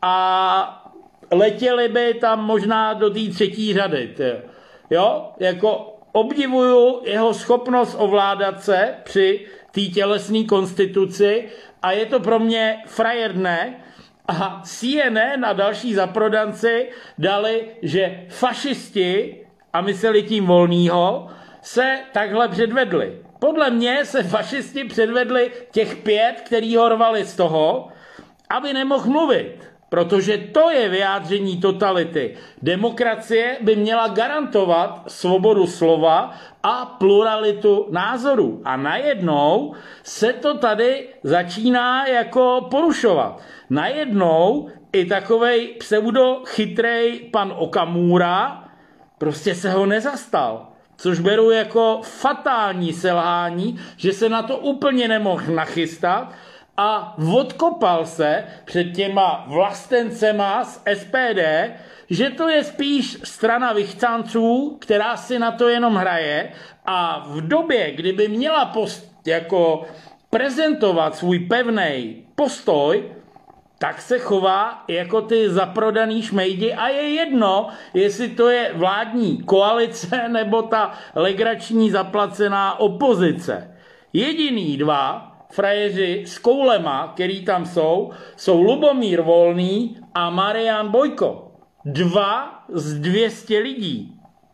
a letěli by tam možná do té 3. řady. Jo, jako obdivuju jeho schopnost ovládat se při té tělesné konstituci a je to pro mě frajerné. A CNN a další zaprodanci dali, že fašisti, a mysleli tím Volnýho, se takhle předvedli. Podle mě se fašisti předvedli těch 5, který ho rvali z toho, aby nemohl mluvit. Protože to je vyjádření totality. Demokracie by měla garantovat svobodu slova a pluralitu názorů. A najednou se to tady začíná jako porušovat. Najednou i takovej pseudochytrej pan Okamura prostě se ho nezastal. Což beru jako fatální selhání, že se na to úplně nemohl nachystat a odkopal se před těma vlastencema z SPD, že to je spíš strana vychcanců, která si na to jenom hraje a v době, kdyby měla jako prezentovat svůj pevný postoj, tak se chová jako ty zaprodaný šmejdi a je jedno, jestli to je vládní koalice nebo ta legrační zaplacená opozice. Jediný 2 frajeři s koulema, který tam jsou Lubomír Volný a Marian Bojko. 2 z 200 lidí.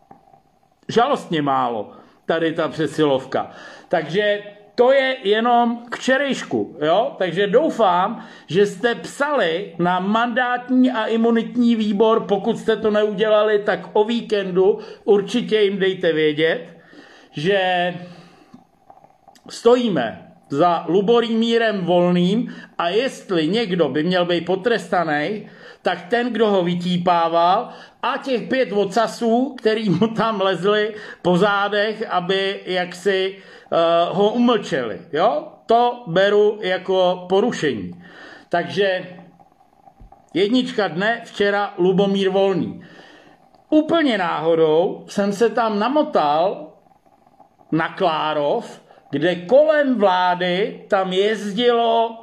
Žalostně málo, tady ta přesilovka. Takže to je jenom k včerejšku, jo? Takže doufám, že jste psali na mandátní a imunitní výbor, pokud jste to neudělali, tak o víkendu určitě jim dejte vědět, že stojíme za Lubomírem Volným a jestli někdo by měl být potrestaný, tak ten, kdo ho vytípával a těch 5 ocasů, který mu tam lezli po zádech, aby jaksi ho umlčeli. Jo? To beru jako porušení. Takže 1 dne včera Lubomír Volný. Úplně náhodou jsem se tam namotal na Klárov, kde kolem vlády tam jezdilo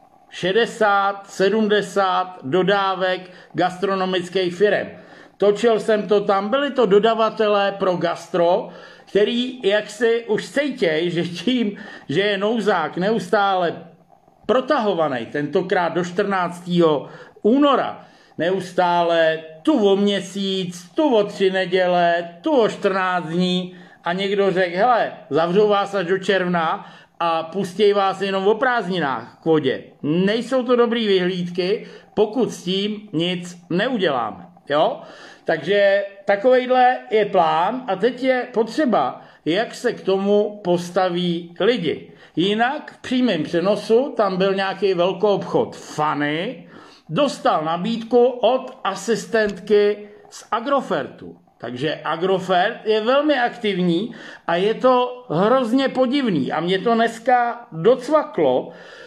60-70 dodávek gastronomických firem. Točil jsem to tam, byli to dodavatelé pro gastro, který jaksi už cítěj, že tím, že je nouzák neustále protahovaný, tentokrát do 14. února, neustále tu o měsíc, tu o 3 neděle, tu o 14 dní a někdo řekl, hele, zavřou vás až do června a pustěj vás jenom o prázdninách k vodě. Nejsou to dobrý vyhlídky, pokud s tím nic neuděláme. Jo? Takže takovejhle je plán a teď je potřeba, jak se k tomu postaví lidi. Jinak v přímém přenosu tam byl nějaký velkoobchod Fanny, dostal nabídku od asistentky z Agrofertu. Takže Agrofert je velmi aktivní a je to hrozně podivný. A mě to dneska docvaklo,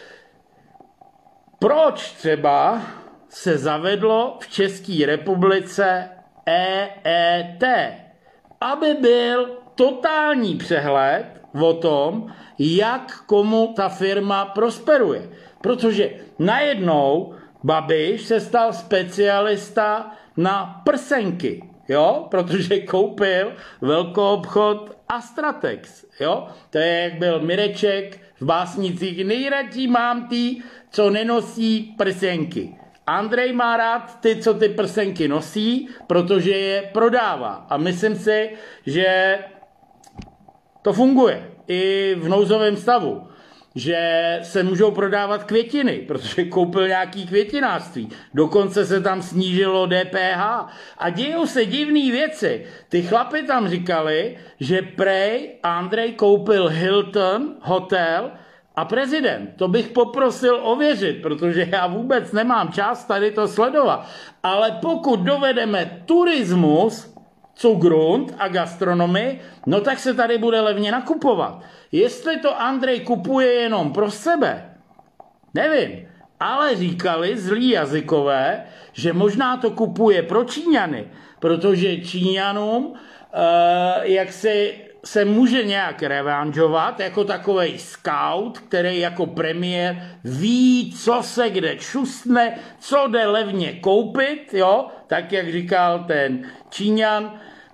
proč třeba se zavedlo v České republice EET, aby byl totální přehled o tom, jak komu ta firma prosperuje. Protože najednou Babiš se stal specialista na prsenky, jo? Protože koupil velkoobchod Astratex. Jo? To je, jak byl Mireček v básnicích, nejradši mám ty, co nenosí prsenky. Andrej má rád ty, co ty prsenky nosí, protože je prodává. A myslím si, že to funguje i v nouzovém stavu. Že se můžou prodávat květiny, protože koupil nějaký květinářství. Dokonce se tam snížilo DPH. A dějou se divné věci. Ty chlapi tam říkali, že prej Andrej koupil Hilton hotel a prezident. To bych poprosil ověřit, protože já vůbec nemám čas tady to sledovat. Ale pokud dovedeme turismus, Zugrund a gastronomii, no tak se tady bude levně nakupovat. Jestli to Andrej kupuje jenom pro sebe, nevím, Ale říkali zlí jazykové, že možná to kupuje pro Číňany, protože Číňanům jak se může nějak revanžovat jako takovej scout, který jako premiér ví, co se kde čustne, co jde levně koupit, jo, tak jak říkal ten Číňan,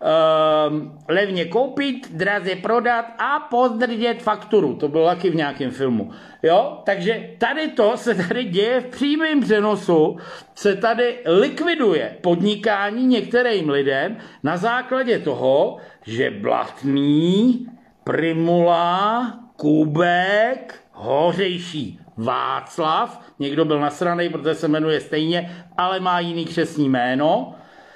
levně koupit, draze prodat a pozdržet fakturu. To bylo taky v nějakém filmu. Jo? Takže tady to se tady děje v přímém přenosu, se tady likviduje podnikání některým lidem na základě toho, že Blatný, Primula, Kubek, Hořejší, Václav, někdo byl nasranej, protože se jmenuje stejně, ale má jiný křestní jméno,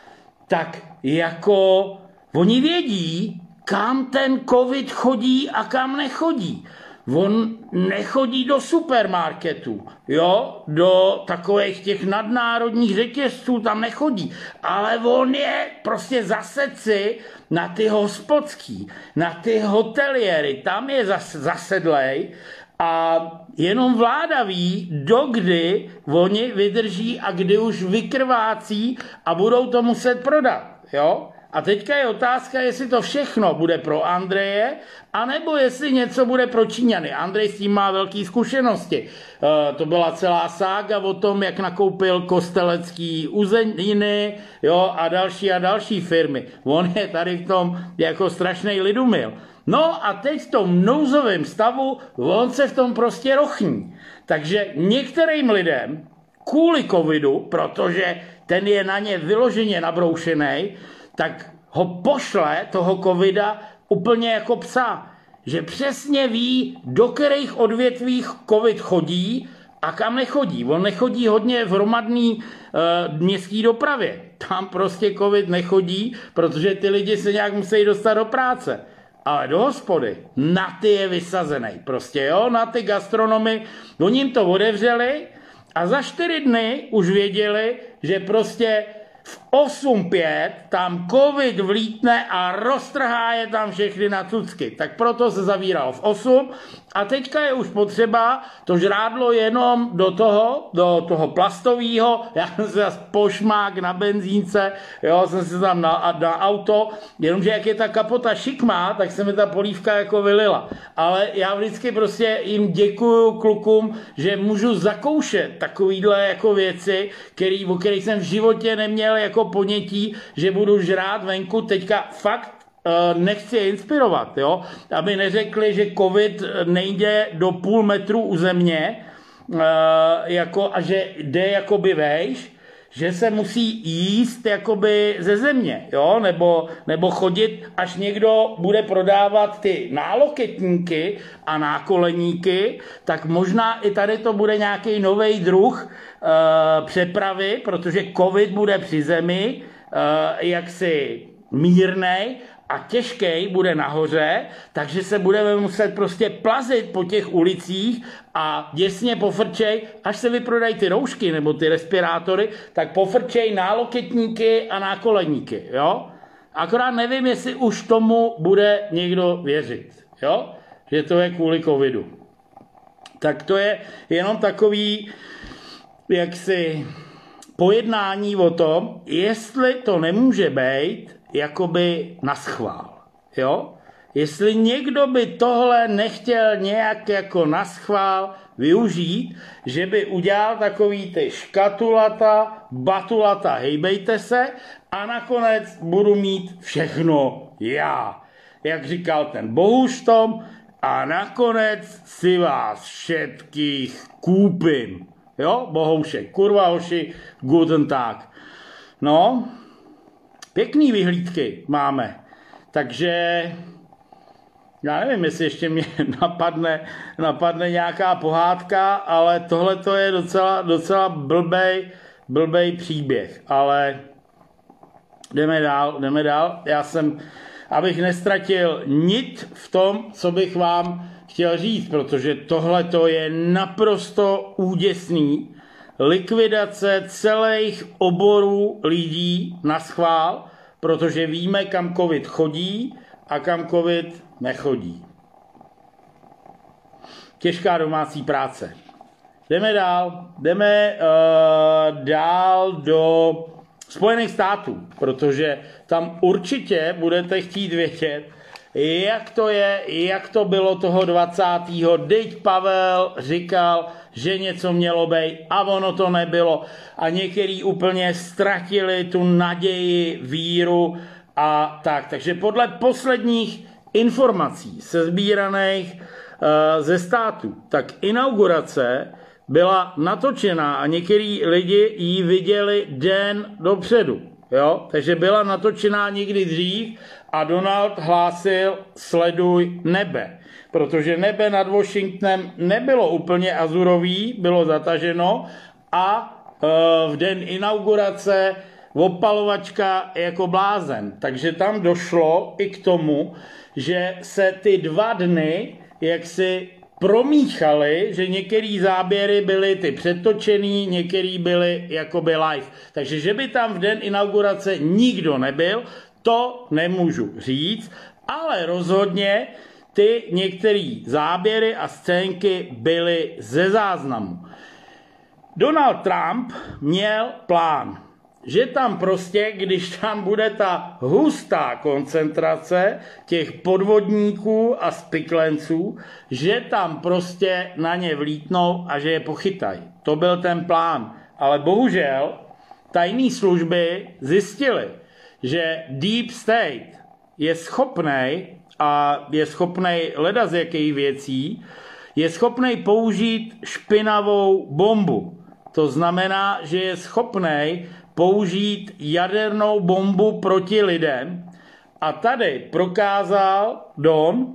tak jako oni vědí, kam ten covid chodí a kam nechodí. On nechodí do supermarketů, jo, do takových těch nadnárodních řetězců tam nechodí, ale on je prostě zaseci na ty hospodský, na ty hoteliéry, tam je zasedlej a jenom vláda ví, dokdy oni vydrží a kdy už vykrvácí a budou to muset prodat, jo. A teďka je otázka, jestli to všechno bude pro Andreje, anebo jestli něco bude pro Číňany. Andrej s tím má velké zkušenosti. To byla celá sága o tom, jak nakoupil Kostelecký uzeniny, jo, a další firmy. On je tady v tom jako strašný lidumil. No a teď v tom nouzovém stavu on se v tom prostě rochní. Takže některým lidem kvůli covidu, protože ten je na ně vyloženě nabroušený, tak ho pošle toho covida úplně jako psa. Že přesně ví, do kterých odvětvích covid chodí a kam nechodí. On nechodí hodně v hromadný městské dopravě. Tam prostě covid nechodí, protože ty lidi se nějak musí dostat do práce. Ale do hospody, na ty je vysazený. Prostě jo, na ty gastronomy, oni jim to otevřeli a za 4 dny už věděli, že prostě v 8:05 tam covid vlítne a roztrhá je tam všechny na cucky. Tak proto se zavíral v 8 a teďka je už potřeba to žrádlo jenom do toho plastového. Já jsem se zase pošmák na benzínce, jo, jsem si tam na auto, jenomže jak je ta kapota šikmá, tak se mi ta polívka jako vylila. Ale já vždycky prostě jim děkuju klukům, že můžu zakoušet takovýhle jako věci, o kterých jsem v životě neměl jako ponětí, že budu žrát venku. Teďka fakt nechci je inspirovat, jo? Aby neřekli, že covid nejde do půl metru u země a že jde jakoby vejš, že se musí jíst jakoby ze země, jo? Nebo chodit, až někdo bude prodávat ty náloketníky a nákoleníky, tak možná i tady to bude nějaký nový druh přepravy, protože covid bude při zemi jaksi mírnej a těžkej bude nahoře, takže se budeme muset prostě plazit po těch ulicích a děsně pofrčej, až se vyprodají ty roušky nebo ty respirátory, tak pofrčej náloketníky a nákoleníky, jo? Akorát nevím, jestli už tomu bude někdo věřit, jo? Že to je kvůli covidu. Tak to je jenom takový jaksi pojednání o tom, jestli to nemůže být jakoby naschvál, jo? Jestli někdo by tohle nechtěl nějak jako naschvál využít, že by udělal takový ty škatulata, batulata, hejbejte se a nakonec budu mít všechno já. Jak říkal ten Bohuš Tom, a nakonec si vás všetkých koupím. Jo, Bohoušek, kurva hoši, guten Tag. No, pěkný vyhlídky máme, takže já nevím, jestli ještě mě napadne nějaká pohádka, ale tohle to je docela blbej příběh, ale jdeme dál. Já jsem, abych nestratil nic v tom, co bych vám chtěl říct, protože tohle to je naprosto úděsný. Likvidace celých oborů lidí naschvál, protože víme, kam covid chodí a kam covid nechodí. Těžká domácí práce. Jdeme dál. Jdeme dál do Spojených států, protože tam určitě budete chtít vědět, jak to je, jak to bylo toho 20. Teď Pavel říkal, že něco mělo být a ono to nebylo. A některý úplně ztratili tu naději, víru a tak. Takže podle posledních informací sesbíraných ze státu, tak inaugurace byla natočená a některý lidi ji viděli den dopředu. Jo? Takže byla natočená někdy dřív a Donald hlásil sleduj nebe. Protože nebe nad Washingtonem nebylo úplně azurový, bylo zataženo a v den inaugurace opalovačka jako blázen. Takže tam došlo i k tomu, že se ty 2 dny jaksi promíchali, že některé záběry byly ty předtočený, některé byly jakoby live. Takže že by tam v den inaugurace nikdo nebyl, to nemůžu říct, ale rozhodně ty některé záběry a scénky byly ze záznamu. Donald Trump měl plán, že tam prostě, když tam bude ta hustá koncentrace těch podvodníků a spiklenců, že tam prostě na ně vlítnou a že je pochytají. To byl ten plán. Ale bohužel tajné služby zjistily, že Deep State je schopnej a je schopnej leda z jakých věcí, je schopnej použít špinavou bombu. To znamená, že je schopnej použít jadernou bombu proti lidem a tady prokázal Don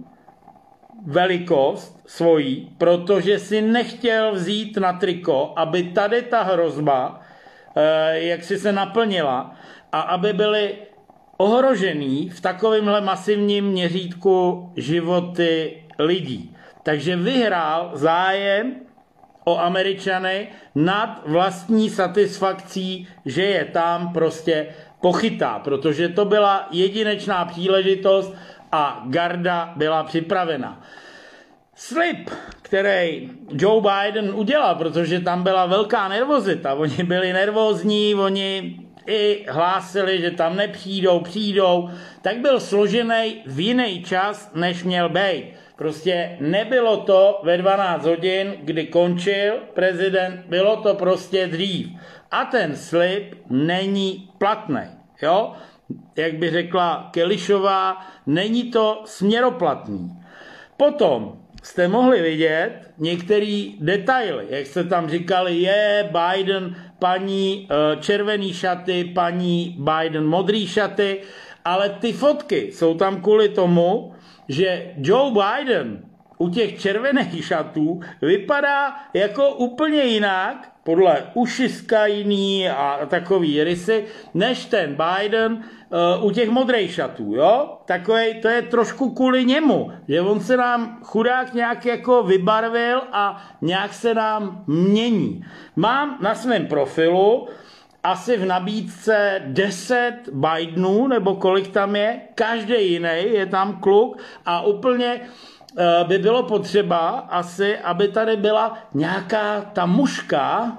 velikost svojí, protože si nechtěl vzít na triko, aby tady ta hrozba jak si se naplnila a aby byly ohrožený v takovémhle masivním měřítku životy lidí. Takže vyhrál zájem o Američany nad vlastní satisfakcí, že je tam prostě pochytá, protože to byla jedinečná příležitost a garda byla připravena. Slib, který Joe Biden udělal, protože tam byla velká nervozita, oni byli nervózní, oni i hlásili, že tam přijdou, tak byl složený v jiný čas, než měl být. Prostě nebylo to ve 12 hodin, kdy končil prezident, bylo to prostě dřív. A ten slib není platný. Jo? Jak by řekla Kelišová, není to směroplatný. Potom jste mohli vidět některé detaily, jak jste tam říkali, je Biden paní červený šaty, paní Biden modrý šaty, ale ty fotky jsou tam kvůli tomu, že Joe Biden u těch červených šatů vypadá jako úplně jinak, podle ušiska jiný a takový rysy, než ten Biden u těch modrých šatů, jo? Takovej, to je trošku kvůli němu, že on se nám chudák nějak jako vybarvil a nějak se nám mění. Mám na svém profilu asi v nabídce 10 Bidenů, nebo kolik tam je, každý jiný je tam kluk a úplně by bylo potřeba asi, aby tady byla nějaká ta mužka,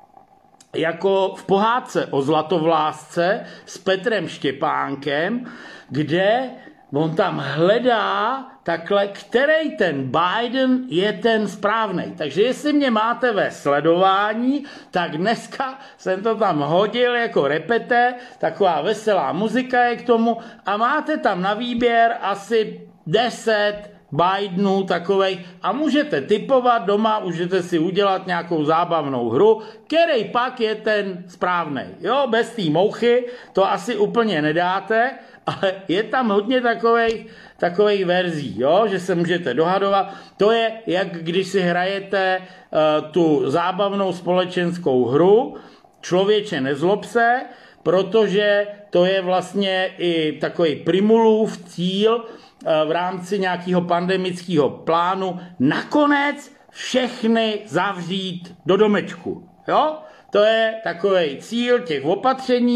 jako v pohádce o Zlatovlásce s Petrem Štěpánkem, kde on tam hledá takhle, který ten Biden je ten správný. Takže jestli mě máte ve sledování, tak dneska jsem to tam hodil jako repete, taková veselá muzika je k tomu a máte tam na výběr asi 10 Bidenů takovej a můžete tipovat doma, můžete si udělat nějakou zábavnou hru, který pak je ten správnej. Jo, bez té mouchy to asi úplně nedáte, ale je tam hodně takových verzí, jo, že se můžete dohadovat. To je, jak když si hrajete tu zábavnou společenskou hru Člověče nezlob se, protože to je vlastně i takový Primulův cíl v rámci nějakého pandemického plánu nakonec všechny zavřít do domečku. Jo? To je takový cíl těch opatření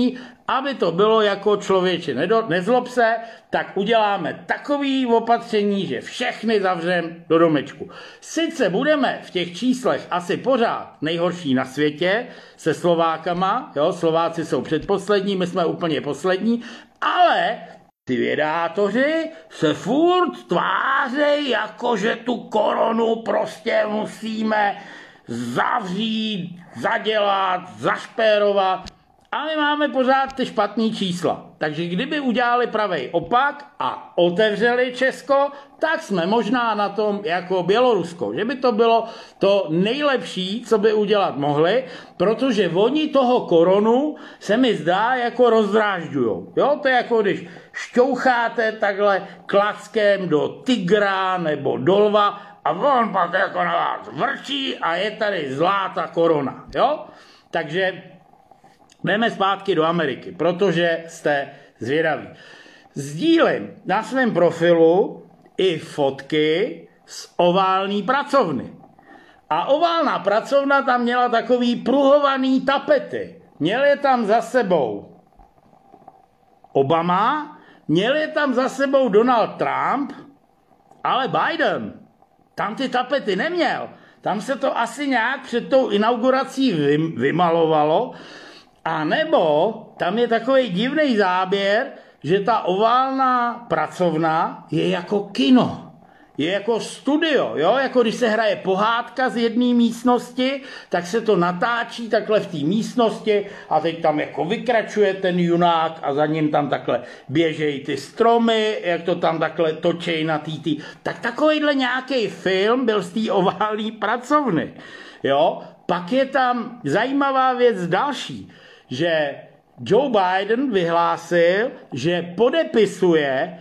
aby to bylo jako člověče, nezlob se, tak uděláme takový opatření, že všechny zavřeme do domečku. Sice budeme v těch číslech asi pořád nejhorší na světě se Slovákama, jo, Slováci jsou předposlední, my jsme úplně poslední, ale ty vědátoři se furt tvářejí, jako že tu koronu prostě musíme zavřít, zadělat, zašpérovat. A my máme pořád ty špatný čísla. Takže kdyby udělali pravej opak a otevřeli Česko, tak jsme možná na tom jako Bělorusko. Že by to bylo to nejlepší, co by udělat mohli, protože oni toho koronu se mi zdá jako rozdrážďujou. Jo, to je jako když šťoucháte takhle klackem do tygra nebo do lva a on pak jako na vás vrčí a je tady zlá ta korona. Jo? Takže jdeme zpátky do Ameriky, protože jste zvědaví. Sdílím na svém profilu i fotky z oválné pracovny. A oválná pracovna tam měla takový pruhovaný tapety. Měl je tam za sebou Obama, měl je tam za sebou Donald Trump, ale Biden tam ty tapety neměl. Tam se to asi nějak před tou inaugurací vymalovalo, a nebo tam je takový divný záběr, že ta oválná pracovna je jako kino. Je jako studio, jo? Jako když se hraje pohádka z jedné místnosti, tak se to natáčí takhle v té místnosti a teď tam jako vykračuje ten junák a za ním tam takhle běžejí ty stromy, jak to tam takhle točej na tý. Tak takovejhle nějaký film byl z té oválné pracovny, jo? Pak je tam zajímavá věc další, že Joe Biden vyhlásil, že podepisuje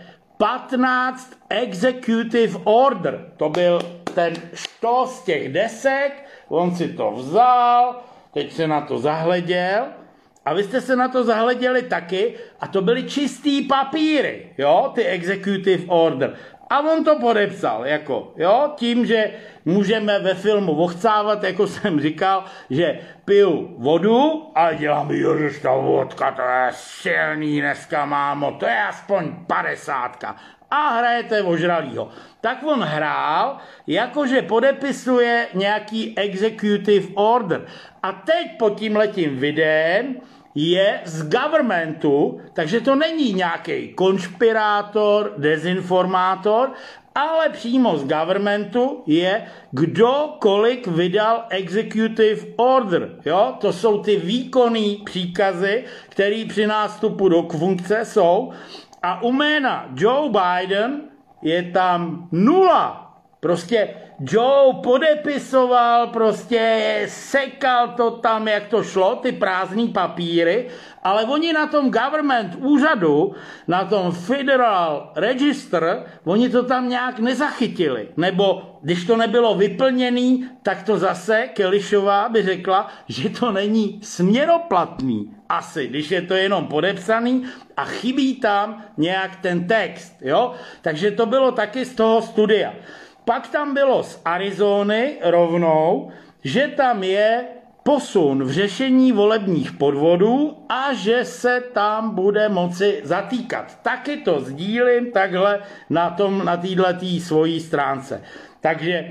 15 executive order. To byl ten štos z těch desek, on si to vzal, teď se na to zahleděl a vy jste se na to zahleděli taky a to byly čistý papíry, jo, ty executive order. A on to podepsal, jako, jo, tím, že můžeme ve filmu ochcávat, jako jsem říkal, že piju vodu a dělám, ježiš, ta vodka, to je silný dneska, mámo, to je aspoň 50. A hrajete ožralýho. Tak on hrál, jakože podepisuje nějaký executive order. A teď pod tímhletím videem je z governmentu, takže to není nějaký konšpirátor, dezinformátor, ale přímo z governmentu je, kdo kolik vydal executive order. Jo? To jsou ty výkonný příkazy, které při nástupu do funkce jsou. A u jména Joe Biden je tam 0. Prostě Joe podepisoval, prostě sekal to tam, jak to šlo, ty prázdný papíry, ale oni na tom government úřadu, na tom Federal Register, oni to tam nějak nezachytili. Nebo když to nebylo vyplněný, tak to zase Kelišová by řekla, že to není směroplatný. Asi, když je to jenom podepsaný a chybí tam nějak ten text. Jo? Takže to bylo taky z toho studia. Pak tam bylo z Arizony rovnou, že tam je posun v řešení volebních podvodů a že se tam bude moci zatýkat. Taky to sdílím takhle na této svojí stránce. Takže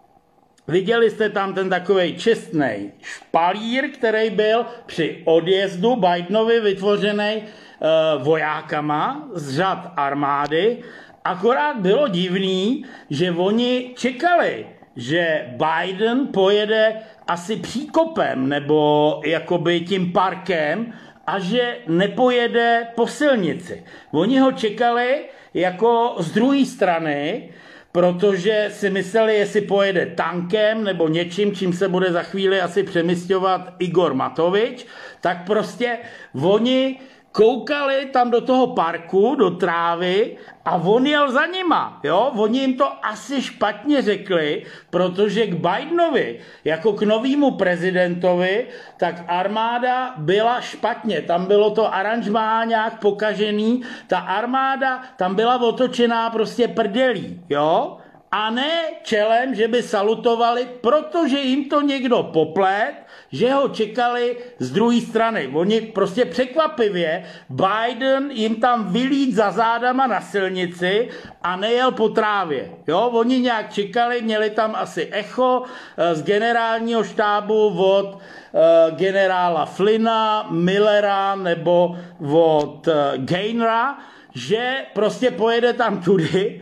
viděli jste tam ten takovej čestnej špalír, který byl při odjezdu Bidenovi vytvořený vojákama z řad armády. Akorát bylo divný, že oni čekali, že Biden pojede asi příkopem nebo jakoby tím parkem a že nepojede po silnici. Oni ho čekali jako z druhé strany, protože si mysleli, jestli pojede tankem nebo něčím, čím se bude za chvíli asi přemysťovat Igor Matovič, tak prostě oni koukali tam do toho parku, do trávy a on jel za nima, jo? Oni jim to asi špatně řekli, protože k Bidenovi, jako k novému prezidentovi, tak armáda byla špatně. Tam bylo to aranžmá nějak pokažený, ta armáda tam byla otočená prostě prdelí, jo? A ne čelem, že by salutovali, protože jim to někdo poplet, že ho čekali z druhé strany. Oni prostě překvapivě, Biden jim tam vylít za zádama na silnici a nejel po trávě. Jo? Oni nějak čekali, měli tam asi echo z generálního štábu od generála Flynna, Millera nebo od Gainera, že prostě pojede tam tudy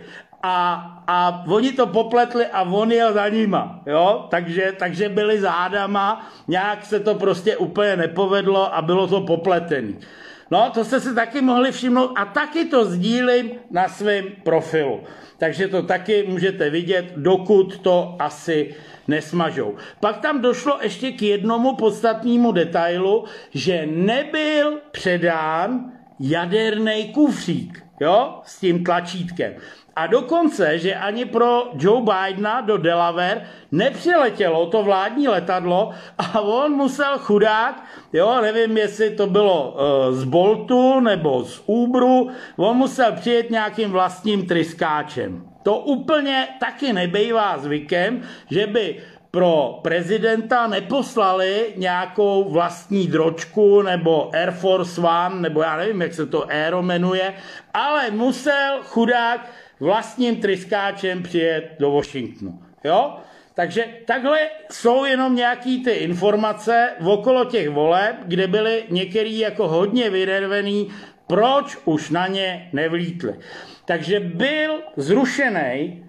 a oni to popletli a on jel za nima, jo? Takže byli zádama, nějak se to prostě úplně nepovedlo a bylo to popletený. No, to jste si taky mohli všimnout a taky to sdílím na svém profilu. Takže to taky můžete vidět, dokud to asi nesmažou. Pak tam došlo ještě k jednomu podstatnému detailu, že nebyl předán jaderný kufřík, jo, s tím tlačítkem. A dokonce, že ani pro Joe Bidena do Delaware nepřiletělo to vládní letadlo a on musel chudák, jo, nevím, jestli to bylo z Boltu nebo z Uberu, on musel přijet nějakým vlastním tryskáčem. To úplně taky nebejvá zvykem, že by pro prezidenta neposlali nějakou vlastní dročku nebo Air Force One, nebo já nevím, jak se to Aero jmenuje, ale musel chudák vlastním tryskáčem přijet do Washingtonu. Jo? Takže takhle jsou jenom nějaký ty informace okolo těch voleb, kde byly některý jako hodně vyrervený, proč už na ně nevlítli. Takže byl zrušený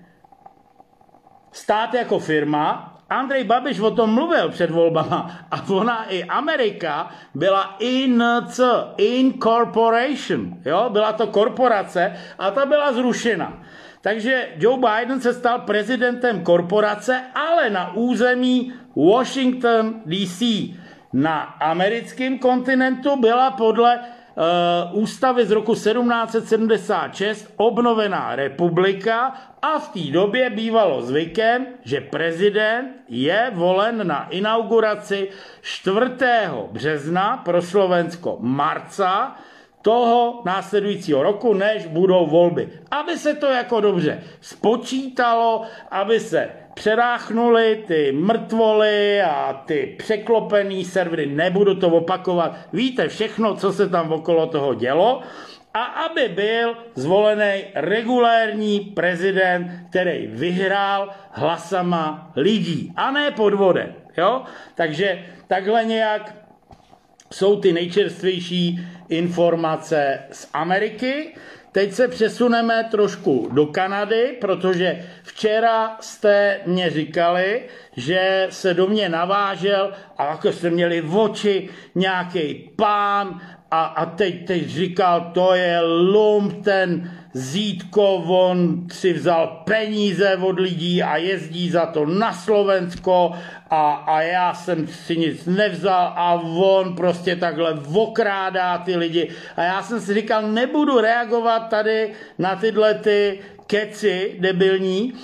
stát jako firma. Andrej Babiš o tom mluvil před volbama a ona i Amerika byla INC, Incorporation, jo? Byla to korporace a ta byla zrušena. Takže Joe Biden se stal prezidentem korporace, ale na území Washington DC. Na americkém kontinentu byla podle ústavy z roku 1776 obnovená republika a v té době bývalo zvykem, že prezident je volen na inauguraci 4. března, pro Slovensko marca, toho následujícího roku, než budou volby. Aby se to jako dobře spočítalo, aby se přeráchnuli ty mrtvoly a ty překlopený servery, nebudu to opakovat, víte všechno, co se tam okolo toho dělo, a aby byl zvolený regulérní prezident, který vyhrál hlasama lidí, a ne podvodem. Jo? Takže takhle nějak jsou ty nejčerstvější informace z Ameriky. Teď se přesuneme trošku do Kanady, protože včera jste mě říkali, že se do mě navážel a jako jste měli v oči nějaký pán a teď říkal, to je lump, ten Zítko, on si vzal peníze od lidí a jezdí za to na Slovensko a já jsem si nic nevzal a on prostě takhle okrádá ty lidi. A já jsem si říkal, nebudu reagovat tady na tyhle ty keci debilní,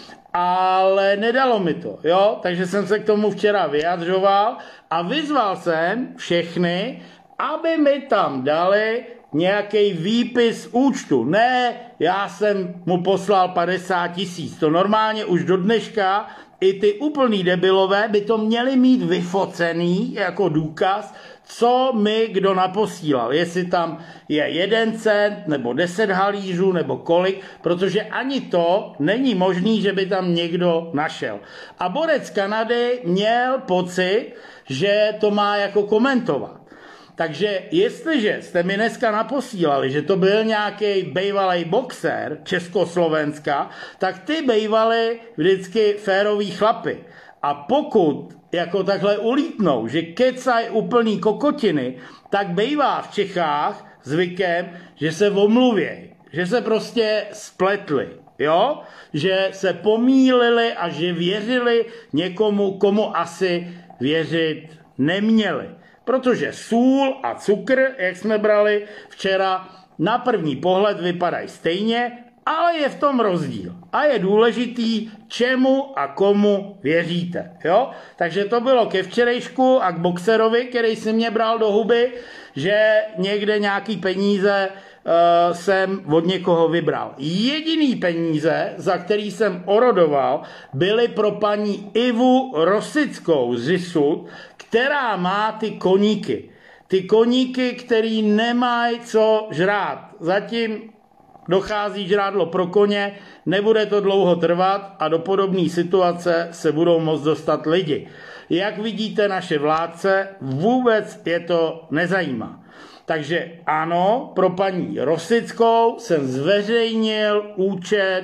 ale nedalo mi to, jo? Takže jsem se k tomu včera vyjadřoval a vyzval jsem všechny, aby mi tam dali nějaký výpis účtu. Ne, já jsem mu poslal 50 000. To normálně už do dneška i ty úplný debilové by to měli mít vyfocený jako důkaz, co mi kdo naposílal. Jestli tam je 1 cent, nebo 10 halířů, nebo kolik, protože ani to není možný, že by tam někdo našel. A borec Kanady měl pocit, že to má jako komentovat. Takže jestliže jste mi dneska naposílali, že to byl nějaký bejvalej boxer Československa, tak ty bejvali vždycky férový chlapy. A pokud jako takhle ulítnou, že kecaj úplný kokotiny, tak bejvá v Čechách zvykem, že se omluvěj, že se prostě spletli, jo? Že se pomýlili a že věřili někomu, komu asi věřit neměli. Protože sůl a cukr, jak jsme brali včera, na první pohled vypadají stejně, ale je v tom rozdíl. A je důležitý, čemu a komu věříte. Jo? Takže to bylo ke včerejšku a k boxerovi, který si mě bral do huby, že někde nějaký peníze jsem od někoho vybral. Jediný peníze, za který jsem orodoval, byly pro paní Ivu Rosickou z Řisut, která má ty koníky. Ty koníky, který nemají co žrát. Zatím dochází žrádlo pro koně, nebude to dlouho trvat a do podobné situace se budou moct dostat lidi. Jak vidíte, naše vládce, vůbec je to nezajímá. Takže ano, pro paní Rosickou jsem zveřejnil účet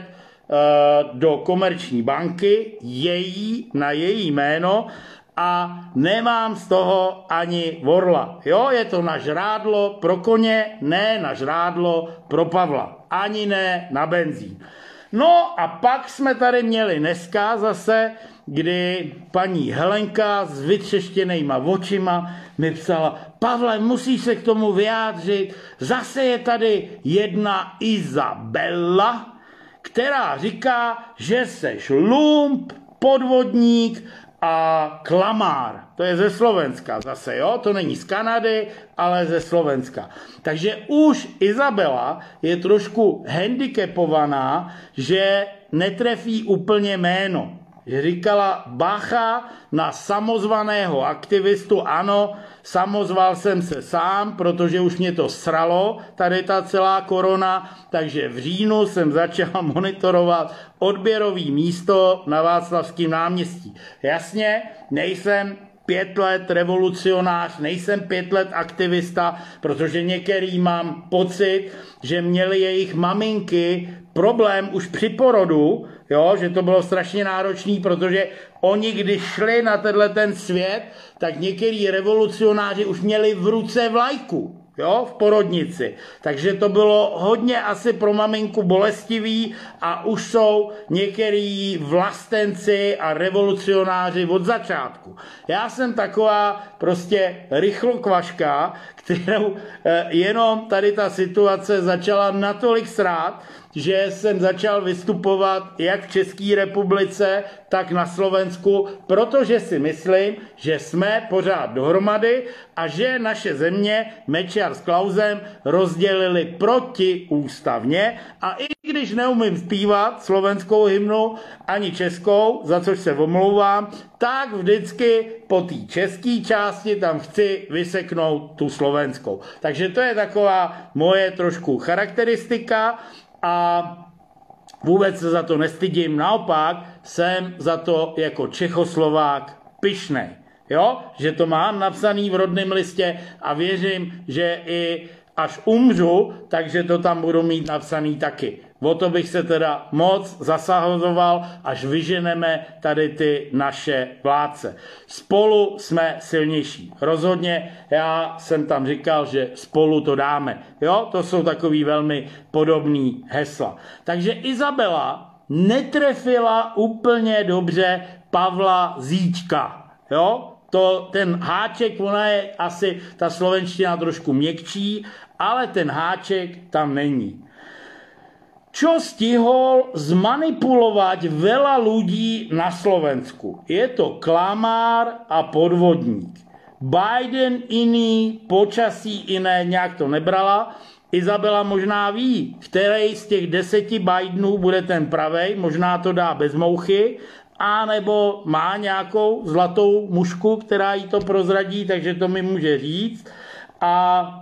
do Komerční banky, na její jméno, a nemám z toho ani vorla. Jo, je to na žrádlo pro koně, ne na žrádlo pro Pavla. Ani ne na benzín. No a pak jsme tady měli dneska zase, kdy paní Helenka s vytřeštěnejma očima mi psala: Pavle, musíš se k tomu vyjádřit, zase je tady jedna Izabela, která říká, že seš lump, podvodník a klamár. To je ze Slovenska zase, jo? To není z Kanady, ale ze Slovenska. Takže už Izabela je trošku handicapovaná, že netrefí úplně jméno. Že říkala bacha na samozvaného aktivistu. Ano, samozval jsem se sám, protože už mě to sralo, tady ta celá korona, takže v říjnu jsem začal monitorovat odběrový místo na Václavském náměstí. Jasně, nejsem 5 let revolucionář, nejsem 5 let aktivista, protože některý mám pocit, že měli jejich maminky problém už při porodu, jo, že to bylo strašně náročný, protože oni, když šli na ten svět, tak některý revolucionáři už měli v ruce vlajku, jo, v porodnici. Takže to bylo hodně asi pro maminku bolestivý a už jsou některý vlastenci a revolucionáři od začátku. Já jsem taková prostě rychlokvaška, kterou jenom tady ta situace začala natolik srát, že jsem začal vystupovat jak v České republice, tak na Slovensku, protože si myslím, že jsme pořád dohromady a že naše země Mečiar s Klausem rozdělili protiústavně a i když neumím zpívat slovenskou hymnu ani českou, za což se omlouvám, tak vždycky po té české části tam chci vyseknout tu slovenskou. Takže to je taková moje trošku charakteristika a vůbec se za to nestydím, naopak jsem za to jako Čechoslovák pyšnej. Jo? Že to mám napsaný v rodném listě a věřím, že i až umřu, takže to tam budu mít napsaný taky. O to bych se teda moc zasahoval, až vyženeme tady ty naše vládce. Spolu jsme silnější. Rozhodně já jsem tam říkal, že spolu to dáme. Jo, to jsou takový velmi podobný hesla. Takže Izabela netrefila úplně dobře Pavla Zíčka. Jo, ten háček, ona je asi ta slovenština trošku měkčí, ale ten háček tam není. Čo stihol zmanipulovať veľa ľudí na Slovensku? Je to klamár a podvodník. Biden iný, počasí iné, nějak to nebrala. Izabela možná ví, který z těch 10 Bidenů bude ten pravej, možná to dá bez mouchy, a nebo má nějakou zlatou mušku, která jí to prozradí, takže to mi může říct. A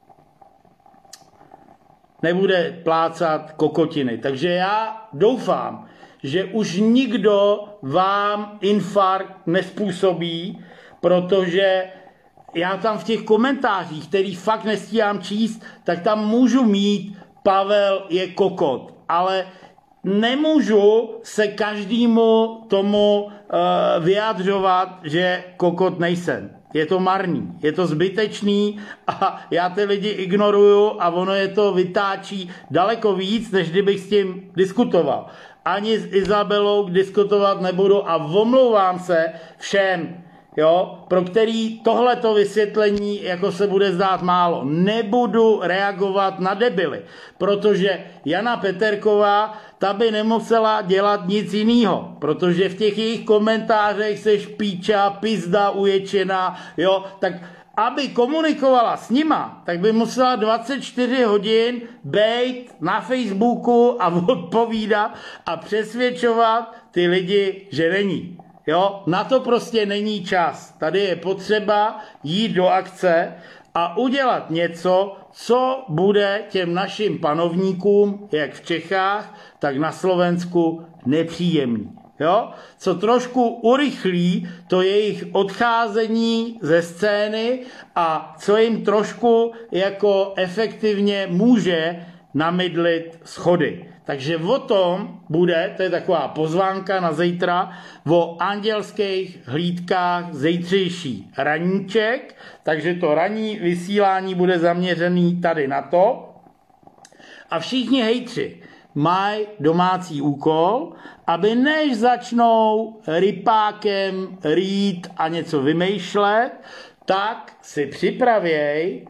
nebude plácat kokotiny. Takže já doufám, že už nikdo vám infarkt nespůsobí, protože já tam v těch komentářích, který fakt nestíhám číst, tak tam můžu mít Pavel je kokot, ale nemůžu se každému tomu vyjadřovat, že kokot nejsem. Je to marný, je to zbytečný a já ty lidi ignoruju a ono je to vytáčí daleko víc, než kdybych s tím diskutoval. Ani s Izabelou diskutovat nebudu a omlouvám se všem, jo, pro který tohleto vysvětlení jako se bude zdát málo. Nebudu reagovat na debily, protože Jana Peterková, ta by nemusela dělat nic jiného, protože v těch jejich komentářích seš píča, pizda uječená, jo, tak aby komunikovala s nima, tak by musela 24 hodin bejt na Facebooku a odpovídat a přesvědčovat ty lidi, že není. Jo? Na to prostě není čas. Tady je potřeba jít do akce a udělat něco, co bude těm našim panovníkům, jak v Čechách, tak na Slovensku, nepříjemný. Jo? Co trošku urychlí to jejich odcházení ze scény a co jim trošku jako efektivně může namydlit schody. Takže o tom bude, to je taková pozvánka na zítra, o andělských hlídkách zítřejší raníček, takže to ranní vysílání bude zaměřený tady na to. A všichni hejtři mají domácí úkol, aby než začnou rypákem rýt a něco vymýšlet, tak si připravěj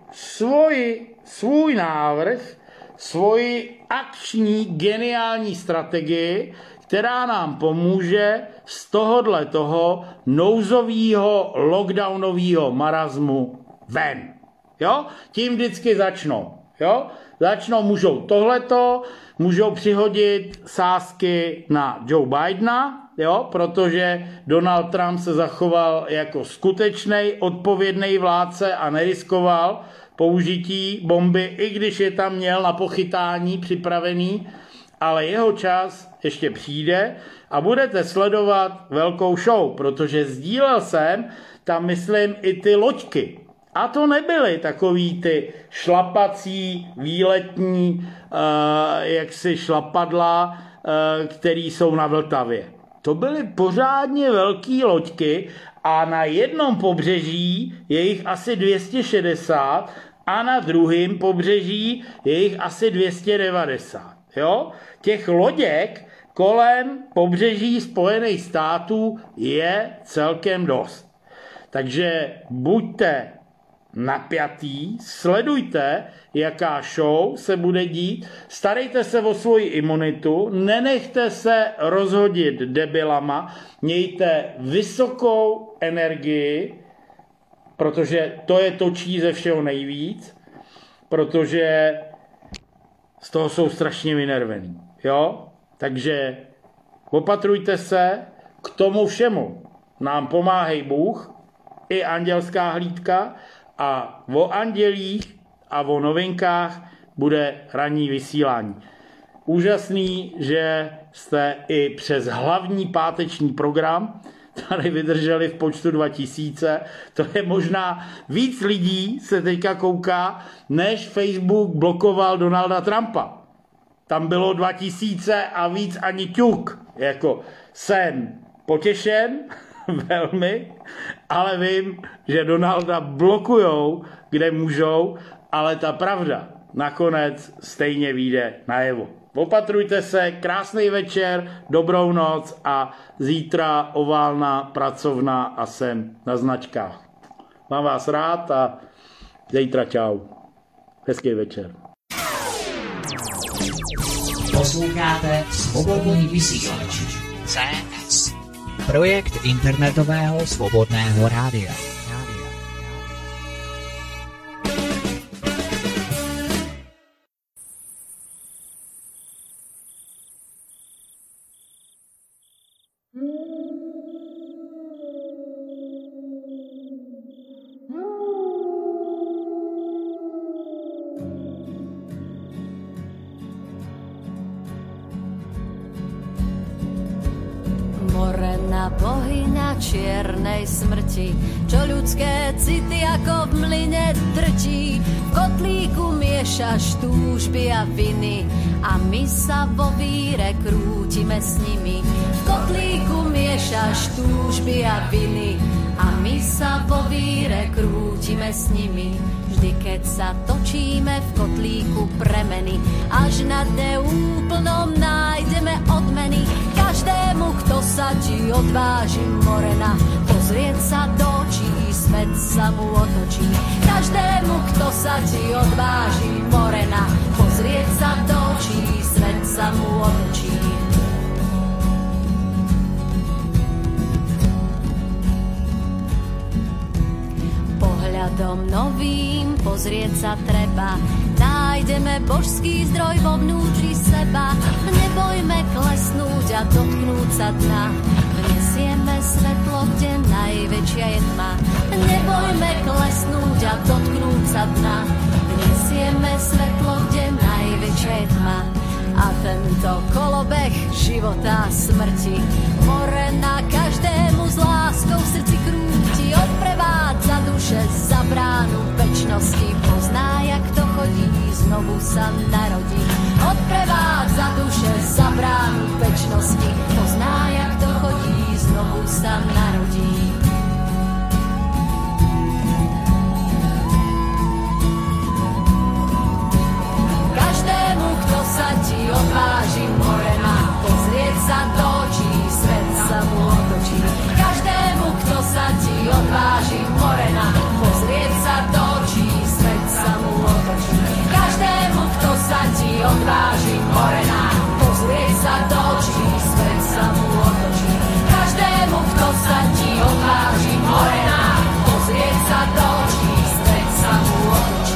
svůj návrh, svoji akční geniální strategii, která nám pomůže z toho nouzového lockdownového marazmu ven. Jo? Tím vždycky začnou. Jo? Můžou tohleto, můžou přihodit sázky na Joe Bidena, jo? Protože Donald Trump se zachoval jako skutečný odpovědný vládce a neriskoval použití bomby, i když je tam měl na pochytání připravený, ale jeho čas ještě přijde a budete sledovat velkou show, protože sdílel jsem tam, myslím, i ty loďky. A to nebyly takový ty šlapací, výletní, jaksi šlapadla, který jsou na Vltavě. To byly pořádně velký loďky a na jednom pobřeží je jich asi 260 a na druhém pobřeží je jich asi 290. Jo? Těch loděk kolem pobřeží Spojených států je celkem dost. Takže buďte napjatý, sledujte, jaká show se bude dít, starejte se o svoji imunitu, nenechte se rozhodit debilama, mějte vysokou energii, protože to je točí ze všeho nejvíc, protože z toho jsou strašně vynervený. Jo? Takže opatrujte se, k tomu všemu nám pomáhej Bůh i andělská hlídka a o andělích a o novinkách bude ranní vysílání. Úžasný, že jste i přes hlavní páteční program tady vydrželi v počtu 2000. To je možná víc lidí se teďka kouká, než Facebook blokoval Donalda Trumpa. Tam bylo 2000 a víc ani ťuk. Jako jsem potěšen velmi, ale vím, že Donalda blokujou, kde můžou, ale ta pravda nakonec stejně vyjde najevo. Opatrujte se, krásný večer, dobrou noc a zítra oválná pracovna a jsem na značkách. Mám vás rád a zítra čau. Hezký večer. Posloucháte Svobodný vysílač CS. Projekt internetového svobodného rádia. Bohyňa čiernej smrti, čo ľudské city ako v mlyne drtí. V kotlíku miešaš túžby a viny a my sa vo víre krútime s nimi. V kotlíku miešaš túžby a viny a my sa vo víre krútime s nimi. Vždy, keď sa točíme v kotlíku premeny, až na dne úplnom nájdeme odmeny. Každému, kto sa ti odváži morena, pozrieť sa do očí, svet sa mu otočí. Každému, kto sa ti odváži morena, pozrieť sa do očí, svet sa mu otočí. tom novým pozrieť sa treba. Nájdeme božský zdroj vo vnútri seba. Nebojme klesnúť a dotknúť sa dna. Vnesieme svetlo, kde najväčšia je tma. Nebojme klesnúť a dotknúť sa dna. Vnesieme svetlo, kde najväčšia je tma. A tento kolobeh života a smrti more na každému s láskou v srdci krúti. Odprevádza duše za bránu večnosti. Pozná, jak to chodí, znovu sa narodí. Odprevádza duše za bránu večnosti. Pozná, jak to chodí, znovu sa narodí. Každému, kto sa ti odváži morena, pozrieť sa do očí, svet sa mu otočí. Každému, kto sa ti odváži morena, pozrieť sa do očí, svet sa mu otočí. Každému, kto sa ti odváži morena, pozrieť sa do očí, svet sa mu otočí. Každému, kto sa ti odváži morena, pozrieť sa do očí, svet sa mu otočí.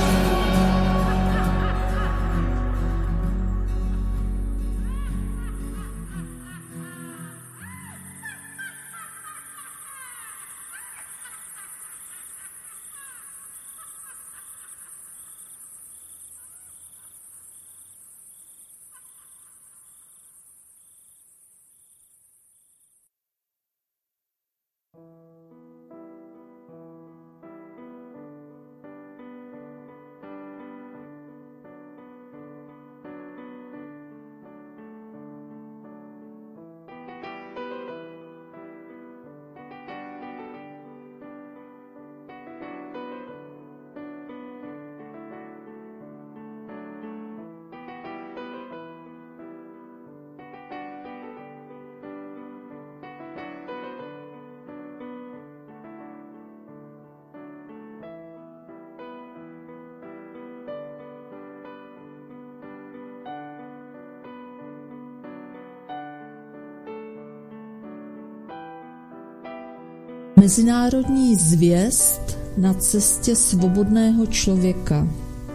Mezinárodní zvěst na cestě svobodného člověka.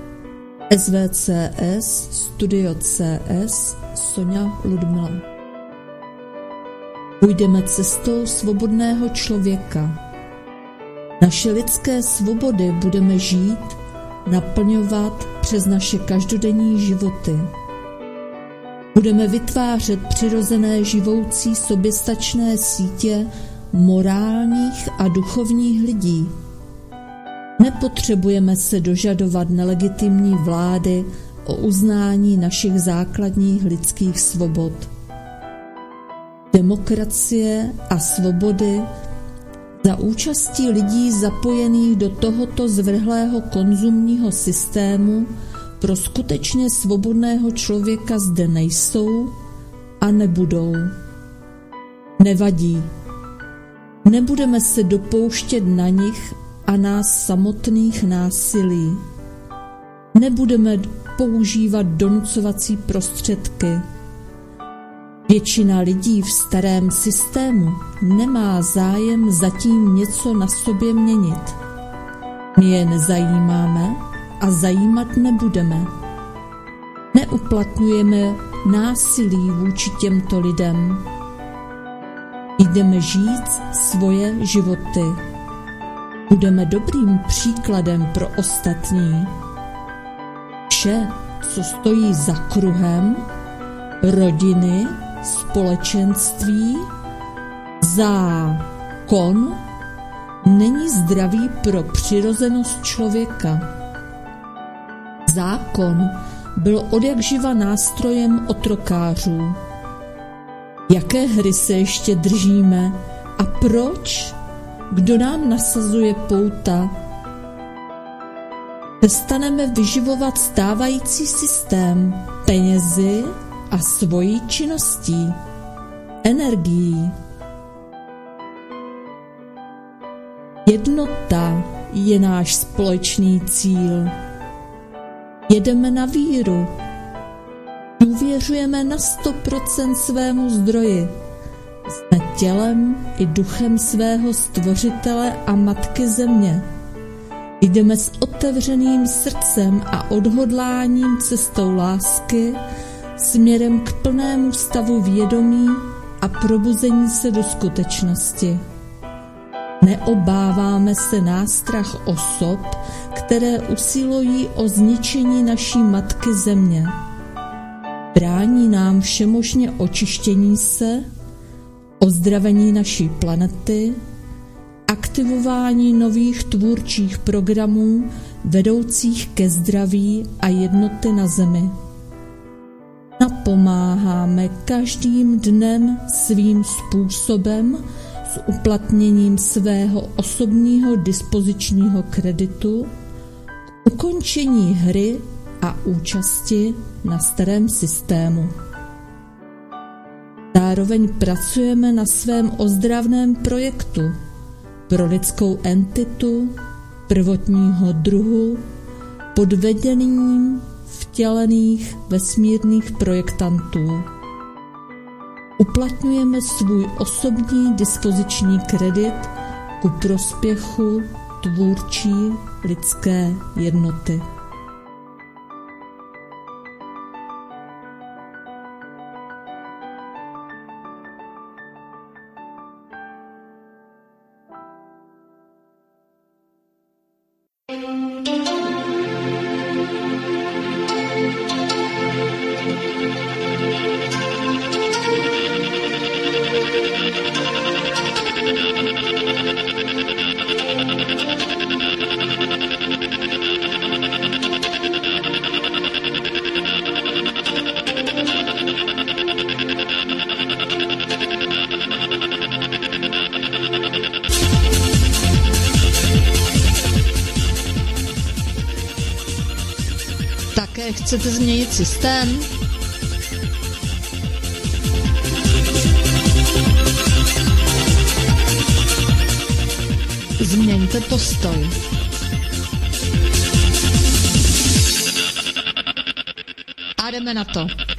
SVCS, Studio CS, Sonja Ludmila. Půjdeme cestou svobodného člověka. Naše lidské svobody budeme žít, naplňovat přes naše každodenní životy. Budeme vytvářet přirozené živoucí soběstačné sítě morálních a duchovních lidí. Nepotřebujeme se dožadovat nelegitimní vlády o uznání našich základních lidských svobod. Demokracie a svobody za účastí lidí zapojených do tohoto zvrhlého konzumního systému pro skutečně svobodného člověka zde nejsou a nebudou. Nevadí. Nebudeme se dopouštět na nich a nás samotných násilí. Nebudeme používat donucovací prostředky. Většina lidí v starém systému nemá zájem zatím něco na sobě měnit. My je nezajímáme a zajímat nebudeme. Neuplatňujeme násilí vůči těmto lidem. Jdeme žít svoje životy. Budeme dobrým příkladem pro ostatní. Vše, co stojí za kruhem, rodiny, společenství, zákon, není zdravý pro přirozenost člověka. Zákon byl odjakživa nástrojem otrokářů. Jaké hry se ještě držíme a proč? Kdo nám nasazuje pouta? Přestaneme vyživovat stávající systém penězi a svojí činností, energií. Jednota je náš společný cíl. Jedeme na víru. Důvěřujeme na 100% svému zdroji. Jsme tělem i duchem svého stvořitele a matky země. Jdeme s otevřeným srdcem a odhodláním cestou lásky směrem k plnému stavu vědomí a probuzení se do skutečnosti. Neobáváme se nástrah osob, které usilují o zničení naší matky země. Brání nám všemožně očištění se, ozdravení naší planety, aktivování nových tvůrčích programů vedoucích ke zdraví a jednoty na zemi. Napomáháme každým dnem svým způsobem s uplatněním svého osobního dispozičního kreditu k ukončení hry a účasti na starém systému. Zároveň pracujeme na svém ozdravném projektu pro lidskou entitu prvotního druhu pod vedením vtělených vesmírných projektantů. Uplatňujeme svůj osobní dispoziční kredit ku prospěchu tvůrčí lidské jednoty. Také chcete změnit systém? Změňte postoj. A jdeme na to.